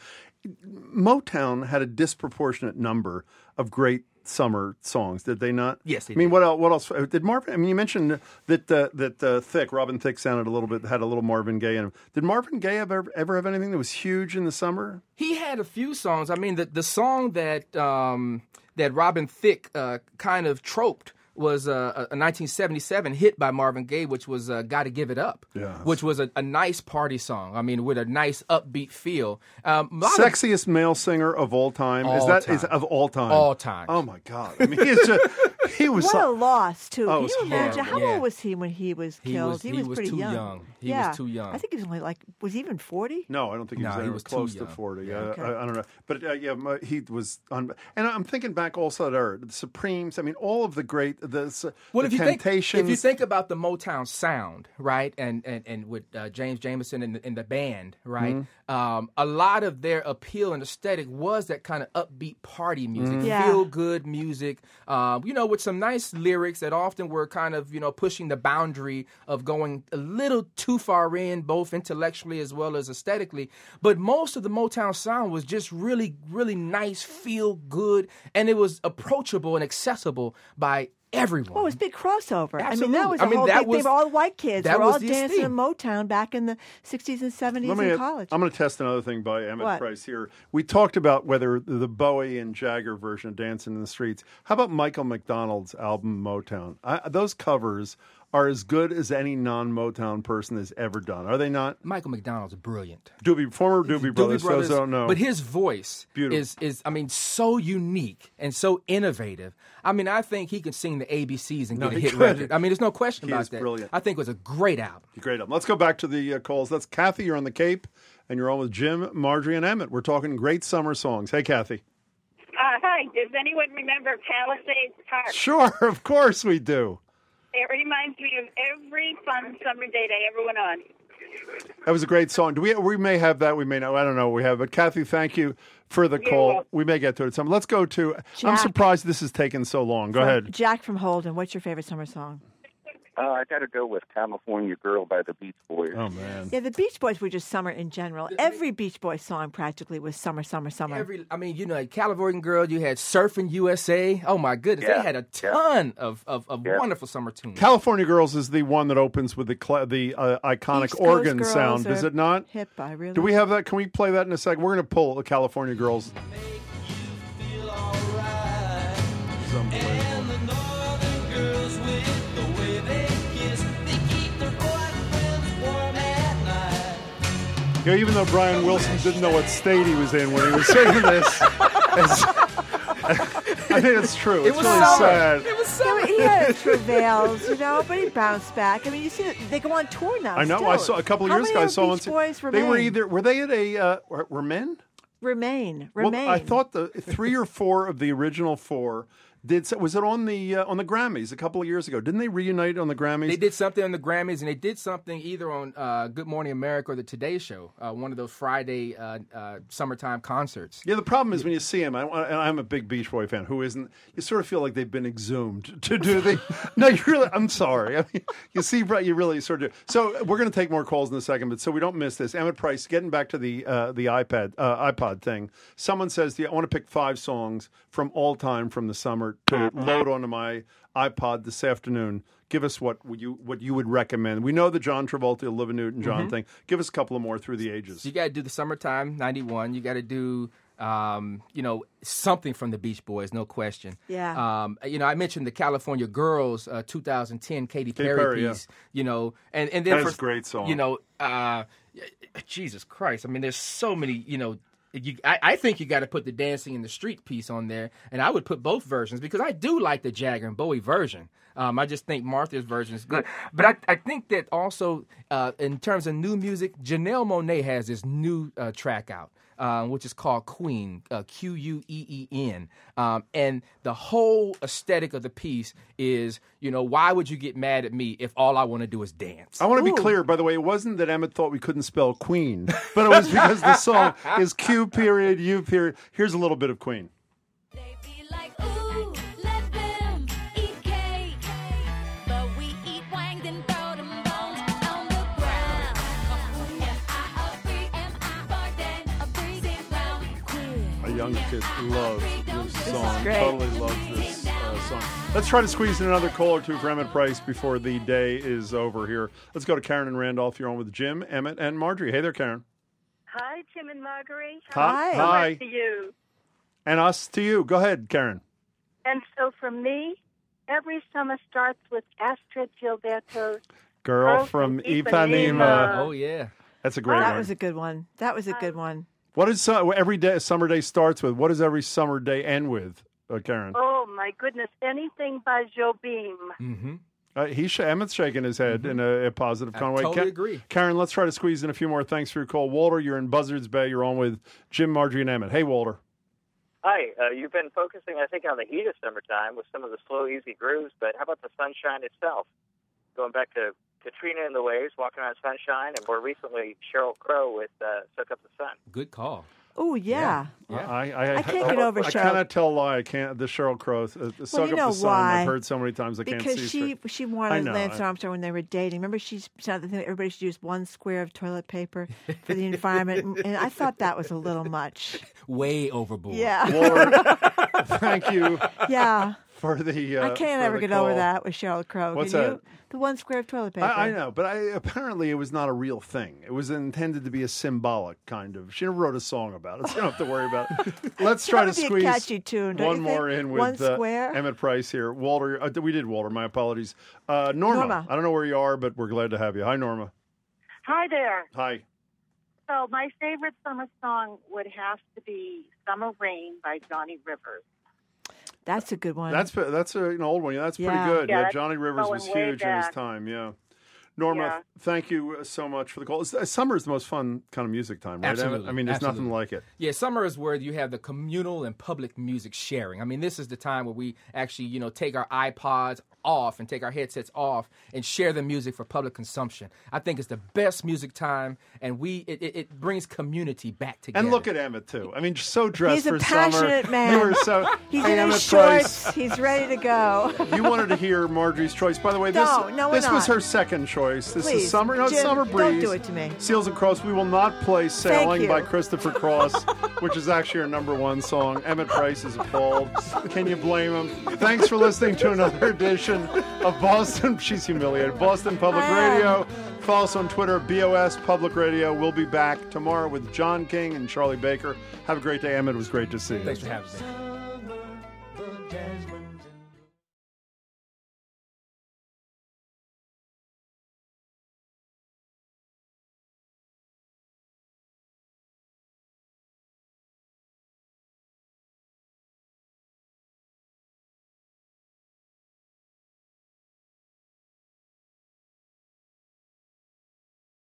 Motown had a disproportionate number of great summer songs, did they not?
Yes, they
I mean,
did.
what else did Marvin? I mean, you mentioned that Thicke, Robin Thicke, sounded had a little Marvin Gaye in him. Did Marvin Gaye ever have anything that was huge in the summer?
He had a few songs. I mean, the song that that Robin Thicke kind of troped was a 1977 hit by Marvin Gaye, which was "Gotta Give It Up," which was a nice party song. I mean, with a nice upbeat feel.
Sexiest male singer of all time.
All
Is
time.
of all time?
All time.
Oh my God! I mean, he was.
What a loss, too.
Oh,
Can
it
you
was
imagine?
horrible.
How
Yeah.
old was he when he was
He
killed?
was-
he
he
was
was
pretty
too
young.
young. He
yeah.
was too young.
I think he was only was he even 40?
No, I don't think he
No,
was
he
anywhere
was too
close to
young.
40.
Yeah.
Okay.
I don't know. But he was on. And I'm thinking back also at the Supremes. I mean, all of the great,
Well,
the
if you
Temptations.
think about the Motown sound, right, and with James Jamerson and the band, right,
Mm-hmm.
a lot of their appeal and aesthetic was that kind of upbeat party music,
Yeah.
feel good music, with some nice lyrics that often were kind of pushing the boundary of going a little too far in, both intellectually as well as aesthetically. But most of the Motown sound was just really, really nice, feel good, and it was approachable and accessible by everyone.
Well, it was a big crossover.
Absolutely.
I mean, that was
I
a
mean,
whole
that
big
was-
thing for all the white kids.
that
We're all
was the
dancing in
esteem.
Motown back in the 60s and 70s in college.
I'm going to test another thing by Emmett
What?
Price here. We talked about whether the Bowie and Jagger version of "Dancing in the Streets." How about Michael McDonald's album Motown? Those covers are as good as any non-Motown person has ever done. Are they not?
Michael McDonald's brilliant.
Former Doobie Brothers. Those don't know.
But his voice
Beautiful.
is I mean, so unique and so innovative. I mean, I think he could sing the ABCs and
No,
get a
he
hit
could.
record. I mean, there's no question
He
about
is
that.
brilliant.
I think it was a great album.
Great album. Let's go back to the calls. That's Kathy. You're on the Cape. and you're on with Jim, Marjorie, and Emmett. We're talking great summer songs. Hey, Kathy.
Hi. Does anyone remember Palisades Park?
Sure, of course we do.
It reminds me of every fun summer date I ever went on.
That was a great song. We may have that. We may not. I don't know. We have. But Kathy, thank you for the call.
welcome.
We may get to it some. Let's go to. I'm
Jack.
surprised this has taken so long. Go ahead.
Jack from Holden, what's your favorite summer song?
I got to go with California Girl by the Beach Boys.
Oh, man.
Yeah, the Beach Boys were just summer in general. Every Beach Boys song practically was summer, summer, summer.
California Girl, you had Surfing USA. Oh, my goodness.
Yeah.
They had a ton of wonderful summer tunes.
California Girls is the one that opens with the iconic
East Coast
organ
Girls
sound,
are
is it not?
Hip, I really.
Do we have that? Can we play that in a second? We're going to pull the California Girls. It's unbelievable. You know, even though Brian Wilson didn't know what state he was in when he was singing this, I think it's true. It's really sad.
It was summer. He had his travails, but he bounced back. I mean, you see, they go on tour now.
I know.
Still.
I saw a couple of
How
years
many
ago. I
of
saw
Beach
one.
Boys
They were they at a were men?
Remain.
Well, I thought the 3 or 4 of the original 4 was it on the Grammys a couple of years ago? Didn't they reunite on the Grammys?
They did something on the Grammys, and they did something either on Good Morning America or the Today Show, one of those Friday summertime concerts.
Yeah, the problem is when you see them, and I'm a big Beach Boy fan. Who isn't? You sort of feel like they've been exhumed to do the. No, you really. I'm sorry. I mean, you see, you really sort of do. So we're going to take more calls in a second, but so we don't miss this. Emmett Price, getting back to the iPod thing. Someone says, I want to pick 5 songs from all time from the summer to load onto my iPod this afternoon. Give us what you would recommend. We know the John Travolta, Olivia Newton-John thing. Give us a couple of more through the ages.
So you got to do the Summertime '91. You got to do something from the Beach Boys, no question.
Yeah.
I mentioned the California Girls 2010 Katy Perry piece.
Yeah.
And then
that's a great song.
Jesus Christ. I mean, there's so many. I think you got to put the Dancing in the Street piece on there, and I would put both versions because I do like the Jagger and Bowie version. I just think Martha's version is good. But I think that also, in terms of new music, Janelle Monáe has this new track out, which is called Queen, Queen. And the whole aesthetic of the piece is, why would you get mad at me if all I want to do is dance?
I want to be clear, by the way, it wasn't that Emmett thought we couldn't spell Queen, but it was because the song is Q period, U period. Here's a little bit of Queen. Young kid loves this song. Totally loves this song. Let's try to squeeze in another call or two for Emmett Price before the day is over here. Let's go to Karen and Randolph. You're on with Jim, Emmett, and Marjorie. Hey there, Karen.
Hi, Jim and Marguerite.
Hi.
To you.
And us to you. Go ahead, Karen.
And so from me, every summer starts with Astrid Gilberto's
Girl from Ipanema.
Oh, yeah.
That's a great one.
That was a good one. That was a good one.
What is every day? Summer day starts with. What does every summer day end with, Karen?
Oh my goodness! Anything by Jobim.
Mm-hmm.
Emmett's shaking his head in a positive kind of way.
Totally agree.
Karen, let's try to squeeze in a few more. Thanks for your call, Walter. You're in Buzzards Bay. You're on with Jim, Marjorie, and Emmett. Hey, Walter.
Hi. You've been focusing, I think, on the heat of summertime with some of the slow, easy grooves. But how about the sunshine itself? Going back to Katrina and the Waves, Walking on Sunshine, and more recently Sheryl Crow with Soak Up the Sun.
Good call.
Oh, yeah.
I
can't get over
I
Sheryl.
cannot tell a lie. I can't. The Sheryl Crow, Soak Up the Sun,
why?
I've heard so many times I can't see
Because she wanted Lance Armstrong when they were dating. Remember, she said the thing that everybody should use 1 square of toilet paper for the environment. And I thought that was a little much.
Way overboard.
Yeah.
Walter, thank you.
Yeah.
For the
I can't ever get over that with Sheryl Crow.
What's
Can
that?
You? The 1 square of toilet paper.
I know, but apparently it was not a real thing. It was intended to be a symbolic kind of. She never wrote a song about it, so you don't have to worry about it. Let's try to squeeze
a catchy tune,
one more in with
1 square.
Emmett Price here. Walter, we did Walter. My apologies. Norma, I don't know where you are, but we're glad to have you. Hi, Norma.
Hi there.
Hi.
So my favorite summer song would have to be "Summer Rain" by Johnny Rivers.
That's a good one.
That's an old one. Yeah, that's pretty good.
Yeah,
Johnny Rivers was huge in his time. Yeah. Norma,
Yeah.
thank you so much for the call. Summer is the most fun kind of music time, right?
Absolutely.
I mean, there's
Absolutely.
nothing like it.
Yeah, summer is where you have the communal and public music sharing. I mean, this is the time where we actually, take our iPods off and take our headsets off and share the music for public consumption. I think it's the best music time, and it brings community back together.
And look at Emmett, too. I mean, just so dressed
He's a
for summer.
passionate man.
You were so...
He's
Hey,
in
Emmett
his shorts.
Price.
He's ready to go.
You wanted to hear Marjorie's choice. By the way, this
No, we're
was
not.
her second choice. This
Please,
is Summer. No, it's
Jim,
Summer Breeze.
don't do it to me.
Seals and Cross. We will not play Sailing
you.
by Christopher Cross, which is actually our number one song. Emmett Price is appalled. Can you blame him? Thanks for listening to another edition of Boston. She's humiliated. Boston Public Radio. Follow us on Twitter, BOS Public Radio. We'll be back tomorrow with John King and Charlie Baker. Have a great day, Emmett. It was great to see you.
Thanks for having me.